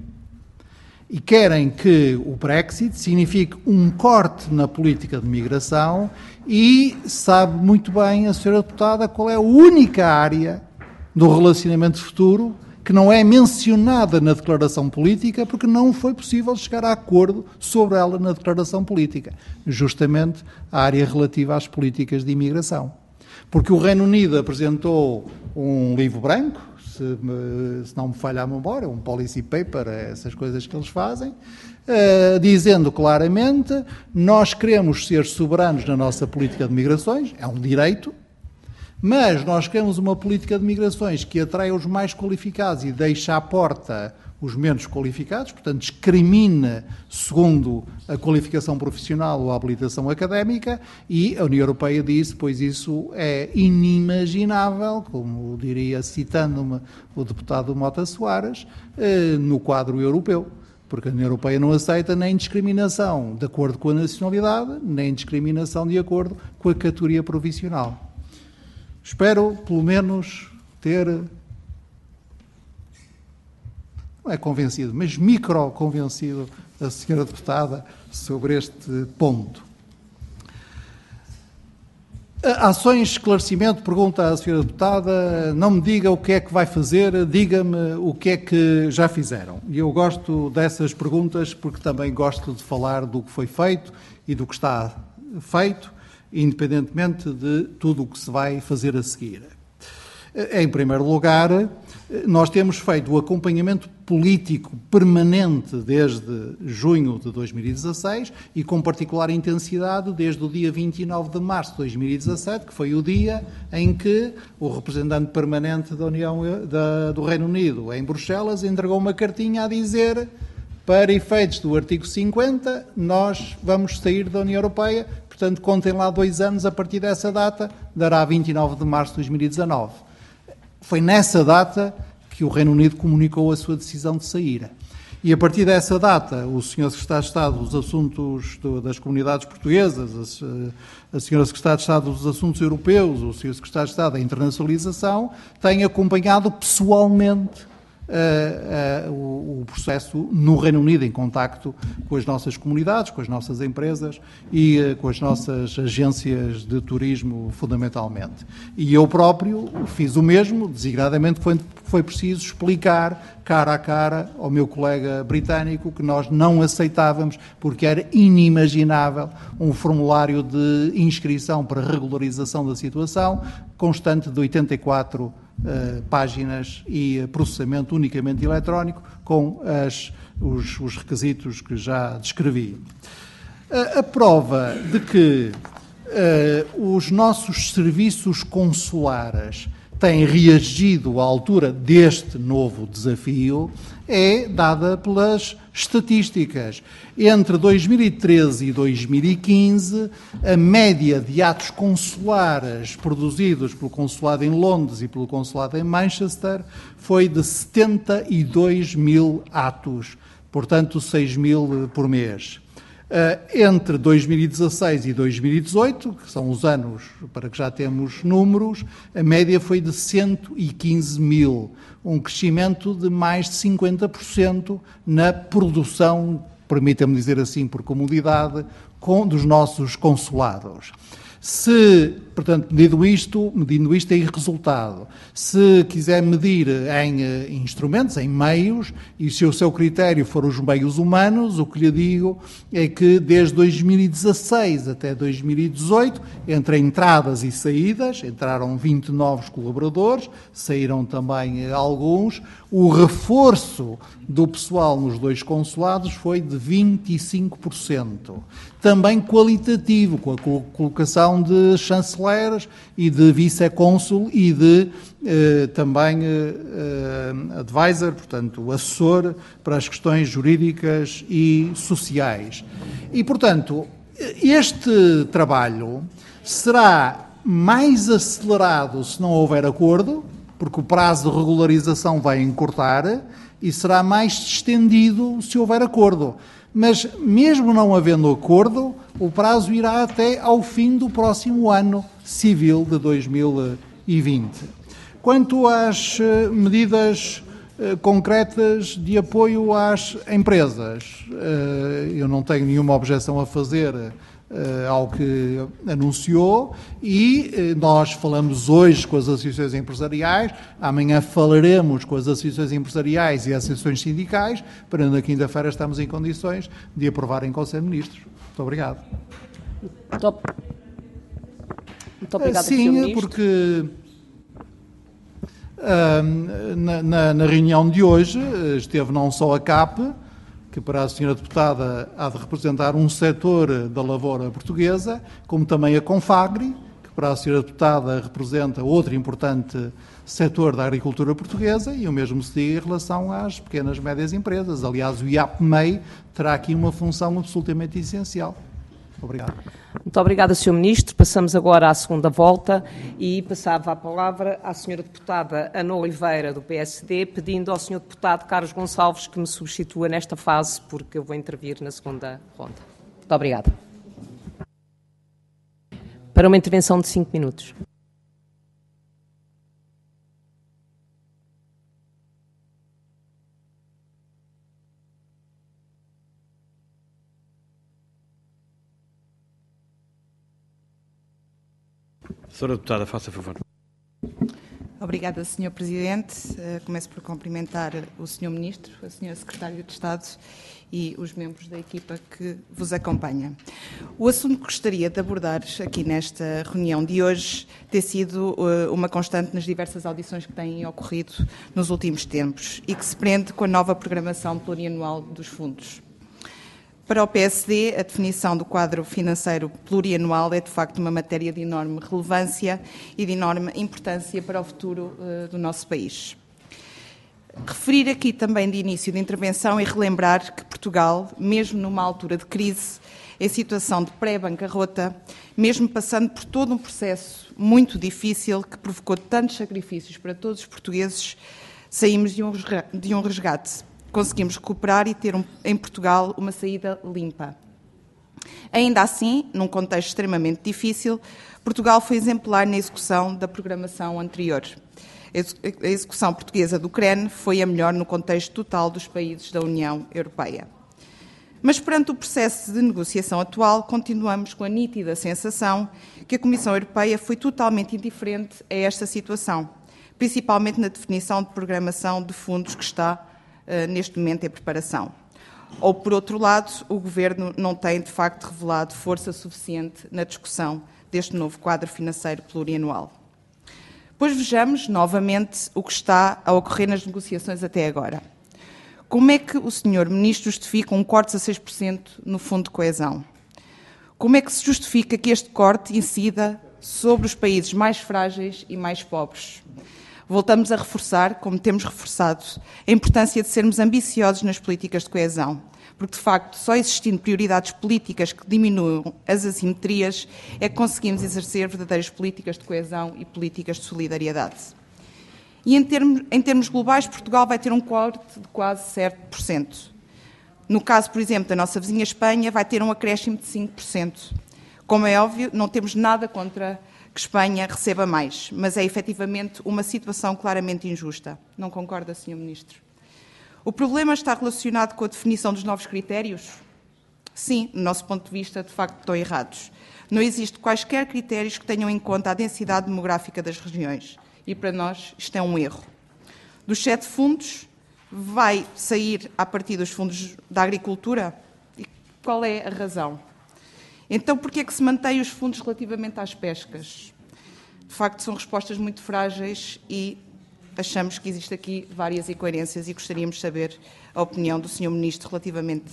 E querem que o Brexit signifique um corte na política de migração e sabe muito bem a senhora deputada qual é a única área do relacionamento futuro que não é mencionada na declaração política porque não foi possível chegar a acordo sobre ela na declaração política, justamente a área relativa às políticas de imigração. Porque o Reino Unido apresentou um livro branco, se, me, se não me falha a memória, um policy paper, essas coisas que eles fazem, uh, dizendo claramente, nós queremos ser soberanos na nossa política de migrações, é um direito, mas nós queremos uma política de migrações que atrai os mais qualificados e deixa à porta os menos qualificados, portanto discrimina segundo a qualificação profissional ou a habilitação académica, e a União Europeia disse, pois isso é inimaginável, como diria, citando-me o deputado Mota Soares, no quadro europeu, porque a União Europeia não aceita nem discriminação de acordo com a nacionalidade, nem discriminação de acordo com a categoria profissional. Espero, pelo menos, ter, não é convencido, mas micro-convencido a senhora deputada sobre este ponto. Ações de esclarecimento, pergunta a senhora deputada, não me diga o que é que vai fazer, diga-me o que é que já fizeram. E eu gosto dessas perguntas porque também gosto de falar do que foi feito e do que está feito, independentemente de tudo o que se vai fazer a seguir. Em primeiro lugar, Nós temos feito o acompanhamento político permanente desde junho de dois mil e dezasseis e com particular intensidade desde o dia vinte e nove de março de dois mil e dezassete, que foi o dia em que o representante permanente da União da, do Reino Unido em Bruxelas entregou uma cartinha a dizer: para efeitos do artigo cinquenta, nós vamos sair da União Europeia, portanto contem lá dois anos a partir dessa data, dará vinte e nove de março de dois mil e dezanove. Foi nessa data que o Reino Unido comunicou a sua decisão de sair. E a partir dessa data, o senhor Secretário de Estado dos Assuntos das Comunidades Portuguesas, a senhora Secretária de Estado dos Assuntos Europeus, o senhor Secretário de Estado da Internacionalização, têm acompanhado pessoalmente Uh, uh, o, o processo no Reino Unido, em contacto com as nossas comunidades, com as nossas empresas e uh, com as nossas agências de turismo, fundamentalmente. E eu próprio fiz o mesmo, desigradamente foi, foi preciso explicar cara a cara ao meu colega britânico que nós não aceitávamos, porque era inimaginável um formulário de inscrição para regularização da situação constante de oitenta e quatro Uh, páginas e uh, processamento unicamente eletrónico com as, os, os requisitos que já descrevi. Uh, a prova de que uh, os nossos serviços consulares têm reagido à altura deste novo desafio é dada pelas estatísticas. Entre dois mil e treze e dois mil e quinze, a média de atos consulares produzidos pelo Consulado em Londres e pelo Consulado em Manchester foi de setenta e dois mil atos, portanto seis mil por mês. Entre dois mil e dezasseis e dois mil e dezoito, que são os anos para que já temos números, a média foi de cento e quinze mil, um crescimento de mais de cinquenta por cento na produção, permita-me dizer assim por comodidade, com, dos nossos consulados. Se, portanto, medindo isto, medindo isto em resultado, se quiser medir em uh, instrumentos, em meios, e se o seu critério for os meios humanos, o que lhe digo é que desde dois mil e dezasseis até dois mil e dezoito, entre entradas e saídas, entraram vinte novos colaboradores, saíram também uh, alguns, o reforço do pessoal nos dois consulados foi de vinte e cinco por cento. Também qualitativo, com a colocação de chanceleres e de vice-cônsul e de eh, também eh, advisor, portanto, assessor para as questões jurídicas e sociais. E, portanto, este trabalho será mais acelerado se não houver acordo, porque o prazo de regularização vai encurtar, e será mais estendido se houver acordo. Mas, mesmo não havendo acordo, o prazo irá até ao fim do próximo ano civil de dois mil e vinte. Quanto às medidas concretas de apoio às empresas, eu não tenho nenhuma objeção a fazer ao que anunciou e nós falamos hoje com as associações empresariais, amanhã falaremos com as associações empresariais e as associações sindicais, para na quinta-feira estamos em condições de aprovar em Conselho de Ministros. Muito obrigado. Muito, Muito obrigado, Sim, senhor Ministro. Porque uh, na, na, na reunião de hoje esteve não só a C A P, que para a senhora deputada há de representar um setor da lavoura portuguesa, como também a Confagri, que para a senhora deputada representa outro importante setor da agricultura portuguesa, e o mesmo se diga em relação às pequenas e médias empresas. Aliás, o I A P M E I terá aqui uma função absolutamente essencial. Obrigado. Muito obrigada, senhor Ministro. Passamos agora à segunda volta e passava a palavra à senhora deputada Ana Oliveira, do P S D, pedindo ao senhor deputado Carlos Gonçalves que me substitua nesta fase, porque eu vou intervir na segunda ronda. Muito obrigada. Para uma intervenção de cinco minutos. Senhora Deputada, faça favor. Obrigada, senhor Presidente. Começo por cumprimentar o senhor Ministro, a senhora Secretária de Estado e os membros da equipa que vos acompanha. O assunto que gostaria de abordar aqui nesta reunião de hoje tem sido uma constante nas diversas audições que têm ocorrido nos últimos tempos e que se prende com a nova programação plurianual dos fundos. Para o P S D, a definição do quadro financeiro plurianual é, de facto, uma matéria de enorme relevância e de enorme importância para o futuro uh, do nosso país. Referir aqui também de início de intervenção e relembrar que Portugal, mesmo numa altura de crise, em situação de pré-bancarrota, mesmo passando por todo um processo muito difícil que provocou tantos sacrifícios para todos os portugueses, saímos de um resgate. Conseguimos recuperar e ter um, em Portugal uma saída limpa. Ainda assim, num contexto extremamente difícil, Portugal foi exemplar na execução da programação anterior. A execução portuguesa do C R E N foi a melhor no contexto total dos países da União Europeia. Mas perante o processo de negociação atual, continuamos com a nítida sensação que a Comissão Europeia foi totalmente indiferente a esta situação, principalmente na definição de programação de fundos que está neste momento em preparação. Ou, por outro lado, o Governo não tem, de facto, revelado força suficiente na discussão deste novo quadro financeiro plurianual. Pois vejamos, novamente, o que está a ocorrer nas negociações até agora. Como é que o senhor Ministro justifica um corte a seis por cento no Fundo de Coesão? Como é que se justifica que este corte incida sobre os países mais frágeis e mais pobres? Voltamos a reforçar, como temos reforçado, a importância de sermos ambiciosos nas políticas de coesão, porque, de facto, só existindo prioridades políticas que diminuam as assimetrias é que conseguimos exercer verdadeiras políticas de coesão e políticas de solidariedade. E, em termos, em termos globais, Portugal vai ter um corte de quase sete por cento. No caso, por exemplo, da nossa vizinha Espanha, vai ter um acréscimo de cinco por cento. Como é óbvio, não temos nada contra que Espanha receba mais, mas é efetivamente uma situação claramente injusta. Não concorda, senhor Ministro? O problema está relacionado com a definição dos novos critérios? Sim, do nosso ponto de vista, de facto, estão errados. Não existem quaisquer critérios que tenham em conta a densidade demográfica das regiões. E, para nós, isto é um erro. Dos sete fundos, vai sair a partir dos fundos da agricultura? E qual é a razão? Então, por que é que se mantém os fundos relativamente às pescas? De facto, são respostas muito frágeis e achamos que existe aqui várias incoerências e gostaríamos de saber a opinião do senhor Ministro relativamente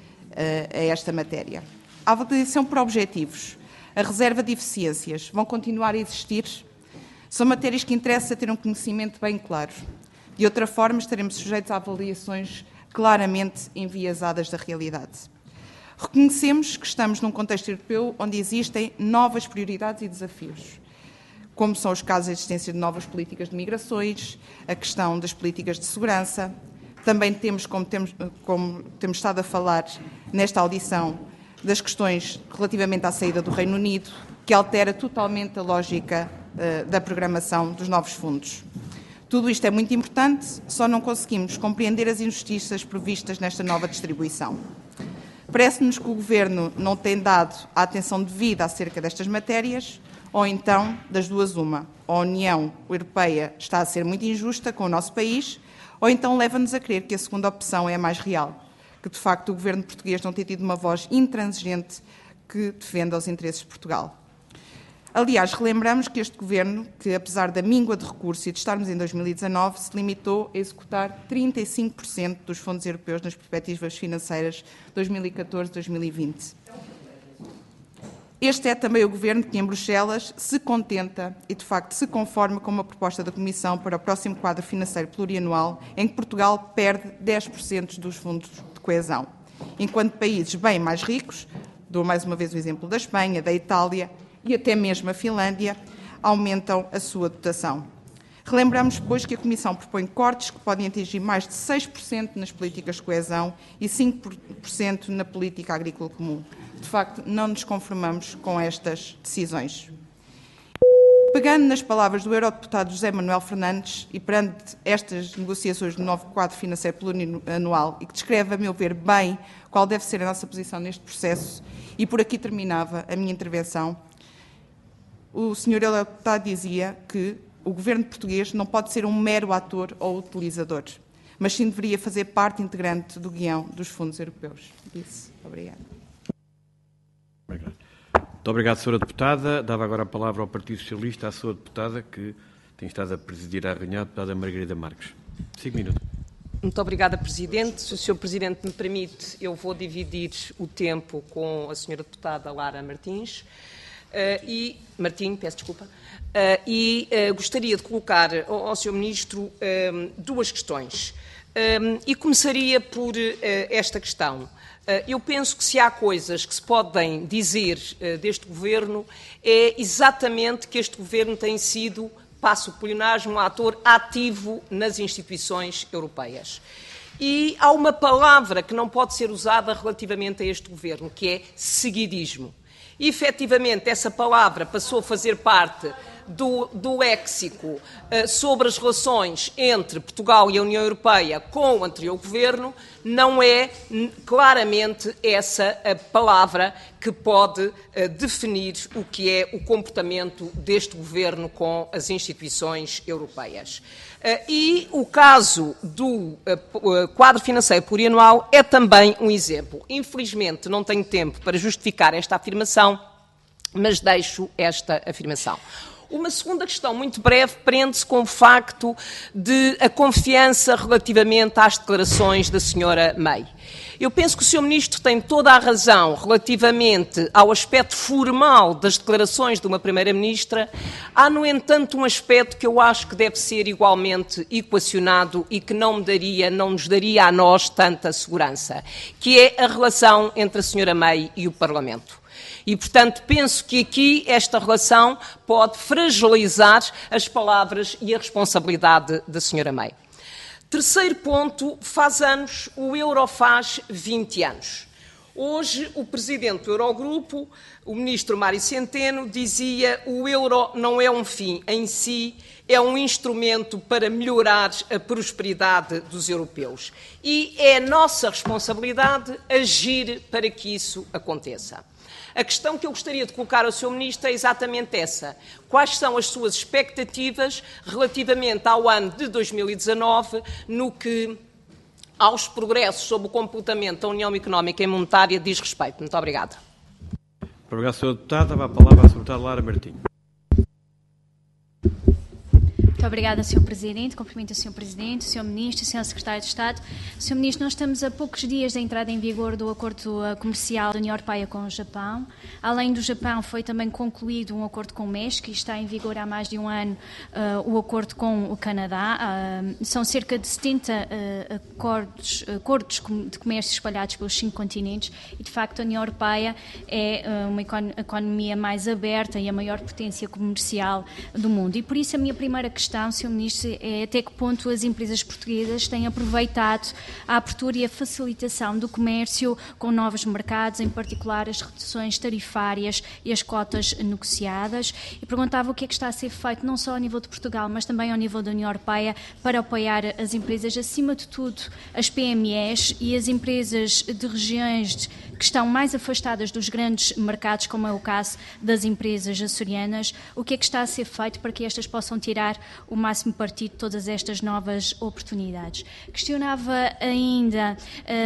uh, a esta matéria. A avaliação por objetivos, a reserva de eficiências, vão continuar a existir? São matérias que interessa ter um conhecimento bem claro. De outra forma, estaremos sujeitos a avaliações claramente enviesadas da realidade. Reconhecemos que estamos num contexto europeu onde existem novas prioridades e desafios, como são os casos da existência de novas políticas de migrações, a questão das políticas de segurança. Também temos, como temos, como temos estado a falar nesta audição, das questões relativamente à saída do Reino Unido, que altera totalmente a lógica uh, da programação dos novos fundos. Tudo isto é muito importante, só não conseguimos compreender as injustiças previstas nesta nova distribuição. Parece-nos que o Governo não tem dado a atenção devida acerca destas matérias, ou então, das duas uma, a União Europeia está a ser muito injusta com o nosso país, ou então leva-nos a crer que a segunda opção é a mais real, que de facto o Governo português não tem tido uma voz intransigente que defenda os interesses de Portugal. Aliás, relembramos que este Governo, que apesar da míngua de recursos e de estarmos em dois mil e dezanove, se limitou a executar trinta e cinco por cento dos fundos europeus nas perspectivas financeiras dois mil e catorze a dois mil e vinte. Este é também o Governo que, em Bruxelas, se contenta e, de facto, se conforma com uma proposta da Comissão para o próximo quadro financeiro plurianual, em que Portugal perde dez por cento dos fundos de coesão, enquanto países bem mais ricos, dou mais uma vez o exemplo da Espanha, da Itália e até mesmo a Finlândia, aumentam a sua dotação. Relembramos, pois, que a Comissão propõe cortes que podem atingir mais de seis por cento nas políticas de coesão e cinco por cento na política agrícola comum. De facto, não nos conformamos com estas decisões. Pegando nas palavras do eurodeputado José Manuel Fernandes e perante estas negociações do novo quadro financeiro plurianual e que descreve, a meu ver, bem qual deve ser a nossa posição neste processo, e por aqui terminava a minha intervenção, o senhor eurodeputado dizia que o governo português não pode ser um mero ator ou utilizador, mas sim deveria fazer parte integrante do guião dos fundos europeus. Disse. Obrigada. Obrigado. Muito obrigado, senhora Deputada. Dava agora a palavra ao Partido Socialista, à sua Deputada, que tem estado a presidir a reunião, a Deputada Margarida Marques. Cinco minutos. Muito obrigada, Presidente. Se o senhor Presidente me permite, eu vou dividir o tempo com a senhora Deputada Lara Martins. Uh, e, Martim, peço desculpa. Uh, e uh, gostaria de colocar ao, ao senhor Ministro um, duas questões. Um, e começaria por uh, esta questão. Uh, eu penso que se há coisas que se podem dizer uh, deste Governo, é exatamente que este Governo tem sido, passo o pleonasmo, um ator ativo nas instituições europeias. E há uma palavra que não pode ser usada relativamente a este Governo, que é seguidismo. E, efetivamente, essa palavra passou a fazer parte do, do léxico uh, sobre as relações entre Portugal e a União Europeia com o anterior Governo, não é claramente essa a palavra que pode uh, definir o que é o comportamento deste Governo com as instituições europeias. Uh, e o caso do uh, uh, quadro financeiro plurianual é também um exemplo. Infelizmente, não tenho tempo para justificar esta afirmação, mas deixo esta afirmação. Uma segunda questão, muito breve, prende-se com o facto de a confiança relativamente às declarações da senhora May. Eu penso que o senhor Ministro tem toda a razão relativamente ao aspecto formal das declarações de uma Primeira-Ministra. Há, no entanto, um aspecto que eu acho que deve ser igualmente equacionado e que não me daria, não nos daria a nós tanta segurança, que é a relação entre a senhora May e o Parlamento. E, portanto, penso que aqui esta relação pode fragilizar as palavras e a responsabilidade da senhora May. Terceiro ponto, faz anos, o euro faz vinte anos. Hoje, o presidente do Eurogrupo, o ministro Mário Centeno, dizia que o euro não é um fim em si, é um instrumento para melhorar a prosperidade dos europeus. E é nossa responsabilidade agir para que isso aconteça. A questão que eu gostaria de colocar ao senhor Ministro é exatamente essa. Quais são as suas expectativas relativamente ao ano de dois mil e dezanove, no que aos progressos sobre o comportamento da União Económica e Monetária diz respeito? Muito obrigada. Obrigado, senhora Deputada. Dá a palavra à senhora Deputada Lara Martins. Muito obrigada, senhor Presidente. Cumprimento o senhor Presidente, o senhor Ministro, o senhor Secretário de Estado. senhor Ministro, nós estamos a poucos dias da entrada em vigor do acordo comercial da União Europeia com o Japão. Além do Japão, foi também concluído um acordo com o México e está em vigor há mais de um ano uh, o acordo com o Canadá. Uh, são cerca de setenta uh, acordos, acordos de comércio espalhados pelos cinco continentes e, de facto, a União Europeia é uh, uma economia mais aberta e a maior potência comercial do mundo. E, por isso, a minha primeira questão, senhor Ministro, é até que ponto as empresas portuguesas têm aproveitado a abertura e a facilitação do comércio com novos mercados, em particular as reduções tarifárias e as cotas negociadas, e perguntava o que é que está a ser feito não só ao nível de Portugal, mas também ao nível da União Europeia para apoiar as empresas, acima de tudo as P M Es e as empresas de regiões que estão mais afastadas dos grandes mercados, como é o caso das empresas açorianas. O que é que está a ser feito para que estas possam tirar o máximo partido de todas estas novas oportunidades? Questionava ainda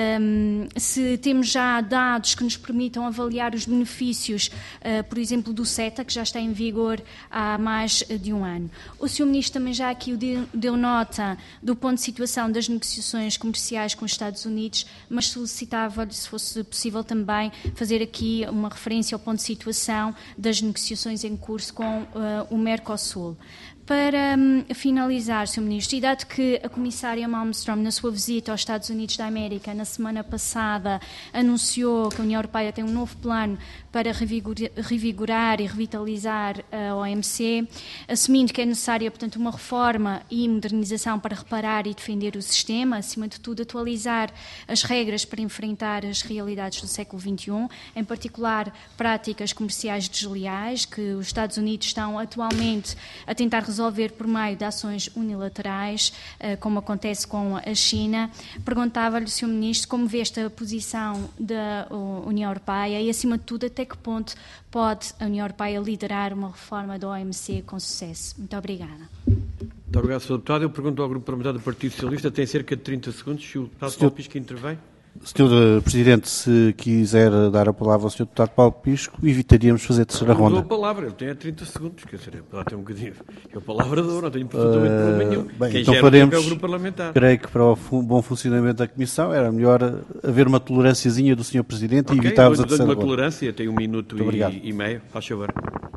um, se temos já dados que nos permitam avaliar os benefícios, uh, por exemplo, do CETA, que já está em vigor há mais de um ano. O senhor Ministro também já aqui deu, deu nota do ponto de situação das negociações comerciais com os Estados Unidos, mas solicitava-lhe, se fosse possível, também fazer aqui uma referência ao ponto de situação das negociações em curso com uh, o Mercosul. Para um, finalizar, senhor Ministro, e dado que a comissária Malmström, na sua visita aos Estados Unidos da América, na semana passada, anunciou que a União Europeia tem um novo plano para revigorar e revitalizar a O M C, assumindo que é necessária, portanto, uma reforma e modernização para reparar e defender o sistema, acima de tudo, atualizar as regras para enfrentar as realidades do século vinte e um, em particular práticas comerciais desleais, que os Estados Unidos estão atualmente a tentar resolver por meio de ações unilaterais, como acontece com a China. Perguntava-lhe, senhor Ministro, como vê esta posição da União Europeia e, acima de tudo, até que ponto pode a União Europeia liderar uma reforma da O M C com sucesso? Muito obrigada. Muito obrigado, senhor Deputado. Eu pergunto ao Grupo Parlamentar do Partido Socialista, tem cerca de trinta segundos, se o Deputado Paulo Pisco intervém. senhor Presidente, se quiser dar a palavra ao senhor Deputado Paulo Pisco, evitaríamos fazer a terceira ronda. Eu dou a palavra, ele tem trinta segundos, quer dizer, ele tem um bocadinho. Eu a palavra dou, não tenho absolutamente uh, problema nenhum. Bem, Quem então gera faremos, é o Grupo Parlamentar. Creio que para o fu- bom funcionamento da Comissão era melhor haver uma tolerânciazinha do senhor Presidente Okay, e evitarmos a dou-lhe terceira uma ronda. tolerância, tem um minuto e, e meio, faz favor.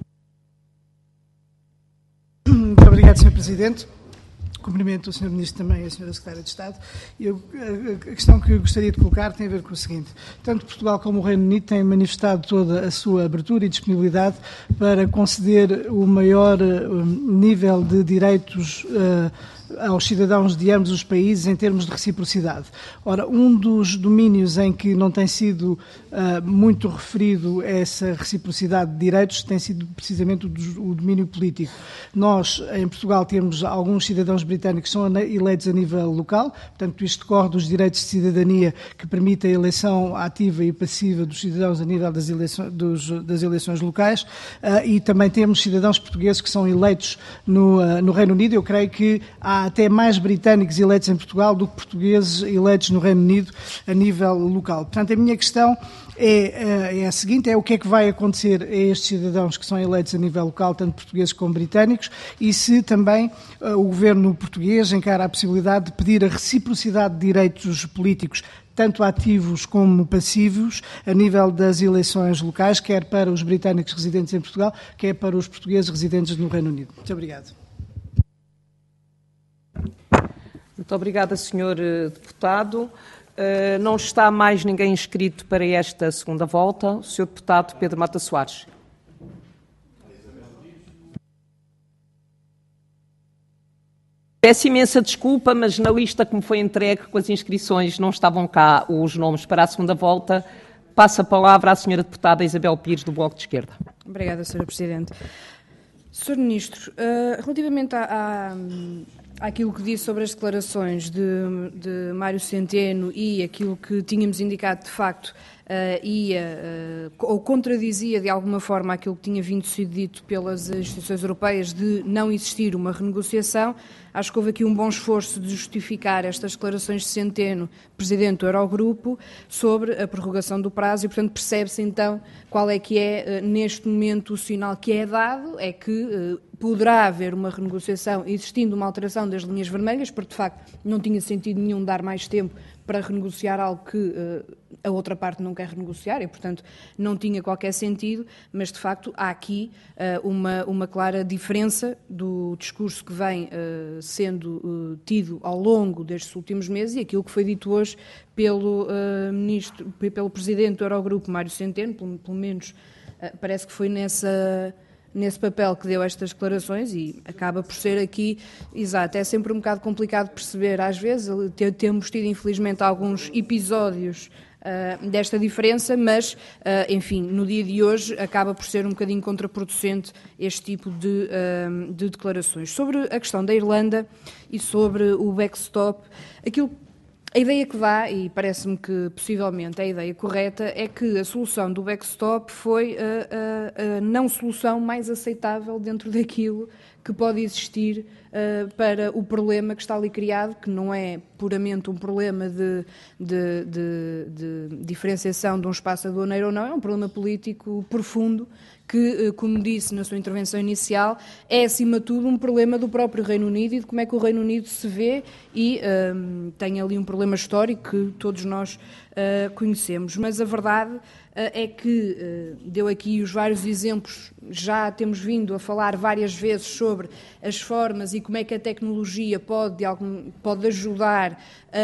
Muito obrigado, senhor Presidente. Cumprimento o senhor Ministro também e a senhora Secretária de Estado. Eu, a, a questão que eu gostaria de colocar tem a ver com o seguinte. Tanto Portugal como o Reino Unido têm manifestado toda a sua abertura e disponibilidade para conceder o maior uh, nível de direitos uh, aos cidadãos de ambos os países em termos de reciprocidade. Ora, um dos domínios em que não tem sido uh, muito referido essa reciprocidade de direitos tem sido precisamente o, do, o domínio político. Nós, em Portugal, temos alguns cidadãos britânicos que são eleitos a nível local, portanto, isto decorre dos direitos de cidadania que permitem a eleição ativa e passiva dos cidadãos a nível das eleições, dos, das eleições locais, uh, e também temos cidadãos portugueses que são eleitos no, uh, no Reino Unido. Eu creio que há até mais britânicos eleitos em Portugal do que portugueses eleitos no Reino Unido a nível local. Portanto, a minha questão é, é a seguinte, é o que é que vai acontecer a estes cidadãos que são eleitos a nível local, tanto portugueses como britânicos, e se também uh, o governo português encara a possibilidade de pedir a reciprocidade de direitos políticos, tanto ativos como passivos, a nível das eleições locais, quer para os britânicos residentes em Portugal, quer para os portugueses residentes no Reino Unido. Muito obrigado. Muito obrigada, senhor Deputado. Uh, não está mais ninguém inscrito para esta segunda volta. O senhor Deputado Pedro Mata Soares. Peço imensa desculpa, mas na lista que me foi entregue com as inscrições não estavam cá os nomes para a segunda volta. Passo a palavra à senhora Deputada Isabel Pires, do Bloco de Esquerda. Obrigada, senhora Presidente. senhor Ministro, uh, relativamente à... à aquilo que disse sobre as declarações de, de Mário Centeno e aquilo que tínhamos indicado de facto uh, ia uh, ou contradizia de alguma forma aquilo que tinha vindo sido dito pelas instituições europeias de não existir uma renegociação, acho que houve aqui um bom esforço de justificar estas declarações de Centeno, Presidente do Eurogrupo, sobre a prorrogação do prazo e, portanto, percebe-se então qual é que é, uh, neste momento, o sinal que é dado, é que uh, poderá haver uma renegociação existindo uma alteração das linhas vermelhas, porque de facto não tinha sentido nenhum dar mais tempo para renegociar algo que uh, a outra parte não quer renegociar e, portanto, não tinha qualquer sentido, mas de facto há aqui uh, uma, uma clara diferença do discurso que vem uh, sendo uh, tido ao longo destes últimos meses e aquilo que foi dito hoje pelo, uh, ministro, pelo Presidente do Eurogrupo, Mário Centeno, pelo, pelo menos uh, parece que foi nessa... nesse papel que deu estas declarações e acaba por ser aqui, exato, é sempre um bocado complicado perceber às vezes, temos tido infelizmente alguns episódios uh, desta diferença, mas, uh, enfim, no dia de hoje acaba por ser um bocadinho contraproducente este tipo de, uh, de declarações. Sobre a questão da Irlanda e sobre o backstop, aquilo a ideia que dá, e parece-me que possivelmente a ideia correta, é que a solução do backstop foi a, a, a não solução mais aceitável dentro daquilo que pode existir uh, para o problema que está ali criado, que não é puramente um problema de, de, de, de diferenciação de um espaço aduaneiro ou não, é um problema político profundo que, como disse na sua intervenção inicial, é acima de tudo um problema do próprio Reino Unido e de como é que o Reino Unido se vê e um, tem ali um problema histórico que todos nós uh, conhecemos. Mas a verdade uh, é que uh, deu aqui os vários exemplos, já temos vindo a falar várias vezes sobre as formas e como é que a tecnologia pode, de algum, pode ajudar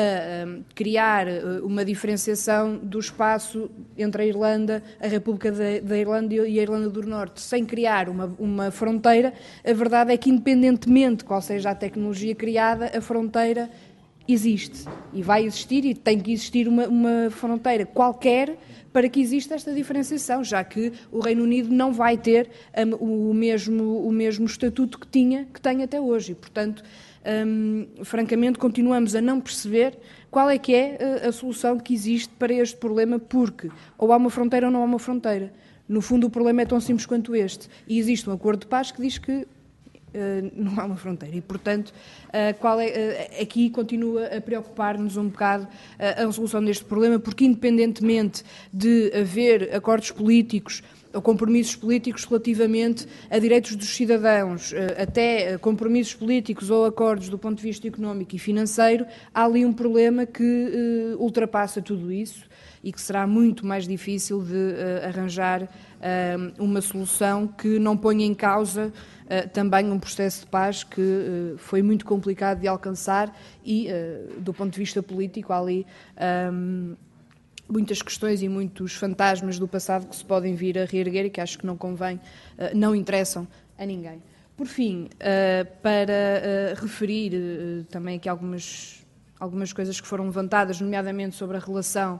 a um, criar uma diferenciação do espaço entre a Irlanda, a República da, da Irlanda e a Irlanda do Norte, sem criar uma, uma fronteira. A verdade é que, independentemente de qual seja a tecnologia criada, a fronteira existe e vai existir e tem que existir uma, uma fronteira qualquer para que exista esta diferenciação, já que o Reino Unido não vai ter um, o, mesmo, o mesmo estatuto que tinha, que tem até hoje. E, portanto, um, francamente, continuamos a não perceber qual é que é a, a solução que existe para este problema, porque ou há uma fronteira ou não há uma fronteira. No fundo, o problema é tão simples quanto este. E existe um acordo de paz que diz que Uh, não há uma fronteira e, portanto, uh, qual é, uh, aqui continua a preocupar-nos um bocado uh, a resolução deste problema, porque independentemente de haver acordos políticos ou compromissos políticos relativamente a direitos dos cidadãos, uh, até uh, compromissos políticos ou acordos do ponto de vista económico e financeiro, há ali um problema que uh, ultrapassa tudo isso e que será muito mais difícil de uh, arranjar uh, uma solução que não ponha em causa Uh, também um processo de paz que uh, foi muito complicado de alcançar e, uh, do ponto de vista político, há ali um, muitas questões e muitos fantasmas do passado que se podem vir a reerguer e que acho que não convém, uh, não interessam a ninguém. Por fim, uh, para uh, referir uh, também aqui algumas, algumas coisas que foram levantadas, nomeadamente sobre a relação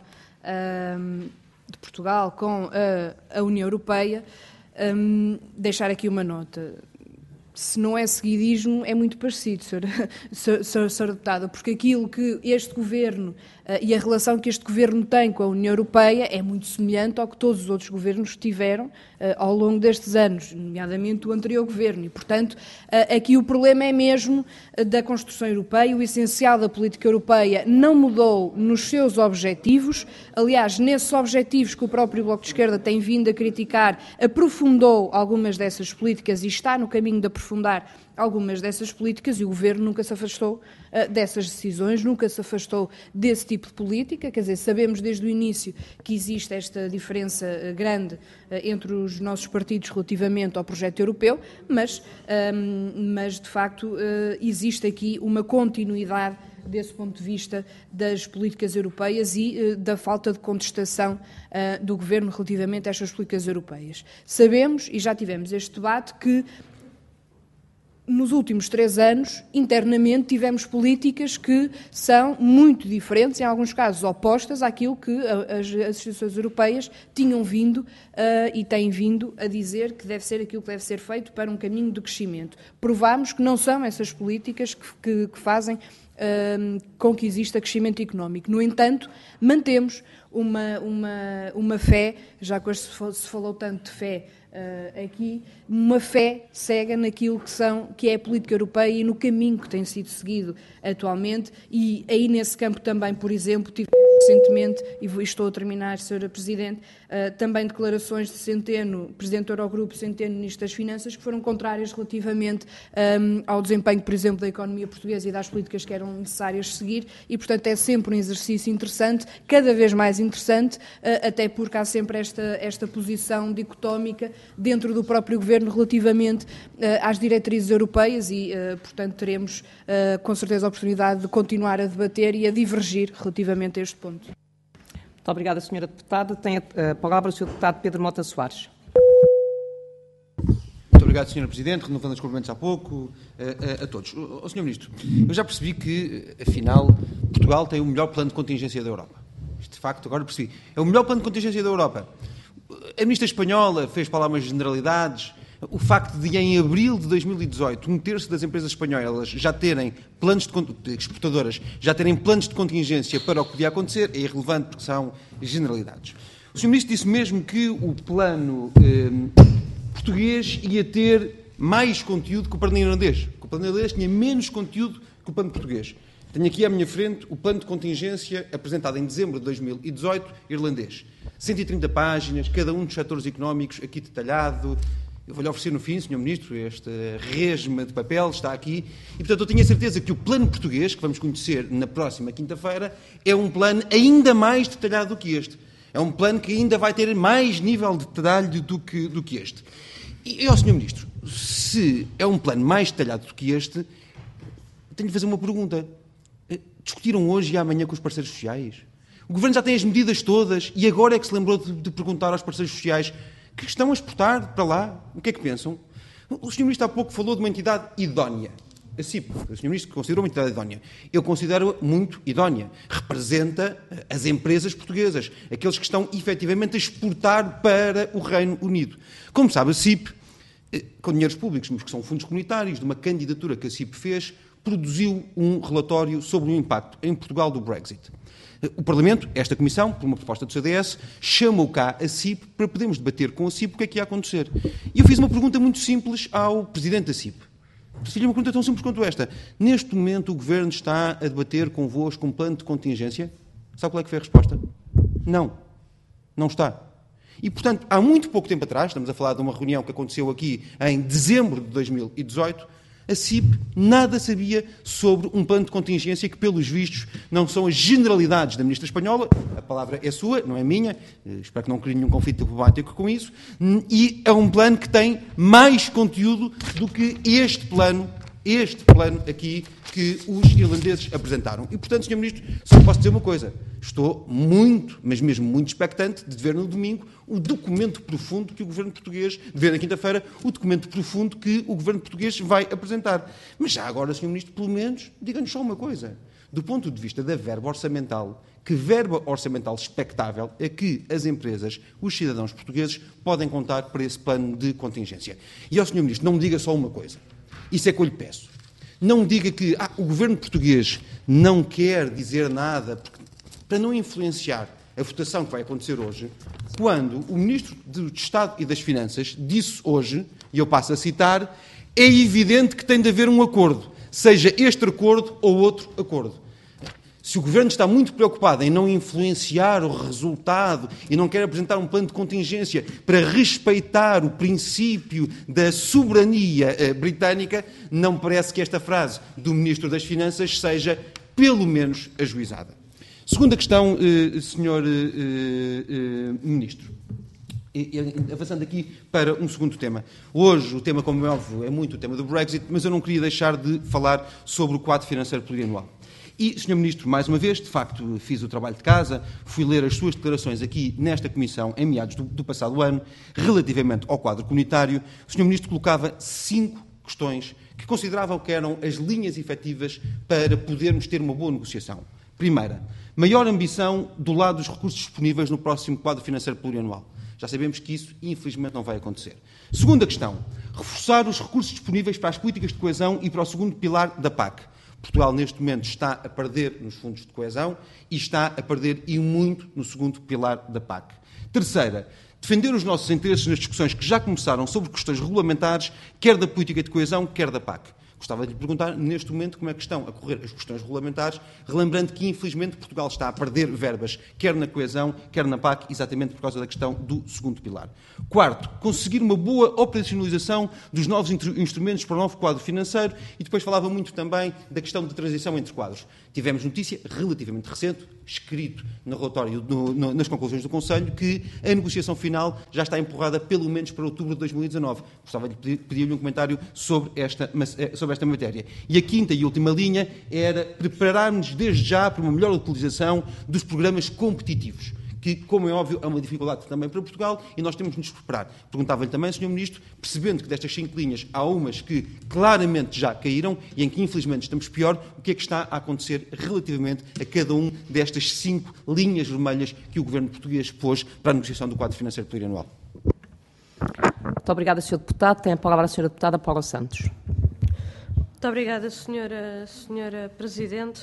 uh, de Portugal com a, a União Europeia, um, deixar aqui uma nota. Se não é seguidismo, é muito parecido, senhora Deputada, porque aquilo que este Governo uh, e a relação que este Governo tem com a União Europeia é muito semelhante ao que todos os outros governos tiveram uh, ao longo destes anos, nomeadamente o anterior Governo. E, portanto, uh, aqui o problema é mesmo uh, da construção europeia. O essencial da política europeia não mudou nos seus objetivos. Aliás, nesses objetivos que o próprio Bloco de Esquerda tem vindo a criticar, aprofundou algumas dessas políticas e está no caminho de aprofundar algumas dessas políticas, e o Governo nunca se afastou uh, dessas decisões, nunca se afastou desse tipo de política. Quer dizer, sabemos desde o início que existe esta diferença uh, grande uh, entre os nossos partidos relativamente ao projeto europeu, mas, um, mas de facto uh, existe aqui uma continuidade desse ponto de vista das políticas europeias e uh, da falta de contestação uh, do Governo relativamente a estas políticas europeias. Sabemos, e já tivemos este debate, que nos últimos três anos, internamente, tivemos políticas que são muito diferentes, em alguns casos opostas àquilo que as, as instituições europeias tinham vindo uh, e têm vindo a dizer que deve ser aquilo que deve ser feito para um caminho de crescimento. Provámos que não são essas políticas que, que, que fazem uh, com que exista crescimento económico. No entanto, mantemos uma, uma, uma fé, já que hoje se falou tanto de fé, Uh, aqui, uma fé cega naquilo que, são, que é a política europeia e no caminho que tem sido seguido atualmente, e aí nesse campo também, por exemplo, tive recentemente, e estou a terminar, senhora Presidente, uh, também declarações de Centeno, Presidente do Eurogrupo, Centeno, Ministro das Finanças, que foram contrárias relativamente um, ao desempenho, por exemplo, da economia portuguesa e das políticas que eram necessárias seguir, e portanto é sempre um exercício interessante, cada vez mais interessante, uh, até porque há sempre esta, esta posição dicotómica dentro do próprio Governo relativamente uh, às diretrizes europeias e, uh, portanto, teremos uh, com certeza a oportunidade de continuar a debater e a divergir relativamente a este ponto. Muito obrigada, senhora Deputada. Tem a palavra o senhor Deputado Pedro Mota Soares. Muito obrigado, senhora Presidente. Renovando os cumprimentos há pouco a, a, a todos. Ó, senhor Ministro, eu já percebi que, afinal, Portugal tem o melhor plano de contingência da Europa. Isto, de facto, agora percebi. É o melhor plano de contingência da Europa. A ministra espanhola fez para lá umas generalidades. O facto de, em abril de dois mil e dezoito, um terço das empresas espanholas já terem planos de exportadoras, já terem planos de contingência para o que podia acontecer, é irrelevante porque são generalidades. O senhor Ministro disse mesmo que o plano eh, português ia ter mais conteúdo que o plano irlandês. Que o plano irlandês tinha menos conteúdo que o plano português. Tenho aqui à minha frente o plano de contingência apresentado em dezembro de dois mil e dezoito, irlandês. cento e trinta páginas, cada um dos setores económicos aqui detalhado. Eu vou-lhe oferecer no fim, senhor Ministro, esta resma de papel está aqui. E, portanto, eu tenho a certeza que o plano português, que vamos conhecer na próxima quinta-feira, é um plano ainda mais detalhado do que este. É um plano que ainda vai ter mais nível de detalhe do que, do que este. E, ó, senhor Ministro, se é um plano mais detalhado do que este, tenho de fazer uma pergunta. Discutiram hoje e amanhã com os parceiros sociais? O Governo já tem as medidas todas e agora é que se lembrou de, de perguntar aos parceiros sociais que estão a exportar para lá. O que é que pensam? O senhor Ministro há pouco falou de uma entidade idónea. A C I P, o senhor Ministro considerou uma entidade idónea. Eu considero-a muito idónea. Representa as empresas portuguesas, aqueles que estão efetivamente a exportar para o Reino Unido. Como sabe, a C I P, com dinheiros públicos, mas que são fundos comunitários, de uma candidatura que a C I P fez, produziu um relatório sobre o impacto em Portugal do Brexit. O Parlamento, esta Comissão, por uma proposta do C D S, chamou cá a C I P para podermos debater com a C I P o que é que ia acontecer. E eu fiz uma pergunta muito simples ao Presidente da C I P. Fiz-lhe uma pergunta tão simples quanto esta. Neste momento o Governo está a debater convosco um plano de contingência? Sabe qual é que foi a resposta? Não. Não está. E, portanto, há muito pouco tempo atrás, estamos a falar de uma reunião que aconteceu aqui em dezembro de dois mil e dezoito, a C I P nada sabia sobre um plano de contingência que, pelos vistos, não são as generalidades da Ministra Espanhola, a palavra é sua, não é minha, espero que não crie nenhum conflito diplomático com isso, e é um plano que tem mais conteúdo do que este plano, este plano aqui que os irlandeses apresentaram. E, portanto, senhor Ministro, só posso dizer uma coisa. Estou muito, mas mesmo muito expectante de ver no domingo o documento profundo que o Governo português, de ver na quinta-feira, o documento profundo que o Governo português vai apresentar. Mas já agora, senhor Ministro, pelo menos, diga-nos só uma coisa. Do ponto de vista da verba orçamental, que verba orçamental expectável é que as empresas, os cidadãos portugueses, podem contar para esse plano de contingência? E ao senhor Ministro, não me diga só uma coisa. Isso é que eu lhe peço. Não me diga que ah, o Governo português não quer dizer nada porque, para não influenciar a votação que vai acontecer hoje, quando o Ministro do Estado e das Finanças disse hoje, e eu passo a citar, é evidente que tem de haver um acordo, seja este acordo ou outro acordo. Se o Governo está muito preocupado em não influenciar o resultado e não quer apresentar um plano de contingência para respeitar o princípio da soberania eh, britânica, não me parece que esta frase do Ministro das Finanças seja, pelo menos, ajuizada. Segunda questão, eh, senhor eh, eh, Ministro. E, e, avançando aqui para um segundo tema. Hoje, o tema, como é óbvio, é muito o tema do Brexit, mas eu não queria deixar de falar sobre o quadro financeiro plurianual. E, senhor Ministro, mais uma vez, de facto, fiz o trabalho de casa, fui ler as suas declarações aqui nesta Comissão, em meados do, do passado ano, relativamente ao quadro comunitário. O senhor Ministro colocava cinco questões que consideravam que eram as linhas efetivas para podermos ter uma boa negociação. Primeira, maior ambição do lado dos recursos disponíveis no próximo quadro financeiro plurianual. Já sabemos que isso, infelizmente, não vai acontecer. Segunda questão, reforçar os recursos disponíveis para as políticas de coesão e para o segundo pilar da P A C. Portugal, neste momento, está a perder nos fundos de coesão e está a perder e muito no segundo pilar da P A C. Terceira, defender os nossos interesses nas discussões que já começaram sobre questões regulamentares, quer da política de coesão, quer da P A C. Gostava de lhe perguntar, neste momento, como é que estão a correr as questões regulamentares, relembrando que, infelizmente, Portugal está a perder verbas, quer na coesão, quer na P A C, exatamente por causa da questão do segundo pilar. Quarto, conseguir uma boa operacionalização dos novos instrumentos para o novo quadro financeiro e depois falava muito também da questão de transição entre quadros. Tivemos notícia relativamente recente, escrito no relatório, no, no, nas conclusões do Conselho, que a negociação final já está empurrada pelo menos para outubro de dois mil e dezanove. Gostava de pedir-lhe um comentário sobre esta, sobre esta matéria. E a quinta e última linha era prepararmos desde já para uma melhor utilização dos programas competitivos, que, como é óbvio, é uma dificuldade também para Portugal e nós temos de nos preparar. Perguntava-lhe também, senhor Ministro, percebendo que destas cinco linhas há umas que claramente já caíram e em que, infelizmente, estamos pior, o que é que está a acontecer relativamente a cada um destas cinco linhas vermelhas que o Governo português pôs para a negociação do quadro financeiro plurianual? Muito obrigada, senhor Deputado. Tem a palavra a senhora Deputada Paula Santos. Muito obrigada, senhora, senhora Presidente.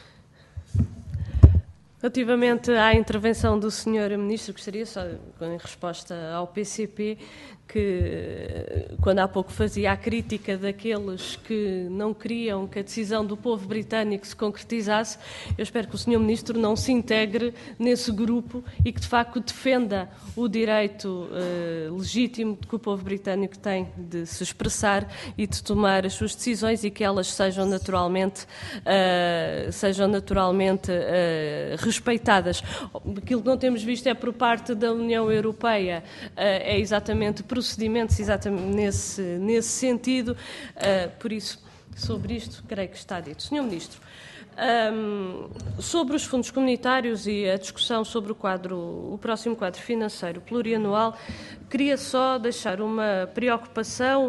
Relativamente à intervenção do senhor Ministro, gostaria só, em resposta ao P C P, que quando há pouco fazia a crítica daqueles que não queriam que a decisão do povo britânico se concretizasse, eu espero que o senhor Ministro não se integre nesse grupo e que de facto defenda o direito uh, legítimo que o povo britânico tem de se expressar e de tomar as suas decisões e que elas sejam naturalmente, uh, sejam naturalmente uh, respeitadas. Aquilo que não temos visto é por parte da União Europeia, uh, é exatamente procedimentos exatamente nesse, nesse sentido, uh, por isso, sobre isto, creio que está dito. senhor Ministro, um, sobre os fundos comunitários e a discussão sobre o, quadro, o próximo quadro financeiro plurianual, queria só deixar uma preocupação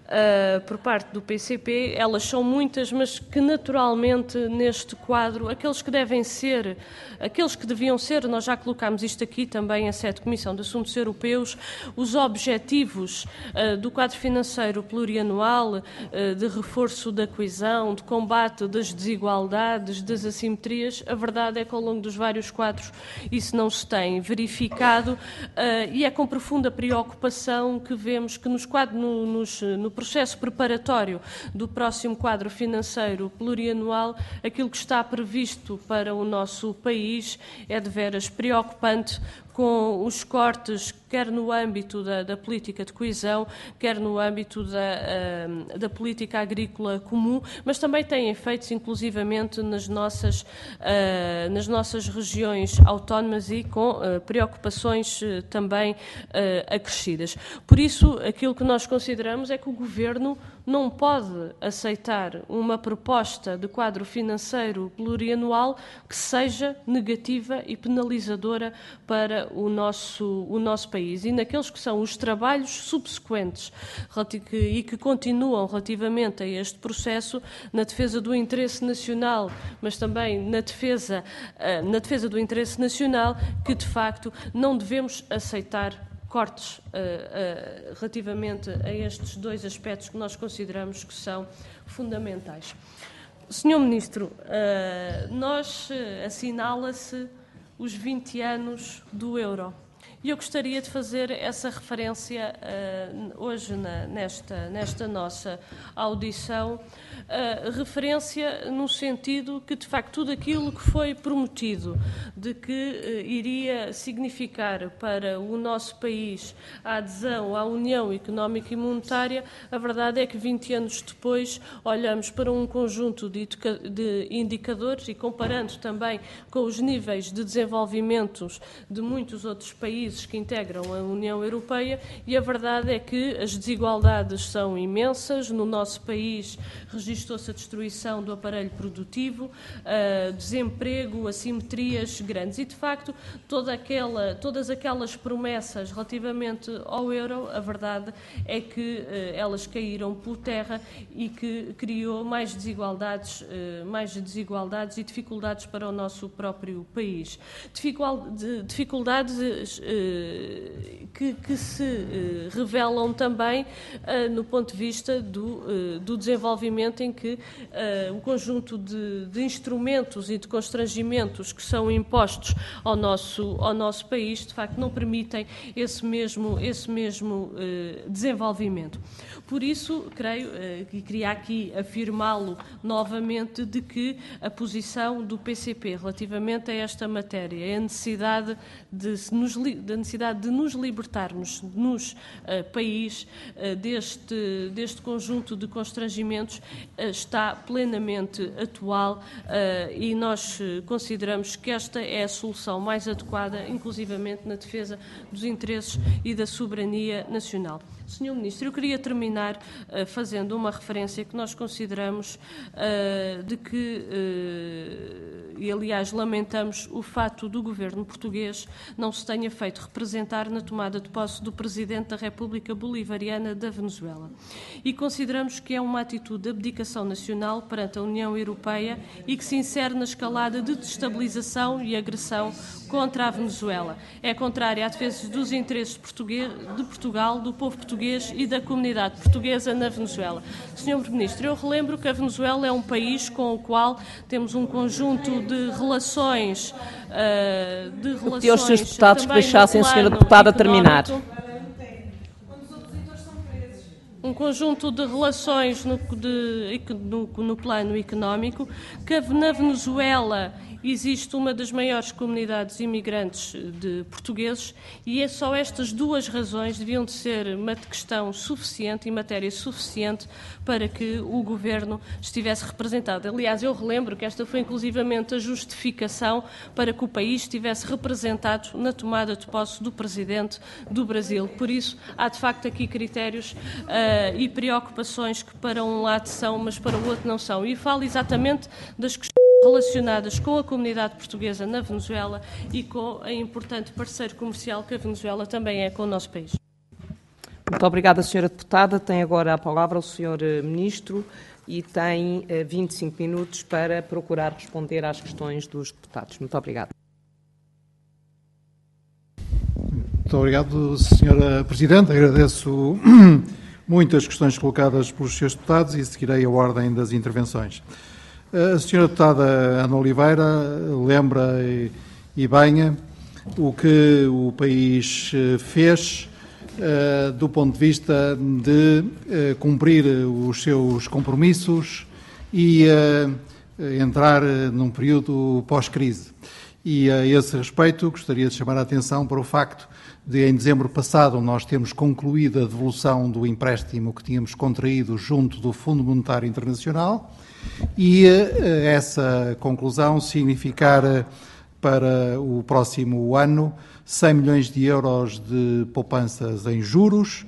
uh, por parte do P C P, elas são muitas, mas que naturalmente neste quadro, aqueles que devem ser, aqueles que deviam ser, nós já colocámos isto aqui também, a sede Comissão de Assuntos Europeus, os objetivos uh, do quadro financeiro plurianual, uh, de reforço da coesão, de combate das desigualdades, das assimetrias. A verdade é que ao longo dos vários quadros isso não se tem verificado uh, e é com profunda preocupação que vemos que nos quadros, no, nos, no processo preparatório do próximo quadro financeiro plurianual, aquilo que está previsto para o nosso país é de veras preocupante, com os cortes, quer no âmbito da, da política de coesão, quer no âmbito da, uh, da política agrícola comum, mas também têm efeitos inclusivamente nas nossas, uh, nas nossas regiões autónomas e com uh, preocupações uh, também uh, acrescidas. Por isso, aquilo que nós consideramos é que o Governo não pode aceitar uma proposta de quadro financeiro plurianual que seja negativa e penalizadora para o nosso, o nosso país. E naqueles que são os trabalhos subsequentes e que continuam relativamente a este processo, na defesa do interesse nacional, mas também na defesa, na defesa do interesse nacional, que de facto não devemos aceitar cortes uh, uh, relativamente a estes dois aspectos que nós consideramos que são fundamentais. senhor Ministro, uh, nós uh, assinala-se os vinte anos do euro. E eu gostaria de fazer essa referência uh, hoje na, nesta, nesta nossa audição, uh, referência no sentido que, de facto, tudo aquilo que foi prometido de que uh, iria significar para o nosso país a adesão à União Económica e Monetária, a verdade é que vinte anos depois olhamos para um conjunto de, de indicadores e comparando também com os níveis de desenvolvimento de muitos outros países que integram a União Europeia, e a verdade é que as desigualdades são imensas. No nosso país registrou-se a destruição do aparelho produtivo, uh, desemprego, assimetrias grandes e, de facto, toda aquela, todas aquelas promessas relativamente ao euro, a verdade é que uh, elas caíram por terra e que criou mais desigualdades, uh, mais desigualdades e dificuldades para o nosso próprio país. Dificuldades uh, Que, que se uh, revelam também uh, no ponto de vista do, uh, do desenvolvimento, em que uh, o conjunto de, de instrumentos e de constrangimentos que são impostos ao nosso, ao nosso país, de facto, não permitem esse mesmo, esse mesmo uh, desenvolvimento. Por isso, creio, uh, e queria aqui afirmá-lo novamente, de que a posição do P C P relativamente a esta matéria é a necessidade de nos da necessidade de nos libertarmos nos uh, país uh, deste, deste conjunto de constrangimentos uh, está plenamente atual uh, e nós uh, consideramos que esta é a solução mais adequada, inclusivamente na defesa dos interesses e da soberania nacional. senhor Ministro, eu queria terminar uh, fazendo uma referência que nós consideramos uh, de que, uh, e aliás lamentamos o fato do Governo português não se tenha feito representar na tomada de posse do Presidente da República Bolivariana da Venezuela. E consideramos que é uma atitude de abdicação nacional perante a União Europeia e que se insere na escalada de destabilização e agressão contra a Venezuela. É contrária à defesa dos interesses de Portugal, do povo português e da comunidade portuguesa na Venezuela. senhor Ministro, eu relembro que a Venezuela é um país com o qual temos um conjunto de relações... Uh, de relações Pedir aos senhores deputados que deixassem a senhora deputada terminar. Um conjunto de relações no, de, no, no plano económico, que na Venezuela existe uma das maiores comunidades imigrantes de portugueses e é só estas duas razões deviam de ser uma questão suficiente e matéria suficiente para que o Governo estivesse representado. Aliás, eu relembro que esta foi inclusivamente a justificação para que o país estivesse representado na tomada de posse do Presidente do Brasil. Por isso, há de facto aqui critérios uh, e preocupações que para um lado são, mas para o outro não são. E falo exatamente das questões relacionadas com a comunidade portuguesa na Venezuela e com a importante parceiro comercial que a Venezuela também é com o nosso país. Muito obrigada, senhora Deputada. Tem agora a palavra o senhor Ministro e tem vinte e cinco minutos para procurar responder às questões dos deputados. Muito obrigada. Muito obrigado, senhora Presidente. Agradeço muito as questões colocadas pelos senhores deputados e seguirei a ordem das intervenções. A senhora deputada Ana Oliveira lembra e, e bem o que o país fez uh, do ponto de vista de uh, cumprir os seus compromissos e uh, entrar num período pós-crise. E a esse respeito gostaria de chamar a atenção para o facto de, em dezembro passado, nós temos concluído a devolução do empréstimo que tínhamos contraído junto do Fundo Monetário Internacional e uh, essa conclusão significar uh, para o próximo ano cem milhões de euros de poupanças em juros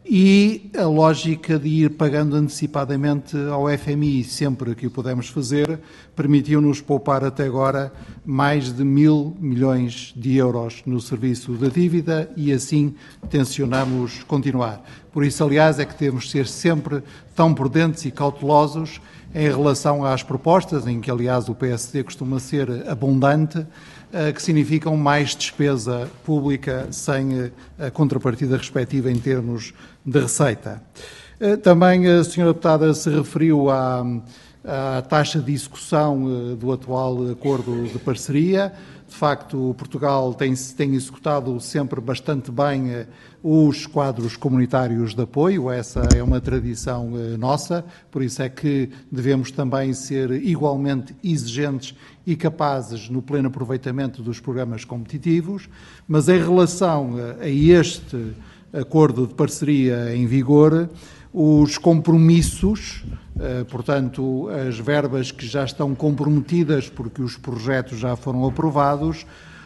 e a lógica de ir pagando antecipadamente ao F M I sempre que o pudemos fazer permitiu-nos poupar até agora mais de mil milhões de euros no serviço da dívida e assim tencionamos continuar. Por isso, aliás, é que temos de ser sempre tão prudentes e cautelosos em relação às propostas, em que, aliás, o P S D costuma ser abundante, que significam mais despesa pública sem a contrapartida respectiva em termos de receita. Também a senhora deputada se referiu à, à taxa de execução do atual acordo de parceria. De facto, Portugal tem, tem executado sempre bastante bem os quadros comunitários de apoio, essa é uma tradição nossa, por isso é que devemos também ser igualmente exigentes e capazes no pleno aproveitamento dos programas competitivos, mas em relação a este acordo de parceria em vigor, os compromissos, portanto, as verbas que já estão comprometidas porque os projetos já foram aprovados,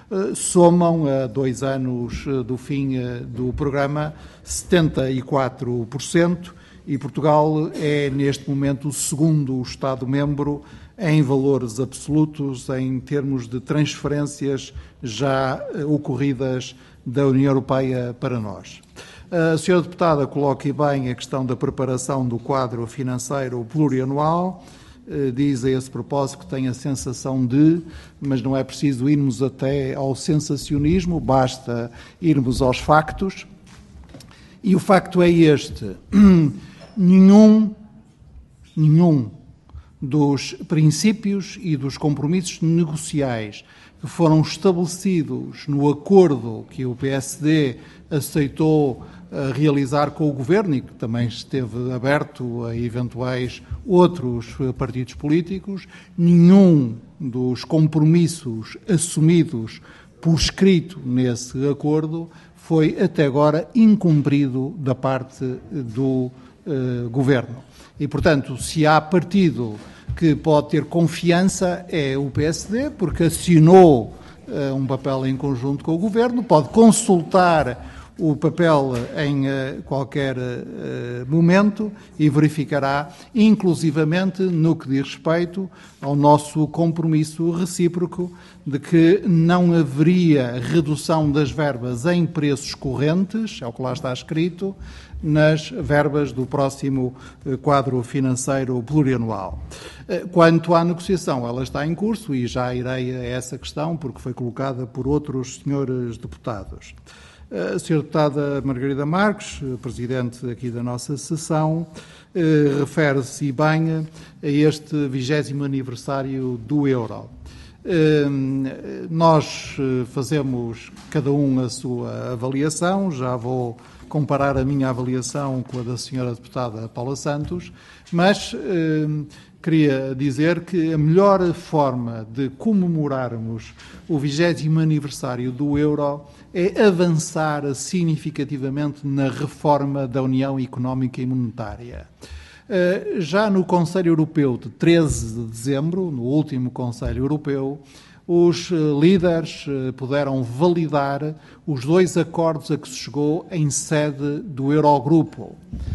somam a dois anos do fim do programa setenta e quatro por cento e Portugal é, neste momento, o segundo Estado-membro em valores absolutos em termos de transferências já ocorridas da União Europeia para nós. A senhora deputada coloca bem a questão da preparação do quadro financeiro plurianual. Diz a esse propósito que tem a sensação de, mas não é preciso irmos até ao sensacionismo, basta irmos aos factos. E o facto é este: nenhum, nenhum dos princípios e dos compromissos negociais que foram estabelecidos no acordo que o P S D aceitou a realizar com o Governo e que também esteve aberto a eventuais outros partidos políticos, nenhum dos compromissos assumidos por escrito nesse acordo foi até agora incumprido da parte do uh, Governo. E, portanto, se há partido que pode ter confiança é o P S D, porque assinou uh, um papel em conjunto com o Governo, pode consultar o papel em uh, qualquer uh, momento e verificará, inclusivamente no que diz respeito ao nosso compromisso recíproco de que não haveria redução das verbas em preços correntes, é o que lá está escrito, nas verbas do próximo uh, quadro financeiro plurianual. Uh, quanto à negociação, ela está em curso e já irei a essa questão porque foi colocada por outros senhores deputados. A senhora deputada Margarida Marques, presidente aqui da nossa sessão, eh, refere-se bem a este vigésimo aniversário do euro. Eh, nós fazemos cada um a sua avaliação, já vou comparar a minha avaliação com a da senhora deputada Paula Santos, mas eh, queria dizer que a melhor forma de comemorarmos o vigésimo aniversário do euro é avançar significativamente na reforma da União Económica e Monetária. Já no Conselho Europeu de treze de dezembro, no último Conselho Europeu, os líderes puderam validar os dois acordos a que se chegou em sede do Eurogrupo.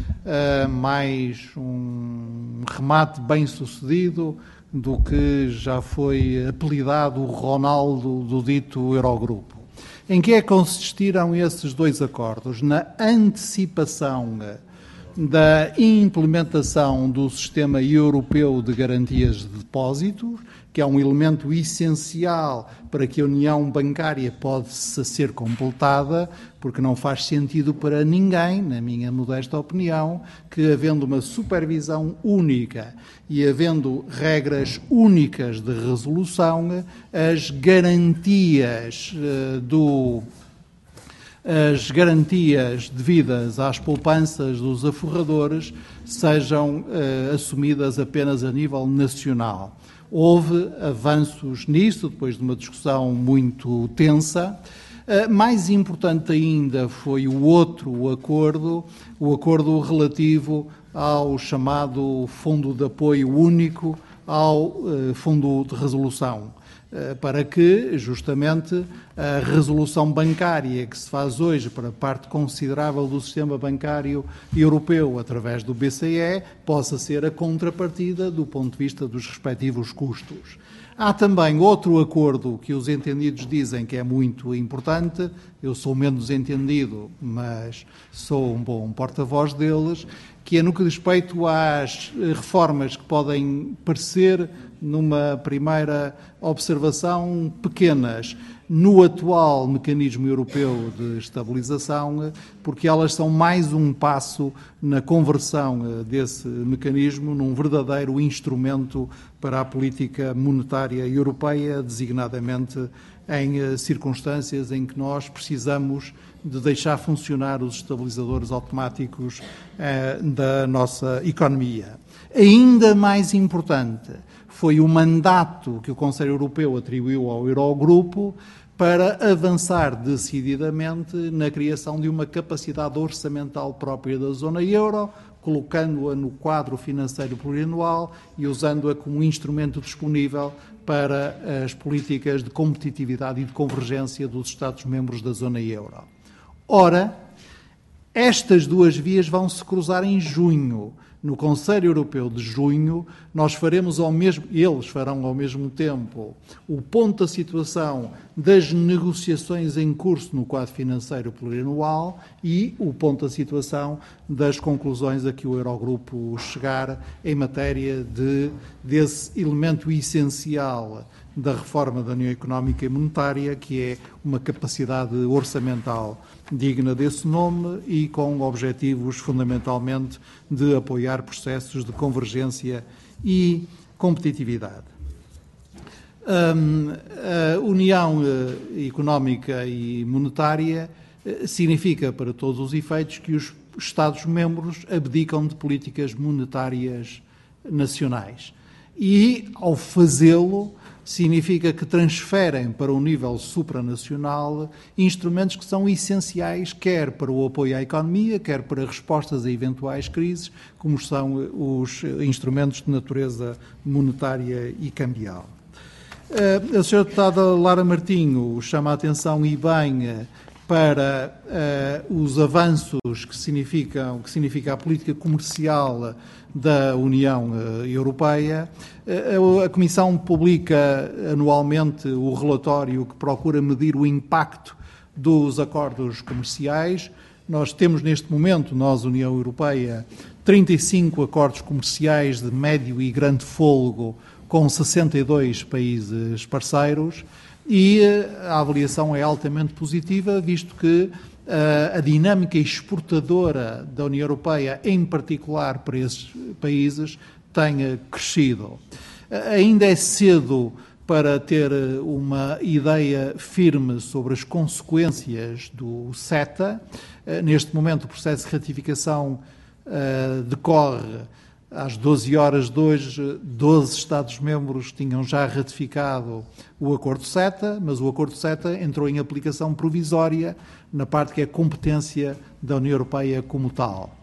Mais um remate bem-sucedido do que já foi apelidado o Ronaldo do dito Eurogrupo. Em que é que consistiram esses dois acordos? Na antecipação da implementação do Sistema Europeu de Garantias de Depósitos, que é um elemento essencial para que a União Bancária possa ser completada, porque não faz sentido para ninguém, na minha modesta opinião, que havendo uma supervisão única e havendo regras únicas de resolução, as garantias uh, do as garantias devidas às poupanças dos aforradores sejam uh, assumidas apenas a nível nacional. Houve avanços nisso, depois de uma discussão muito tensa. Uh, mais importante ainda foi o outro acordo, o acordo relativo ao chamado Fundo de Apoio Único ao uh, Fundo de Resolução, para que, justamente, a resolução bancária que se faz hoje para parte considerável do sistema bancário europeu através do B C E possa ser a contrapartida do ponto de vista dos respectivos custos. Há também outro acordo que os entendidos dizem que é muito importante, eu sou menos entendido, mas sou um bom porta-voz deles, que é no que diz respeito às reformas que podem parecer, numa primeira observação, pequenas no atual mecanismo europeu de estabilização, porque elas são mais um passo na conversão desse mecanismo num verdadeiro instrumento para a política monetária europeia, designadamente em circunstâncias em que nós precisamos de deixar funcionar os estabilizadores automáticos eh, da nossa economia. Ainda mais importante foi o mandato que o Conselho Europeu atribuiu ao Eurogrupo para avançar decididamente na criação de uma capacidade orçamental própria da zona euro, colocando-a no quadro financeiro plurianual e usando-a como instrumento disponível para as políticas de competitividade e de convergência dos Estados-membros da zona euro. Ora, estas duas vias vão se cruzar em junho. No Conselho Europeu de junho, nós faremos ao mesmo, eles farão ao mesmo tempo o ponto da situação das negociações em curso no quadro financeiro plurianual e o ponto da situação das conclusões a que o Eurogrupo chegar em matéria de, desse elemento essencial da reforma da União Económica e Monetária, que é uma capacidade orçamental digna desse nome e com objetivos fundamentalmente de apoiar processos de convergência e competitividade. A União Económica e Monetária significa, para todos os efeitos, que os Estados-membros abdicam de políticas monetárias nacionais e, ao fazê-lo, significa que transferem para o nível supranacional instrumentos que são essenciais quer para o apoio à economia, quer para respostas a eventuais crises, como são os instrumentos de natureza monetária e cambial. A senhora deputada Lara Martinho chama a atenção e bem para uh, os avanços que significam que significa a política comercial da União uh, Europeia. Uh, a Comissão publica anualmente o relatório que procura medir o impacto dos acordos comerciais. Nós temos neste momento, nós, União Europeia, trinta e cinco acordos comerciais de médio e grande fôlego com sessenta e dois países parceiros. E a avaliação é altamente positiva, visto que uh, a dinâmica exportadora da União Europeia, em particular para esses países, tem crescido. Uh, ainda é cedo para ter uma ideia firme sobre as consequências do CETA. Uh, neste momento, o processo de ratificação uh, decorre. Às doze horas de hoje, doze Estados-membros tinham já ratificado o Acordo CETA, mas o Acordo CETA entrou em aplicação provisória na parte que é competência da União Europeia como tal.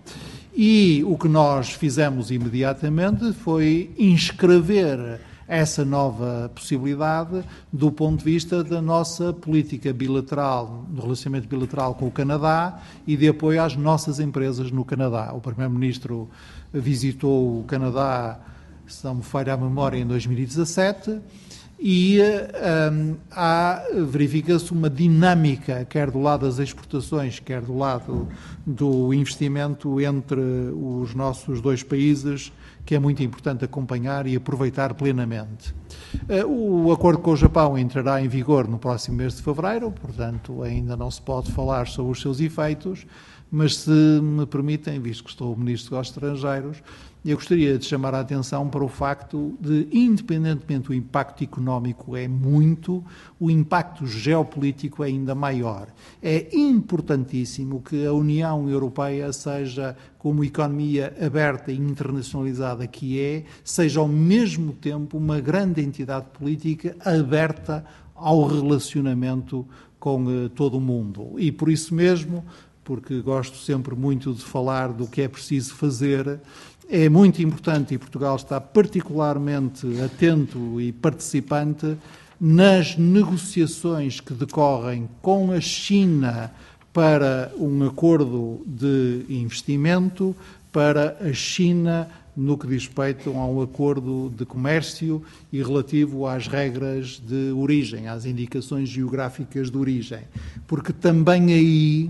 E o que nós fizemos imediatamente foi inscrever essa nova possibilidade do ponto de vista da nossa política bilateral, do relacionamento bilateral com o Canadá e de apoio às nossas empresas no Canadá. O Primeiro-Ministro visitou o Canadá, se não me falha a memória, em dois mil e dezassete e um, há, verifica-se uma dinâmica, quer do lado das exportações, quer do lado do investimento entre os nossos dois países, que é muito importante acompanhar e aproveitar plenamente. O acordo com o Japão entrará em vigor no próximo mês de fevereiro, portanto ainda não se pode falar sobre os seus efeitos, mas se me permitem, visto que estou Ministro dos Estrangeiros, eu gostaria de chamar a atenção para o facto de, independentemente do impacto económico é muito, o impacto geopolítico é ainda maior. É importantíssimo que a União Europeia seja, como economia aberta e internacionalizada que é, seja ao mesmo tempo uma grande entidade política aberta ao relacionamento com uh, todo o mundo. E por isso mesmo, porque gosto sempre muito de falar do que é preciso fazer, é muito importante, e Portugal está particularmente atento e participante nas negociações que decorrem com a China para um acordo de investimento, para a China no que diz respeito a um acordo de comércio e relativo às regras de origem, às indicações geográficas de origem. Porque também aí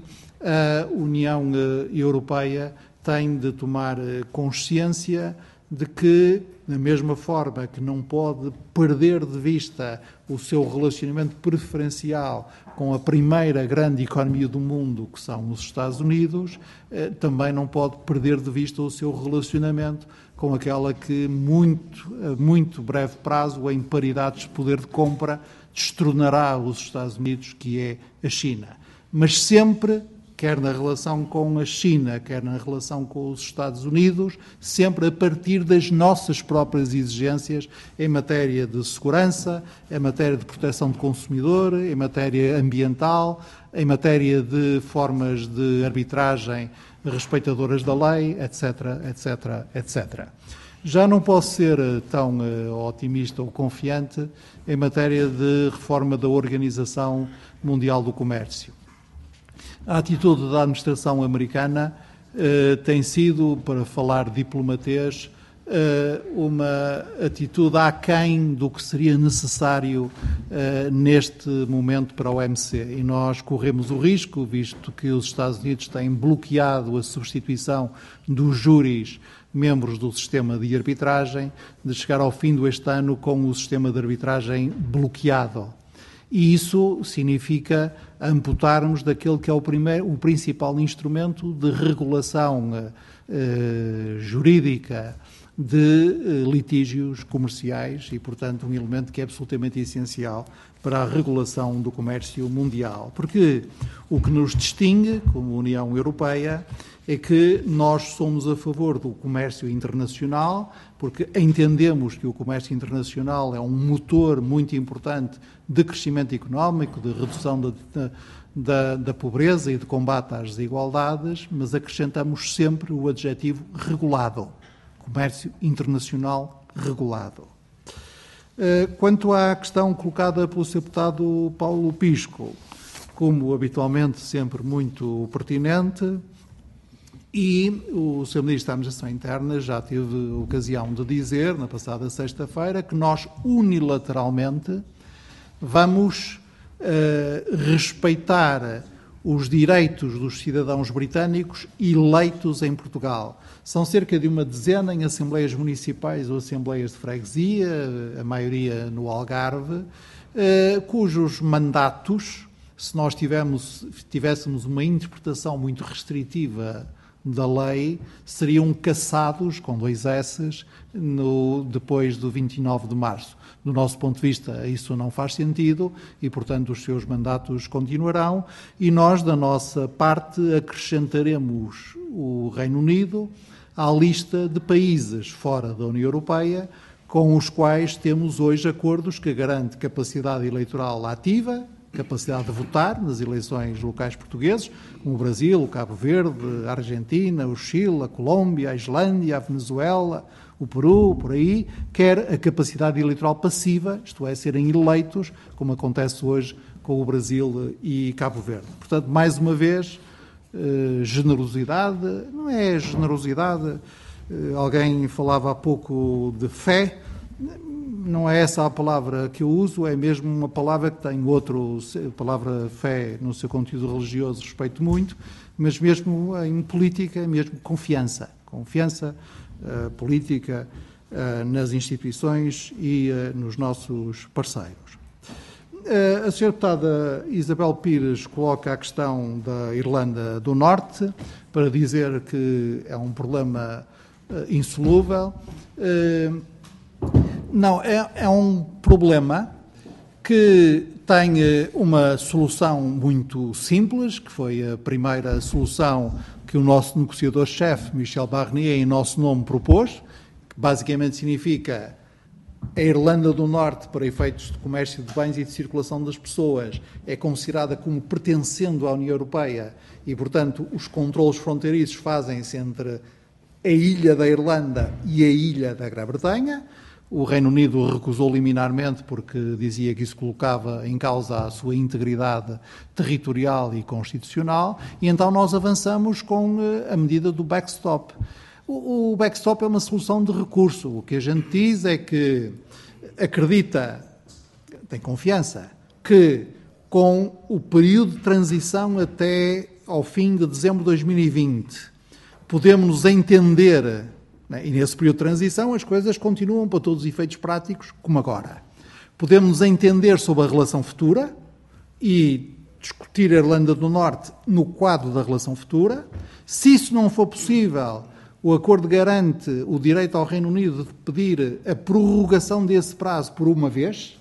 a União Europeia tem de tomar consciência de que, da mesma forma que não pode perder de vista o seu relacionamento preferencial com a primeira grande economia do mundo, que são os Estados Unidos, também não pode perder de vista o seu relacionamento com aquela que, muito, a muito breve prazo, em paridades de poder de compra, destronará os Estados Unidos, que é a China. Mas sempre, quer na relação com a China, quer na relação com os Estados Unidos, sempre a partir das nossas próprias exigências em matéria de segurança, em matéria de proteção do consumidor, em matéria ambiental, em matéria de formas de arbitragem respeitadoras da lei, etc, etc, etcétera. Já não posso ser tão uh, otimista ou confiante em matéria de reforma da Organização Mundial do Comércio. A atitude da administração americana uh, tem sido, para falar diplomatês, uh, uma atitude aquém do que seria necessário uh, neste momento para o O M C. E nós corremos o risco, visto que os Estados Unidos têm bloqueado a substituição dos júris membros do sistema de arbitragem, de chegar ao fim deste ano com o sistema de arbitragem bloqueado. E isso significa amputarmos daquele que é o, primeiro, o principal instrumento de regulação eh, jurídica de eh, litígios comerciais e, portanto, um elemento que é absolutamente essencial para a regulação do comércio mundial. Porque o que nos distingue como União Europeia é que nós somos a favor do comércio internacional, porque entendemos que o comércio internacional é um motor muito importante de crescimento económico, de redução da, da, da pobreza e de combate às desigualdades, mas acrescentamos sempre o adjetivo regulado. Comércio internacional regulado. Quanto à questão colocada pelo senhor deputado Paulo Pisco, como habitualmente sempre muito pertinente, e o senhor Ministro da Administração Interna já teve ocasião de dizer, na passada sexta-feira, que nós unilateralmente vamos uh, respeitar os direitos dos cidadãos britânicos eleitos em Portugal. São cerca de uma dezena em assembleias municipais ou assembleias de freguesia, a maioria no Algarve, eh, cujos mandatos, se nós tivemos, tivéssemos uma interpretação muito restritiva da lei, seriam cassados, com dois S's, no, depois do vinte e nove de março. Do nosso ponto de vista, isso não faz sentido e, portanto, os seus mandatos continuarão e nós, da nossa parte, acrescentaremos o Reino Unido à lista de países fora da União Europeia com os quais temos hoje acordos que garantem capacidade eleitoral ativa, capacidade de votar nas eleições locais portugueses, como o Brasil, o Cabo Verde, a Argentina, o Chile, a Colômbia, a Islândia, a Venezuela, o Peru, por aí, quer a capacidade eleitoral passiva, isto é, serem eleitos, como acontece hoje com o Brasil e Cabo Verde. Portanto, mais uma vez, eh, generosidade, não é generosidade, eh, alguém falava há pouco de fé, não é essa a palavra que eu uso, é mesmo uma palavra que tem outro, a palavra fé no seu conteúdo religioso respeito muito, mas mesmo em política, mesmo confiança. Confiança uh, política uh, nas instituições e uh, nos nossos parceiros. Uh, a senhora deputada Isabel Pires coloca a questão da Irlanda do Norte para dizer que é um problema uh, insolúvel. Uh, não, é, é um problema que tem uma solução muito simples, que foi a primeira solução que o nosso negociador-chefe, Michel Barnier, em nosso nome propôs, que basicamente significa a Irlanda do Norte, para efeitos de comércio de bens e de circulação das pessoas, é considerada como pertencendo à União Europeia e, portanto, os controlos fronteiriços fazem-se entre a ilha da Irlanda e a ilha da Grã-Bretanha. O Reino Unido recusou liminarmente porque dizia que isso colocava em causa a sua integridade territorial e constitucional, e então nós avançamos com a medida do backstop. O backstop é uma solução de recurso. O que a gente diz é que acredita, tem confiança, que com o período de transição até ao fim de dezembro de dois mil e vinte podemos nos entender. E nesse período de transição as coisas continuam para todos os efeitos práticos como agora. Podemos nos entender sobre a relação futura e discutir a Irlanda do Norte no quadro da relação futura. Se isso não for possível, o acordo garante o direito ao Reino Unido de pedir a prorrogação desse prazo por uma vez.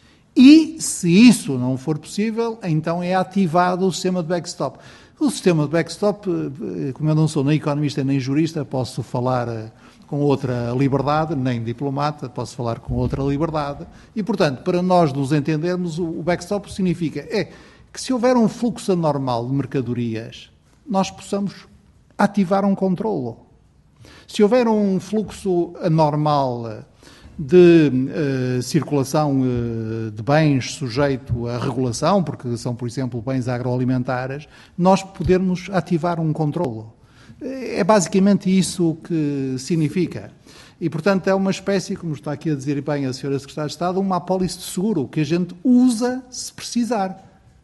E, se isso não for possível, então é ativado o sistema de backstop. O sistema de backstop, como eu não sou nem economista nem jurista, posso falar com outra liberdade, nem diplomata, posso falar com outra liberdade. E, portanto, para nós nos entendermos, o backstop significa é que se houver um fluxo anormal de mercadorias, nós possamos ativar um controlo. Se houver um fluxo anormal de uh, circulação uh, de bens sujeito à regulação, porque são, por exemplo, bens agroalimentares, nós podermos ativar um controlo. É basicamente isso que significa. E, portanto, é uma espécie, como está aqui a dizer bem a senhora Secretária de Estado, uma apólice de seguro que a gente usa se precisar.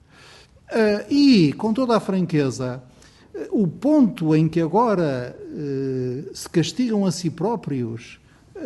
Uh, e, com toda a franqueza, o ponto em que agora uh, se castigam a si próprios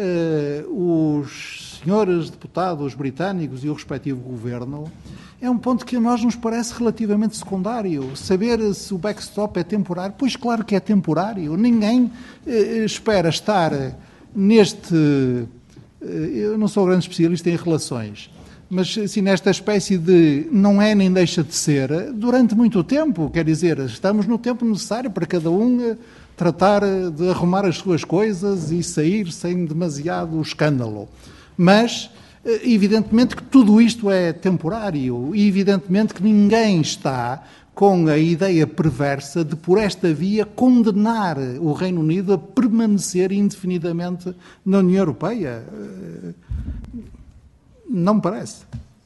Uh, os senhores deputados britânicos e o respectivo governo é um ponto que a nós nos parece relativamente secundário. Saber se o backstop é temporário, pois claro que é temporário. Ninguém uh, espera estar neste... Uh, eu não sou grande especialista em relações, mas assim, nesta espécie de não é nem deixa de ser, durante muito tempo. Quer dizer, estamos no tempo necessário para cada um... Uh, tratar de arrumar as suas coisas e sair sem demasiado escândalo. Mas, evidentemente, que tudo isto é temporário e, evidentemente, que ninguém está com a ideia perversa de, por esta via, condenar o Reino Unido a permanecer indefinidamente na União Europeia. Não me parece.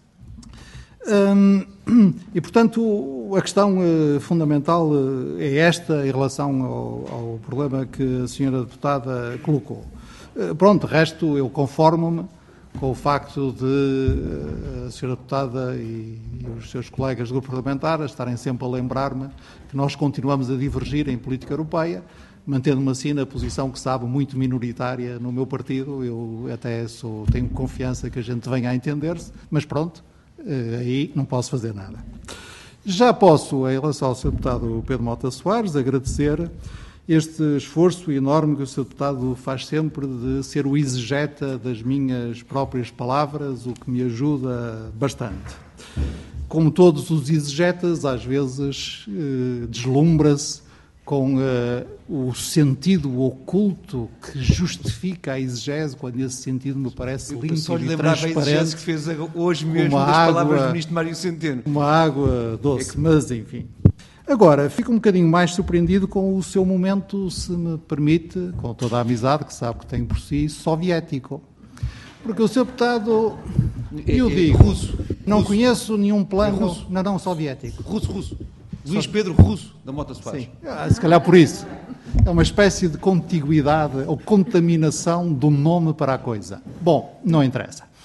Hum, e, portanto, a questão uh, fundamental uh, é esta em relação ao, ao problema que a senhora deputada colocou. Uh, pronto, de resto, eu conformo-me com o facto de uh, a senhora deputada e, e os seus colegas do grupo parlamentar estarem sempre a lembrar-me que nós continuamos a divergir em política europeia, mantendo-me assim na posição que sabe muito minoritária no meu partido. Eu até sou, tenho confiança que a gente venha a entender-se, mas pronto, aí não posso fazer nada. Já posso, em relação ao senhor deputado Pedro Mota Soares, agradecer este esforço enorme que o senhor deputado faz sempre de ser o exegeta das minhas próprias palavras, o que me ajuda bastante. Como todos os exegetas, às vezes eh, deslumbra-se com uh, o sentido oculto que justifica a exegese, quando esse sentido me parece límpido só lhe e lembrava transparente. A exegese que fez hoje mesmo das água, palavras do ministro Mário Centeno. Uma água doce, é que... mas enfim. Agora, fico um bocadinho mais surpreendido com o seu momento, se me permite, com toda a amizade que sabe que tem por si, soviético. Porque o senhor deputado, eu é, é, digo, russo, não russo. conheço nenhum plano... É russo. Não, não, soviético. Russo, russo. Luís Pedro Russo, da Mota Soares. Sim, ah, se calhar por isso. É uma espécie de contiguidade ou contaminação do nome para a coisa. Bom, não interessa.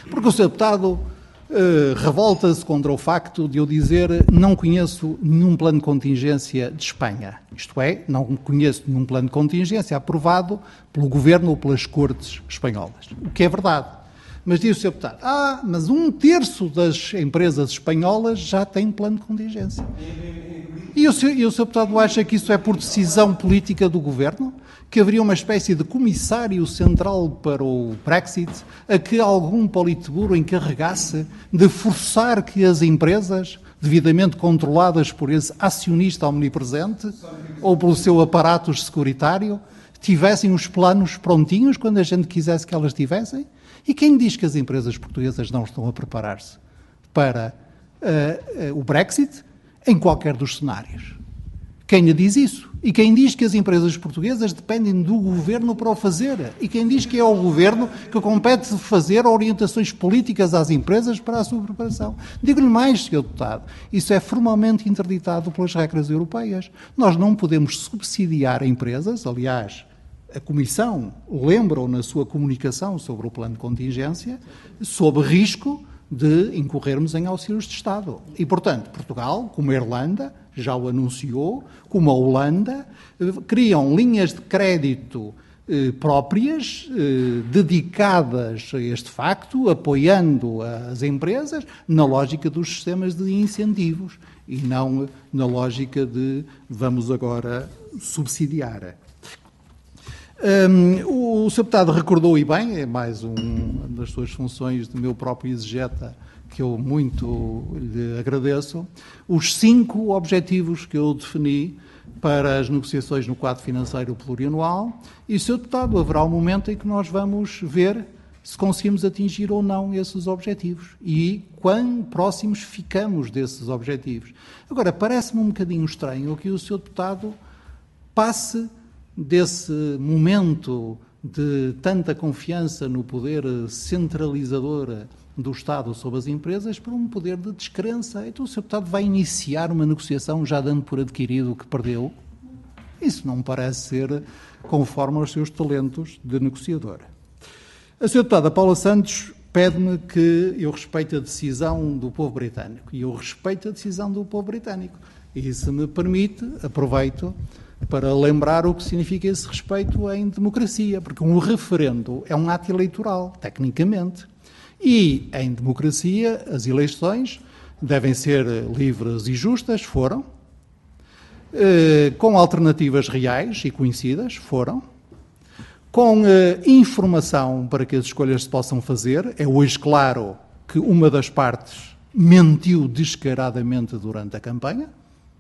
Porque o senhor Deputado Uh, revolta-se contra o facto de eu dizer não conheço nenhum plano de contingência de Espanha. Isto é, não conheço nenhum plano de contingência aprovado pelo Governo ou pelas Cortes espanholas. O que é verdade. Mas diz o senhor Deputado, ah, mas um terço das empresas espanholas já tem plano de contingência. E o senhor, e o senhor Deputado acha que isso é por decisão política do Governo? Que haveria uma espécie de comissário central para o Brexit, a que algum politburo encarregasse de forçar que as empresas, devidamente controladas por esse acionista omnipresente, ou pelo seu aparato securitário, tivessem os planos prontinhos quando a gente quisesse que elas tivessem? E quem diz que as empresas portuguesas não estão a preparar-se para uh, uh, o Brexit em qualquer dos cenários? Quem lhe diz isso? E quem diz que as empresas portuguesas dependem do Governo para o fazer? E quem diz que é o Governo que compete fazer orientações políticas às empresas para a sua preparação? Digo-lhe mais, senhor Deputado, isso é formalmente interditado pelas regras europeias. Nós não podemos subsidiar empresas, aliás, a Comissão lembra-o na sua comunicação sobre o plano de contingência, sob risco de incorrermos em auxílios de Estado. E, portanto, Portugal, como a Irlanda, já o anunciou, como a Holanda, criam linhas de crédito eh, próprias, eh, dedicadas a este facto, apoiando as empresas na lógica dos sistemas de incentivos e não na lógica de vamos agora subsidiar. Um, o senhor Deputado recordou e bem, é mais um, uma das suas funções de meu próprio exegeta, que eu muito lhe agradeço, os cinco objetivos que eu defini para as negociações no quadro financeiro plurianual e, senhor Deputado, haverá um momento em que nós vamos ver se conseguimos atingir ou não esses objetivos e quão próximos ficamos desses objetivos. Agora, parece-me um bocadinho estranho que o senhor Deputado passe desse momento de tanta confiança no poder centralizador do Estado sobre as empresas para um poder de descrença. Então o senhor Deputado vai iniciar uma negociação já dando por adquirido o que perdeu? Isso não me parece ser conforme aos seus talentos de negociador. A senhora Deputada Paula Santos pede-me que eu respeite a decisão do povo britânico. E eu respeito a decisão do povo britânico. E, se me permite, aproveito para lembrar o que significa esse respeito em democracia, porque um referendo é um ato eleitoral, tecnicamente. E, em democracia, as eleições devem ser livres e justas, foram, eh, com alternativas reais e conhecidas, foram, com eh, informação para que as escolhas se possam fazer. É hoje claro que uma das partes mentiu descaradamente durante a campanha,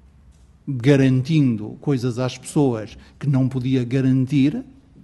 garantindo coisas às pessoas que não podia garantir.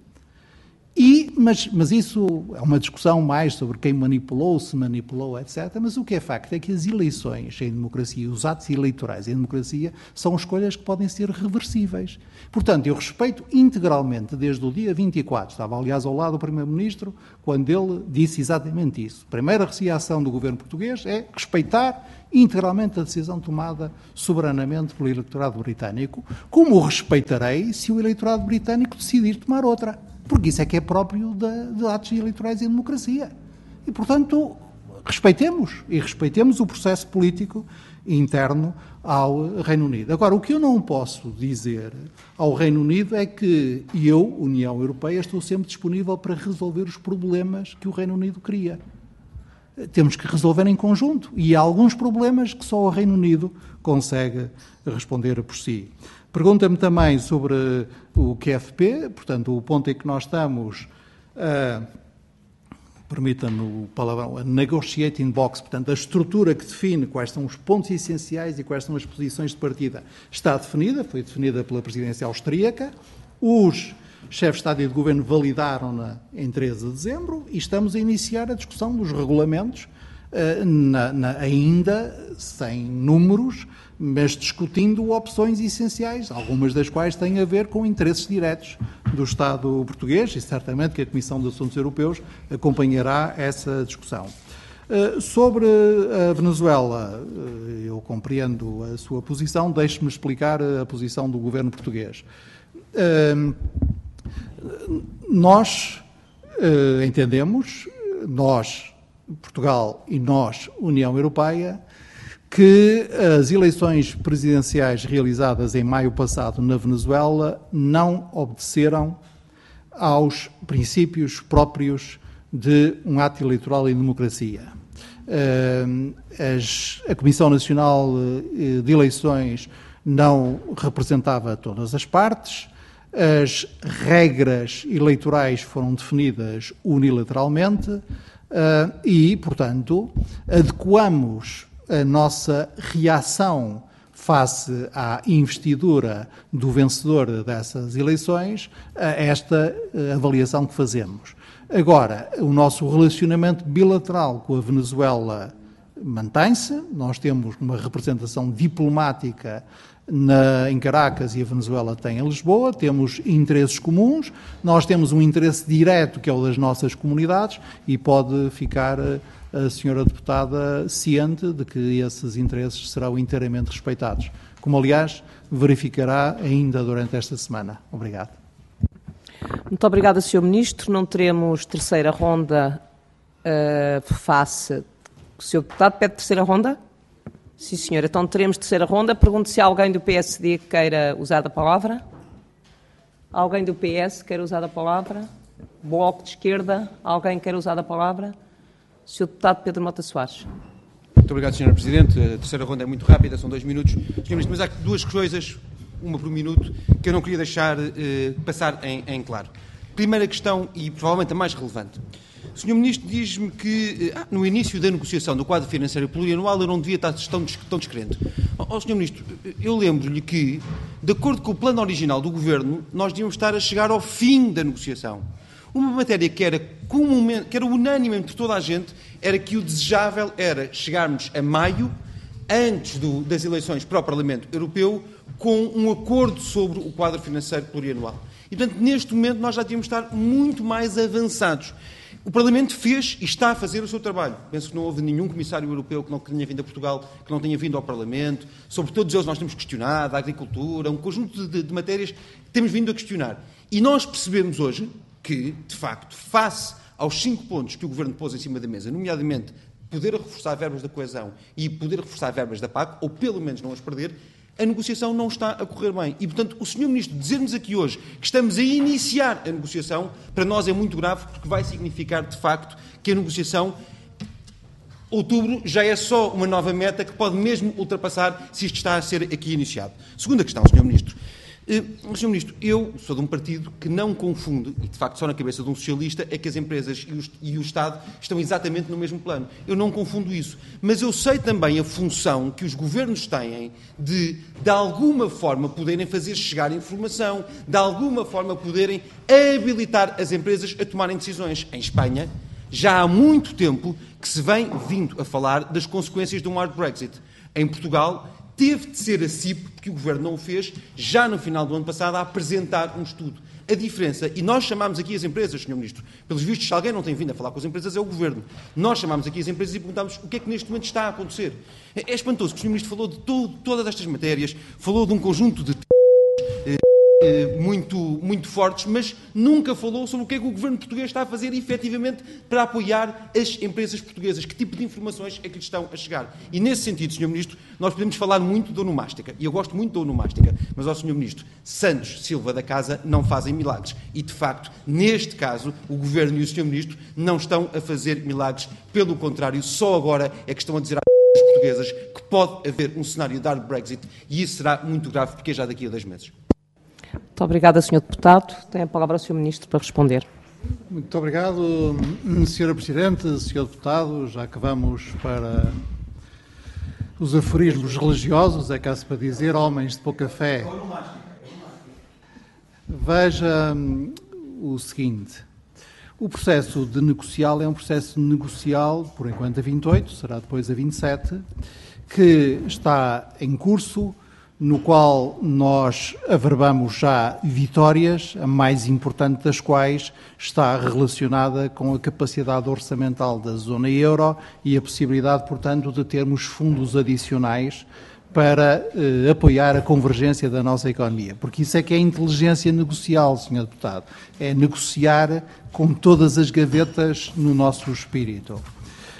E, mas, mas isso é uma discussão mais sobre quem manipulou, se manipulou, etcétera. Mas o que é facto é que as eleições em democracia, os atos eleitorais em democracia, são escolhas que podem ser reversíveis. Portanto, eu respeito integralmente, desde o dia vinte e quatro, estava aliás ao lado do Primeiro-Ministro, quando ele disse exatamente isso. A primeira reação do governo português é respeitar integralmente a decisão tomada soberanamente pelo eleitorado britânico, como o respeitarei se o eleitorado britânico decidir tomar outra. Porque isso é que é próprio de, de atos eleitorais em democracia. E, portanto, respeitemos, e respeitemos o processo político interno ao Reino Unido. Agora, o que eu não posso dizer ao Reino Unido é que eu, União Europeia, estou sempre disponível para resolver os problemas que o Reino Unido cria. Temos que resolver em conjunto. E há alguns problemas que só o Reino Unido consegue responder por si. Pergunta-me também sobre o Q F P, portanto, o ponto em que nós estamos, uh, permita-me o palavrão, a negotiating box, portanto, a estrutura que define quais são os pontos essenciais e quais são as posições de partida, está definida, foi definida pela presidência austríaca. Os chefes de Estado e de Governo validaram-na em treze de dezembro e estamos a iniciar a discussão dos regulamentos, uh, na, na, ainda sem números, mas discutindo opções essenciais, algumas das quais têm a ver com interesses diretos do Estado português, e certamente que a Comissão de Assuntos Europeus acompanhará essa discussão. Uh, sobre a Venezuela, uh, eu compreendo a sua posição, deixe-me explicar a posição do governo português. Uh, nós uh, entendemos, nós, Portugal e nós, União Europeia, que as eleições presidenciais realizadas em maio passado na Venezuela não obedeceram aos princípios próprios de um ato eleitoral em democracia. As, a Comissão Nacional de Eleições não representava todas as partes, as regras eleitorais foram definidas unilateralmente e, portanto, adequamos a nossa reação face à investidura do vencedor dessas eleições a esta avaliação que fazemos. Agora, o nosso relacionamento bilateral com a Venezuela mantém-se, nós temos uma representação diplomática na, em Caracas e a Venezuela tem em Lisboa, temos interesses comuns, nós temos um interesse direto que é o das nossas comunidades e pode ficar a senhora deputada ciente de que esses interesses serão inteiramente respeitados, como aliás verificará ainda durante esta semana. Obrigado. Muito obrigada, senhor Ministro. Não teremos terceira ronda uh, face... O senhor Deputado pede terceira ronda? Sim, senhora. Então teremos terceira ronda. Pergunto se há alguém do P S D que queira usar a palavra. Alguém do P S queira usar a palavra? Bloco de Esquerda. Alguém quer usar a palavra? senhor Deputado Pedro Mota Soares. Muito obrigado, senhora Presidente. A terceira ronda é muito rápida, são dois minutos. senhor Ministro, mas há duas coisas, uma por minuto, que eu não queria deixar eh, passar em, em claro. Primeira questão, e provavelmente a mais relevante. O senhor Ministro diz-me que ah, no início da negociação do quadro financeiro plurianual eu não devia estar tão, tão descrente. Ó oh, senhor Ministro, eu lembro-lhe que, de acordo com o plano original do Governo, nós devíamos estar a chegar ao fim da negociação. Uma matéria que era, comumente, que era unânime entre toda a gente era que o desejável era chegarmos a maio, antes do, das eleições para o Parlamento Europeu, com um acordo sobre o quadro financeiro plurianual. E, portanto, neste momento nós já devíamos estar muito mais avançados. O Parlamento fez e está a fazer o seu trabalho. Penso que não houve nenhum comissário europeu que não tenha vindo a Portugal, que não tenha vindo ao Parlamento. Sobre todos eles nós temos questionado, a agricultura, um conjunto de, de matérias que temos vindo a questionar. E nós percebemos hoje que, de facto, face aos cinco pontos que o Governo pôs em cima da mesa, nomeadamente poder reforçar verbas da coesão e poder reforçar verbas da P A C, ou pelo menos não as perder, a negociação não está a correr bem. E, portanto, o senhor Ministro dizer-nos aqui hoje que estamos a iniciar a negociação, para nós é muito grave, porque vai significar, de facto, que a negociação, outubro, já é só uma nova meta que pode mesmo ultrapassar se isto está a ser aqui iniciado. Segunda questão, senhor Ministro. Uh, senhor Ministro, eu sou de um partido que não confunde, e de facto só na cabeça de um socialista, é que as empresas e o, e o Estado estão exatamente no mesmo plano. Eu não confundo isso. Mas eu sei também a função que os governos têm de, de alguma forma, poderem fazer chegar informação, de alguma forma poderem habilitar as empresas a tomarem decisões. Em Espanha, já há muito tempo que se vem vindo a falar das consequências de um hard Brexit. Em Portugal, teve de ser a C I P, porque o Governo não o fez, já no final do ano passado, a apresentar um estudo. A diferença, e nós chamámos aqui as empresas, senhor Ministro, pelos vistos, se alguém não tem vindo a falar com as empresas, é o Governo. Nós chamámos aqui as empresas e perguntámos o que é que neste momento está a acontecer. É, é espantoso que o senhor Ministro falou de todo, todas estas matérias, falou de um conjunto de muito, muito fortes, mas nunca falou sobre o que é que o Governo português está a fazer efetivamente para apoiar as empresas portuguesas. Que tipo de informações é que lhes estão a chegar? E nesse sentido, senhor Ministro, nós podemos falar muito da onomástica, e eu gosto muito da onomástica, mas, ó senhor Ministro, Santos Silva da Casa não fazem milagres. E, de facto, neste caso, o Governo e o senhor Ministro não estão a fazer milagres. Pelo contrário, só agora é que estão a dizer às portuguesas que pode haver um cenário de hard Brexit, e isso será muito grave, porque é já daqui a dois meses. Muito obrigada, senhor Deputado. Tem a palavra o senhor Ministro para responder. Muito obrigado, senhora Presidente, senhor Deputado. Já que vamos para os aforismos religiosos, é caso para dizer, homens de pouca fé. Veja o seguinte, o processo de negocial é um processo negocial, por enquanto a vinte e oito, será depois a vinte e sete, que está em curso, no qual nós averbamos já vitórias, a mais importante das quais está relacionada com a capacidade orçamental da zona euro e a possibilidade, portanto, de termos fundos adicionais para eh, apoiar a convergência da nossa economia. Porque isso é que é inteligência negocial, senhor Deputado. É negociar com todas as gavetas no nosso espírito.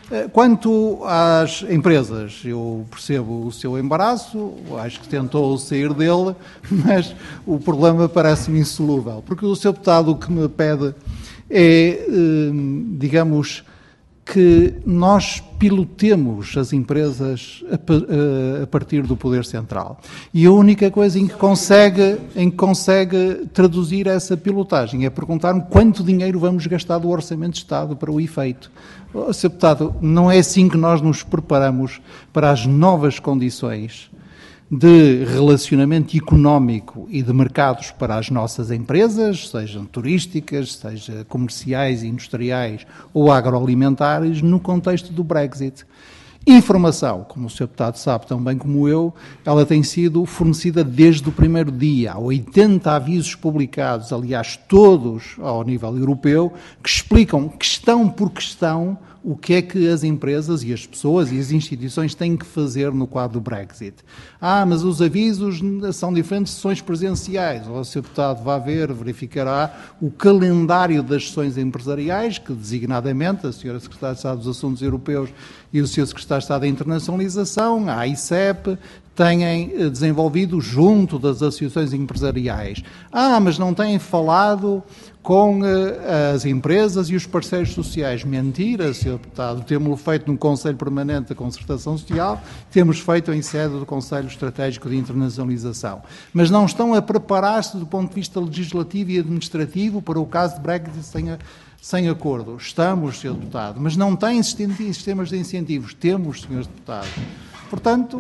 Quanto às empresas, eu percebo o seu embaraço, acho que tentou sair dele, mas o problema parece-me insolúvel, porque o senhor deputado o que me pede é, digamos, que nós pilotemos as empresas a, a partir do Poder Central. E a única coisa em que consegue, em que consegue traduzir essa pilotagem é perguntar-me quanto dinheiro vamos gastar do Orçamento de Estado para o efeito. senhor Deputado, não é assim que nós nos preparamos para as novas condições de relacionamento económico e de mercados para as nossas empresas, sejam turísticas, sejam comerciais, industriais ou agroalimentares, no contexto do Brexit. Informação, como o senhor Deputado sabe tão bem como eu, ela tem sido fornecida desde o primeiro dia. Há oitenta avisos publicados, aliás, todos ao nível europeu, que explicam, questão por questão, o que é que as empresas e as pessoas e as instituições têm que fazer no quadro do Brexit. Ah, mas os avisos são diferentes de sessões presenciais. O senhor Deputado vai ver, verificará o calendário das sessões empresariais, que designadamente a senhora Secretária de Estado dos Assuntos Europeus e o senhor Secretário de Estado da Internacionalização, a I C E P, têm desenvolvido junto das associações empresariais. Ah, mas não têm falado com uh, as empresas e os parceiros sociais. Mentira, senhor Deputado. Temos feito no Conselho Permanente da Concertação Social, temos feito em sede do Conselho Estratégico de Internacionalização. Mas não estão a preparar-se do ponto de vista legislativo e administrativo para o caso de Brexit sem, a, sem acordo. Estamos, senhor Deputado, mas não têm sistemas de incentivos. Temos, senhores Deputados. Portanto,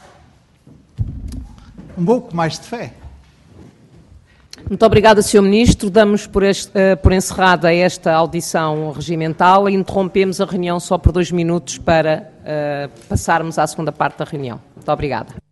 um pouco mais de fé. Muito obrigada, senhor Ministro. Damos por, este, uh, por encerrada esta audição regimental e interrompemos a reunião só por dois minutos para uh, passarmos à segunda parte da reunião. Muito obrigada.